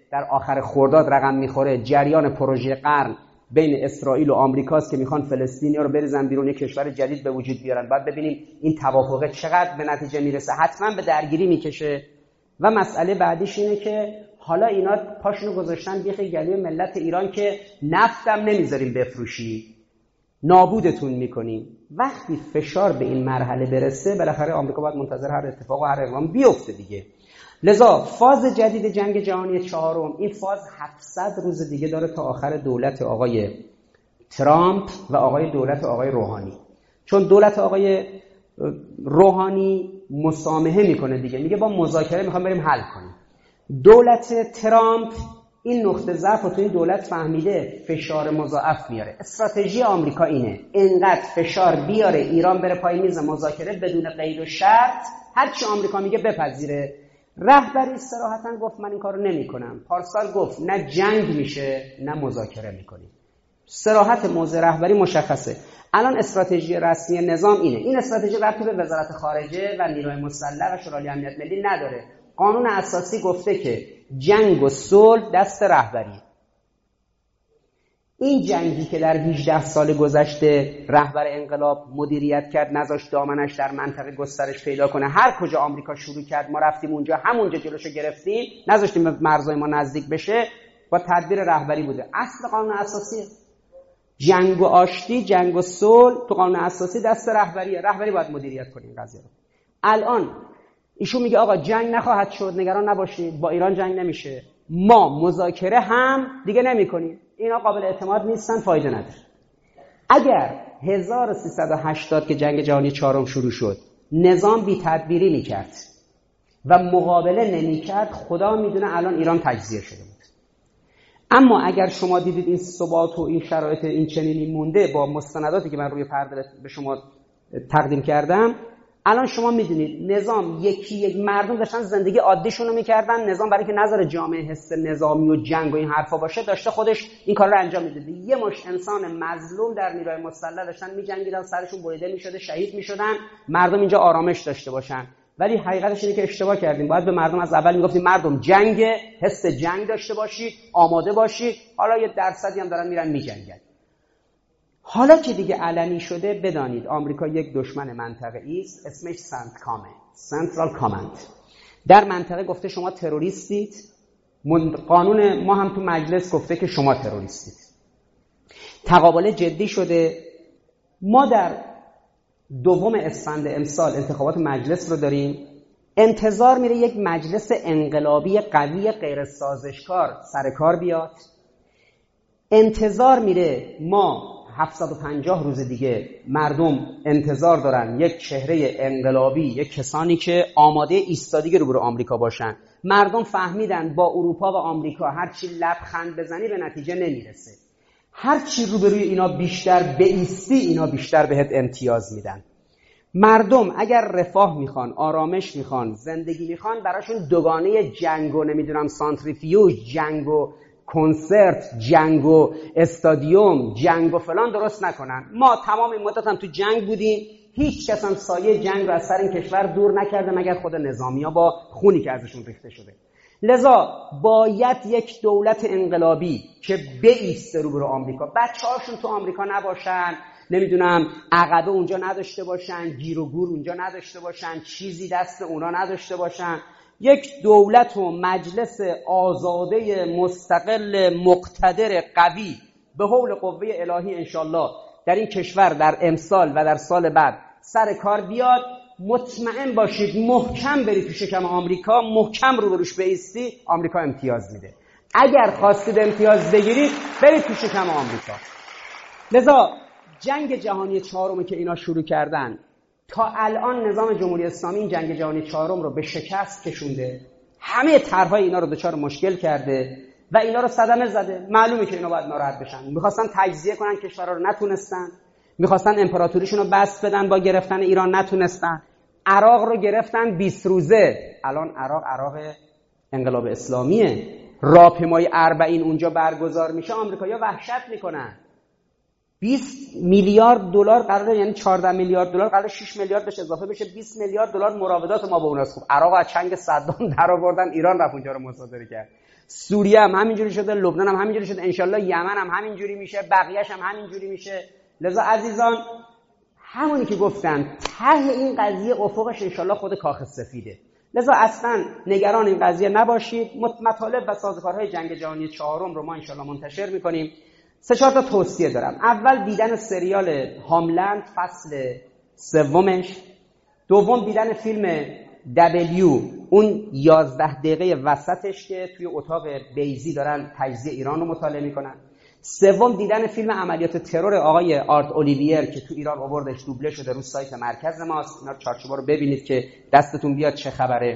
در آخر خرداد رقم میخوره، جریان پروژه قرن بین اسرائیل و آمریکاست که میخوان فلسطینیا رو بریزن بیرون، یک کشور جدید به وجود بیارن. بعد ببینیم این توافقه چقدر به نتیجه میرسه، حتما به درگیری میکشه. و مسئله بعدیش اینه که حالا اینا پاشونو گذاشتن بیخ گلوی ملت ایران که نفتم نمیذاریم بفروشی، نابودتون میکنیم. وقتی فشار به این مرحله برسه بالاخره آمریکا باید منتظر هر اتفاق و هر اقدام بیفته دیگه. لذا فاز جدید جنگ جهانی چهارم، این فاز هفتصد روز دیگه داره تا آخر دولت آقای ترامپ و آقای دولت آقای روحانی. چون دولت آقای روحانی مسامحه میکنه دیگه، میگه با مذاکره میخوام بریم حل کنیم. دولت ترامپ این نقطه ضعف رو تو این دولت فهمیده، فشار مضاعف میاره. استراتژی آمریکا اینه، اینقدر فشار بیاره ایران بره پای میز مذاکره بدون قید و شرط، هر چی آمریکا میگه بپذیره. رهبری صراحتاً گفت من این کارو نمیکنم. پارسال گفت نه جنگ میشه نه مذاکره میکنیم. صراحت موضع رهبری مشخصه. الان استراتژی رسمی نظام اینه. این استراتژی ربطی به وزارت خارجه و نیروی مسلح و شورای امنیت ملی نداره. قانون اساسی گفته که جنگ و صلح دست رهبری. این جنگی که در هجده سال گذشته رهبر انقلاب مدیریت کرد، نذاشت دامنش در منطقه گسترش پیدا کنه، هر کجا آمریکا شروع کرد ما رفتیم اونجا، همونجا جلوشو گرفتیم، نذاشتیم به مرزهای ما نزدیک بشه، با تدبیر رهبری بوده. اصل قانون اساسی جنگ و آشتی، جنگ و صلح تو قانون اساسی دست رهبریه. رهبری باید مدیریت کنه این قضیه رو. الان ایشون میگه آقا جنگ نخواهد شد، نگران نباشید، با ایران جنگ نمیشه، ما مذاکره هم دیگه نمیکنیم. اینا قابل اعتماد نیستن، فایده نداره. اگر هزار و سیصد و هشتاد که جنگ جهانی چهارم شروع شد نظام بی تدبیری میکرد و مقابله نمیکرد، خدا میدونه الان ایران تجزیه شده بود. اما اگر شما دیدید این ثبات و این شرایط این چنینی مونده با مستنداتی که من روی پرده به شما تقدیم کردم، الان شما میدونید نظام یکی یک مردم داشتن زندگی عادیشون رو میکردن، نظام برای که نظر جامعه حس نظامی و جنگ و این حرفا باشه داشته خودش این کار رو انجام میداده. یه مش انسان مظلوم در نیروی مسلح داشتن میجنگیدن، سرشون بریده میشده، شهید میشدن، مردم اینجا آرامش داشته باشن. ولی حقیقتش اینه که اشتباه کردیم. باید به مردم از اول میگفتیم مردم جنگ، حس جنگ داشته باشید، آماده باشید. حالا یه درصدی هم دارن میرن میجنگن. حالا که دیگه علنی شده، بدانید آمریکا یک دشمن منطقه‌ای است، اسمش سنت کامند، سنترال کامند. در منطقه گفته شما تروریستید، قانون ما هم تو مجلس گفته که شما تروریستید. تقابل جدی شده. ما در دوم اسفند امسال انتخابات مجلس رو داریم. انتظار میره یک مجلس انقلابی قوی غیر سازشکار سر کار بیاد. انتظار میره ما هفتصد و پنجاه روز دیگه مردم انتظار دارن یک چهره انقلابی، یک کسانی که آماده ایستادگی روبرو آمریکا باشن. مردم فهمیدن با اروپا و آمریکا هرچی لبخند بزنی به نتیجه نمیرسه، هرچی روبروی اینا بیشتر بایستی اینا بیشتر بهت امتیاز میدن. مردم اگر رفاه میخوان، آرامش میخوان، زندگی میخوان، براشون دوگانه جنگ و نمیدونم سانتریفیوژ، جنگ و کنسرت، جنگ و استادیوم، جنگ و فلان درست نکنن. ما تمام این مدت هم تو جنگ بودیم، هیچ کس هم سایه جنگ رو از سر این کشور دور نکرده مگر خود نظامی‌ها با خونی که ازشون ریخته شده. لذا باید یک دولت انقلابی که بایسته روبرو آمریکا، بچه‌هاشون تو آمریکا نباشن، نمیدونم عقبه اونجا نداشته باشن، گیر و گور اونجا نداشته باشن، چیزی دست اونا نداشته باشن. یک دولت و مجلس آزاده مستقل مقتدر قوی به حول قوه الهی انشالله در این کشور در امسال و در سال بعد سر کار بیاد. مطمئن باشید محکم بری تو شکم آمریکا، محکم رو بروش بایستی، آمریکا امتیاز میده. اگر خواستید امتیاز بگیرید برید تو شکم آمریکا. لذا جنگ جهانی چهارم که اینا شروع کردن، تا الان نظام جمهوری اسلامی این جنگ جهانی چهارم رو به شکست کشونده، همه طرح‌های اینا رو دچار مشکل کرده و اینا رو صدمه زده. معلومه که اینا باید ناراحت بشن. می‌خواستن تجزیه کنن کشورها رو، نتونستن. می‌خواستن امپراتوریشون رو بسط بدن، با گرفتن ایران نتونستن. عراق رو گرفتن بیست روزه. الان عراق عراق انقلاب اسلامیه. راهپیمایی اربعین اونجا برگزار میشه، آمریکایی‌ها وحشت میکنن. بیست میلیارد دلار قراره، یعنی چهارده میلیارد دلار قراره شش میلیارد بشه اضافه بشه، بیست میلیارد دلار مراودات ما با اوناست. خوب عراق از چنگ صدام در آوردن، ایران رفت اونجا رو مصادره کرد. سوریه هم همینجوری شده، لبنان هم همینجوری شده، انشالله یمن هم همینجوری میشه، بقیه‌اش هم همینجوری میشه. لذا عزیزان همونی که گفتن ته این قضیه افقش انشالله خود کاخ سفیده. لذا اصلا نگران این قضیه نباشید. مطالب و سازوکارهای جنگ جهانی چهارم رو ما انشالله منتشر میکنیم. سه چهار تا توصیه دارم. اول دیدن سریال هاملند فصل سومش، دوم دیدن فیلم دبلیو اون یازده دقیقه وسطش که توی اتاق بیزی دارن تجزیه ایران رو مطالعه میکنن، سوم دیدن فیلم عملیات ترور آقای آرت اولیویر که تو ایران آوردش دوبله شده رو سایت مرکز ماست. اینا چارچوبا رو ببینید که دستتون بیاد چه خبره.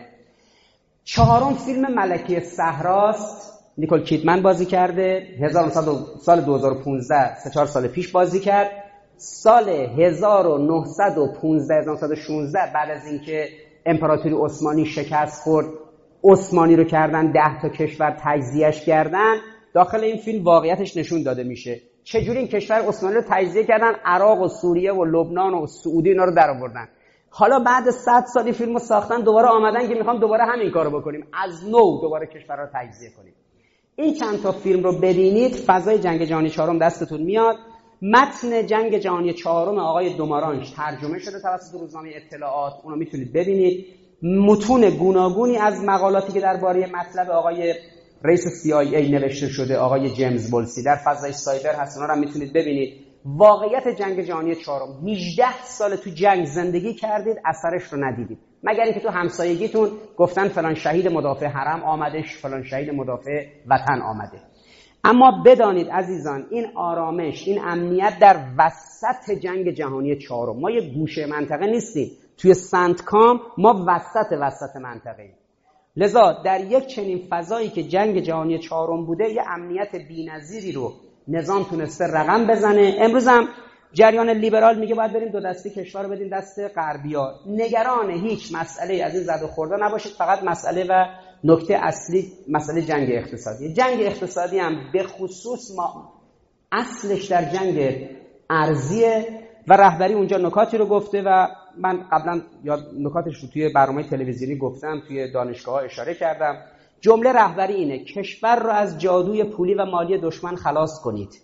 چهارم فیلم ملکه صحراست، نیکول کیدمن بازی کرده، سال دو هزار و پانزده، سه چهار سال پیش بازی کرد. سال هزار و نهصد و پانزده هزار و نهصد و شانزده بعد از اینکه امپراتوری عثمانی شکست خورد، عثمانی رو کردن ده تا کشور تجزیهش کردن. داخل این فیلم واقعیتش نشون داده میشه چجوری این کشور عثمانی رو تجزیه کردن، عراق و سوریه و لبنان و سعودی اینا رو درآوردن. حالا بعد صد سالی فیلمو ساختن دوباره آمدن که میخوام دوباره همین کارو بکنیم، از نو دوباره کشورها رو تجزیه کنیم. این چند تا فیلم رو ببینید فضای جنگ جهانی چهارم دستتون میاد. متن جنگ جهانی چهارم آقای دومارانش ترجمه شده توسط روزنامه اطلاعات، اونو میتونید ببینید. متون گوناگونی از مقالاتی که درباره مطلب آقای رئیس سی آی ای نوشته شده آقای جیمز بولسی در فضای سایبر هست، اونا رو میتونید ببینید. واقعیت جنگ جهانی چهارم، هجده سال تو جنگ زندگی کردید اثرش رو ندیدید، مگر اینکه تو همسایگیتون گفتن فلان شهید مدافع حرم آمدش، فلان شهید مدافع وطن آمده. اما بدانید عزیزان این آرامش، این امنیت در وسط جنگ جهانی چهارم. ما یه گوشه منطقه نیستیم، توی سنتکام ما وسط وسط منطقه ایم. لذا در یک چنین فضایی که جنگ جهانی چهارم بوده یه امنیت بی‌نظیری رو نظام تونسته رقم بزنه. امروز هم جریان لیبرال میگه باید بریم دو دستی کشور رو بدیم دست غربی‌ها. نگران هیچ مسئله از این زد و خورده نباشید، فقط مسئله و نکته اصلی مسئله جنگ اقتصادی. جنگ اقتصادی هم به خصوص ما اصلش در جنگ ارزیه و رهبری اونجا نکاتی رو گفته و من قبلا یا نکاتش رو توی برنامه تلویزیونی گفتم، توی دانشگاه‌ها اشاره کردم. جمله رهبری اینه: کشور رو از جادوی پولی و مالی دشمن خلاص کنید.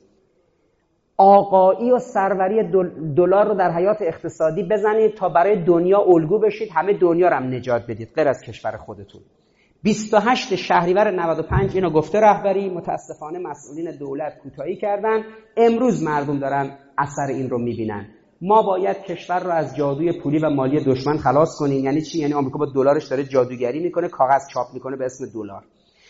آقایی و سروری دلار رو در حیات اقتصادی بزنید تا برای دنیا الگو بشید، همه دنیا رو هم نجات بدید غیر از کشور خودتون. بیست و هشت شهریور نود و پنج اینو گفته رهبری. متاسفانه مسئولین دولت کوتاهی کردن. امروز مردم دارن اثر این رو میبینن. ما باید کشور رو از جادوی پولی و مالی دشمن خلاص کنیم. یعنی چی؟ یعنی آمریکا با دلارش داره جادوگری میکنه، کاغذ چاپ میکنه به اسم دلار.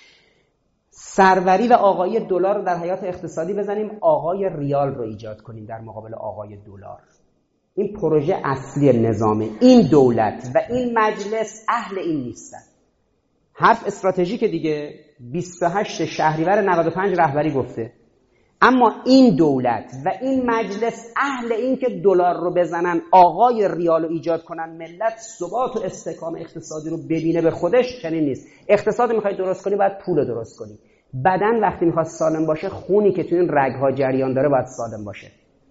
سروری و آقایی دلار رو در حیات اقتصادی بزنیم، آقای ریال رو ایجاد کنیم در مقابل آقای دلار. این پروژه اصلی نظامه. این دولت و این مجلس اهل این نیستن. حرف استراتژیک دیگه بیست و هشت شهریور نود و پنج رهبری گفته. اما این دولت و این مجلس اهل این که دلار رو بزنن، آقای ریال رو ایجاد کنن، ملت ثبات و استحکام اقتصادی رو ببینه به خودش، چنین نیست. اقتصاد میخوای درست کنی باید پول درست کنی. بدن وقتی میخواد سالم باشه، خونی که توی این رگ‌ها جریان داره باید سالم باشه.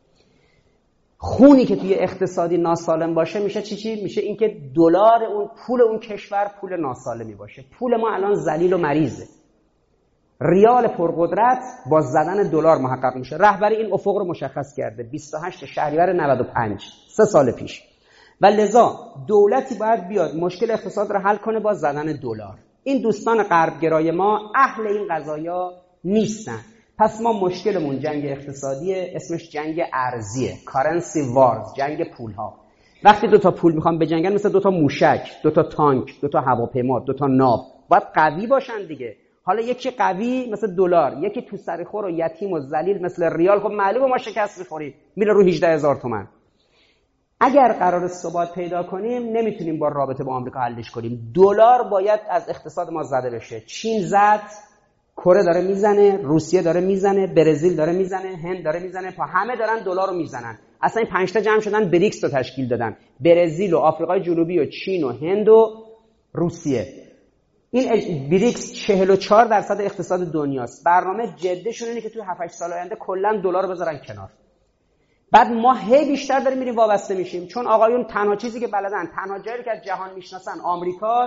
خونی که توی اقتصادی ناسالم باشه میشه چی چی؟ میشه این که دلار اون پول اون کشور پول ناسالمی باشه. پول ما الان ذلیل و مریضه. ریال پرقدرت با زدن دلار محقق میشه. رهبری این افق رو مشخص کرده بیست و هشت شهریور نود و پنج، سه سال پیش. و لذا دولتی باید بیاد مشکل اقتصاد رو حل کنه با زدن دلار. این دوستان غربگرای ما اهل این قضایا نیستن. پس ما مشکلمون جنگ اقتصادیه، اسمش جنگ ارزیه، کارنسی وارز، جنگ پولها. وقتی دو تا پول میخوام بجنگن مثل دو تا موشک، دو تا تانک، دو تا هواپیما، دو تا ناو، باید قوی باشن دیگه. حالا یکی قوی مثل دلار، یکی تو سر خور و یتیم و ذلیل مثل ریال، خب معلومه ما شکست می‌خوریم، میره رو هجده هزار تومان. اگر قرار ثبات پیدا کنیم نمیتونیم با رابطه با آمریکا حلش کنیم. دلار باید از اقتصاد ما زده بشه. چین زد، کره داره میزنه، روسیه داره میزنه، برزیل داره میزنه، هند داره میزنه، پا همه دارن دلار رو میزنن. اصلا این پنج تا جمع شدن بریکس رو تشکیل دادن. برزیل و آفریقای جنوبی و چین و هند و روسیه. این بریکس چهل و چهار درصد اقتصاد دنیاست. برنامه جدیشون اینه که توی هفت هشت سال آینده کلا دلار رو بذارن کنار. بعد ما هی بیشتر داریم میریم وابسته میشیم، چون آقایون تنها چیزی که بلدن، تنها جایی که از جهان میشناسن آمریکاست،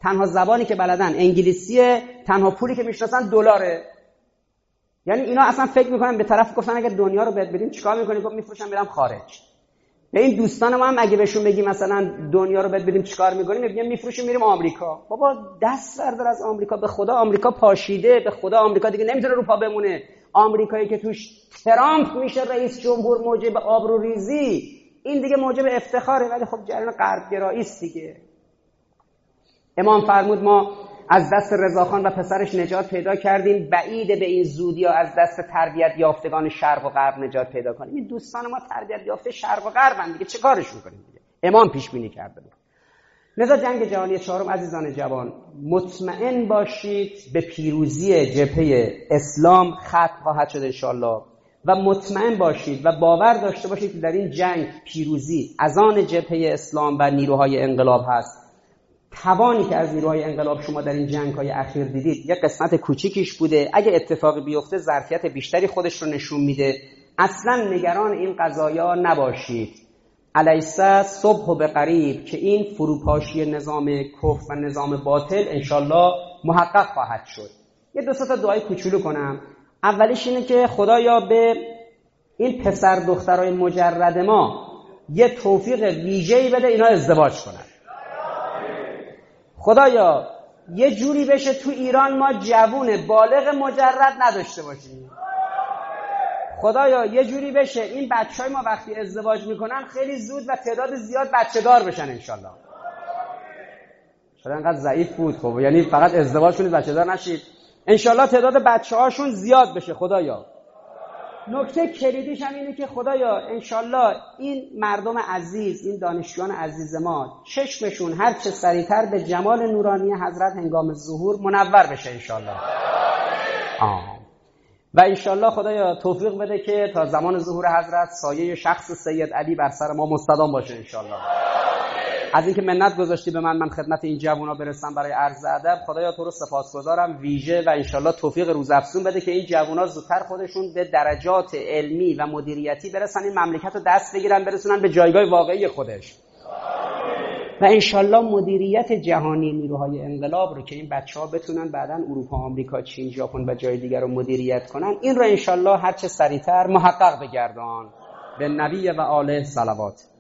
تنها زبانی که بلدن انگلیسیه، تنها پولی که میشناسن دلاره. یعنی اینا اصلا فکر میکنن به طرف گفتن اگه دنیا رو بهت بدیم چیکار میکنی؟ گفت میفروشم میرم خارج. به این دوستان ما هم اگه بهشون بگیم مثلا دنیا رو بهت بدیم چیکار میکنیم، میگیم میفروشیم میریم آمریکا. بابا دست بردار از آمریکا، به خدا آمریکا پاشیده، به خدا آمریکا دیگه نمیتونه رو پا بمونه. آمریکایی که توش ترامپ میشه رئیس جمهور موجب آبروریزی، این دیگه موجب افتخاره، ولی خب جریان غربگرایی است دیگه. امام فرمود ما از دست رضاخان و پسرش نجات پیدا کردیم، بعید به این زودی ها از دست تربیت یافتگان شرق و غرب نجات پیدا کنیم. این دوستان ما تربیت یافته شرق و غربن دیگه، چه کارشون کنیم دیگه؟ امام پیش بینی کرده بود. لذا جنگ جهانی چهارم عزیزان جوان، مطمئن باشید به پیروزی جبهه اسلام ختم خواهد شد انشالله، و مطمئن باشید و باور داشته باشید که در این جنگ پیروزی از آن جبهه اسلام و نیروهای انقلاب هست. توانی که از نیروهای انقلاب شما در این جنگ‌های اخیر دیدید یک قسمت کوچیکیش بوده، اگه اتفاقی بیفته ظرفیت بیشتری خودش رو نشون میده. اصلا نگران این قضایا نباشید. الیس صبح به قریب که این فروپاشی نظام کفر و نظام باطل انشالله محقق خواهد شد. یه دو تا دعای کوچولو کنم. اولیش اینه که خدایا به این پسر دخترای مجرد ما یه توفیق ویژه‌ای بده اینا ازدواج کنن. خدایا یه جوری بشه تو ایران ما جوون بالغ مجرد نداشته باشیم. خدایا یه جوری بشه این بچهای ما وقتی ازدواج میکنن خیلی زود و تعداد زیاد بچه دار بشن انشالله. شاید انقدر ضعیف بود خب، یعنی فقط ازدواج کنید بچه دار نشید. انشالله تعداد بچه هاشون زیاد بشه خدایا. نکته کلیدیش هم اینه که خدایا انشالله این مردم عزیز، این دانشجویان عزیز ما چشمشون هر چه سریعتر به جمال نورانی حضرت هنگام ظهور منور بشه انشالله. آه. و انشالله خدایا توفیق بده که تا زمان ظهور حضرت سایه شخص سید علی بر سر ما مستدام باشه انشالله. از اینکه منت گذاشتی به من من خدمت این جوونا برسم برای عرض ادب، خدایا تو رو سپاسگزارم ویژه، و انشالله توفیق روزافزون بده که این جوونا زودتر خودشون به درجات علمی و مدیریتی برسن، این مملکت رو دست بگیرن برسونن به جایگاه واقعی خودش. و انشالله مدیریت جهانی نیروهای انقلاب رو که این بچه‌ها بتونن بعداً اروپا، آمریکا، چین، ژاپن و جای دیگر رو مدیریت کنن، این رو انشالله هر چه سریعتر محقق بگردان. به نبی و آله صلوات.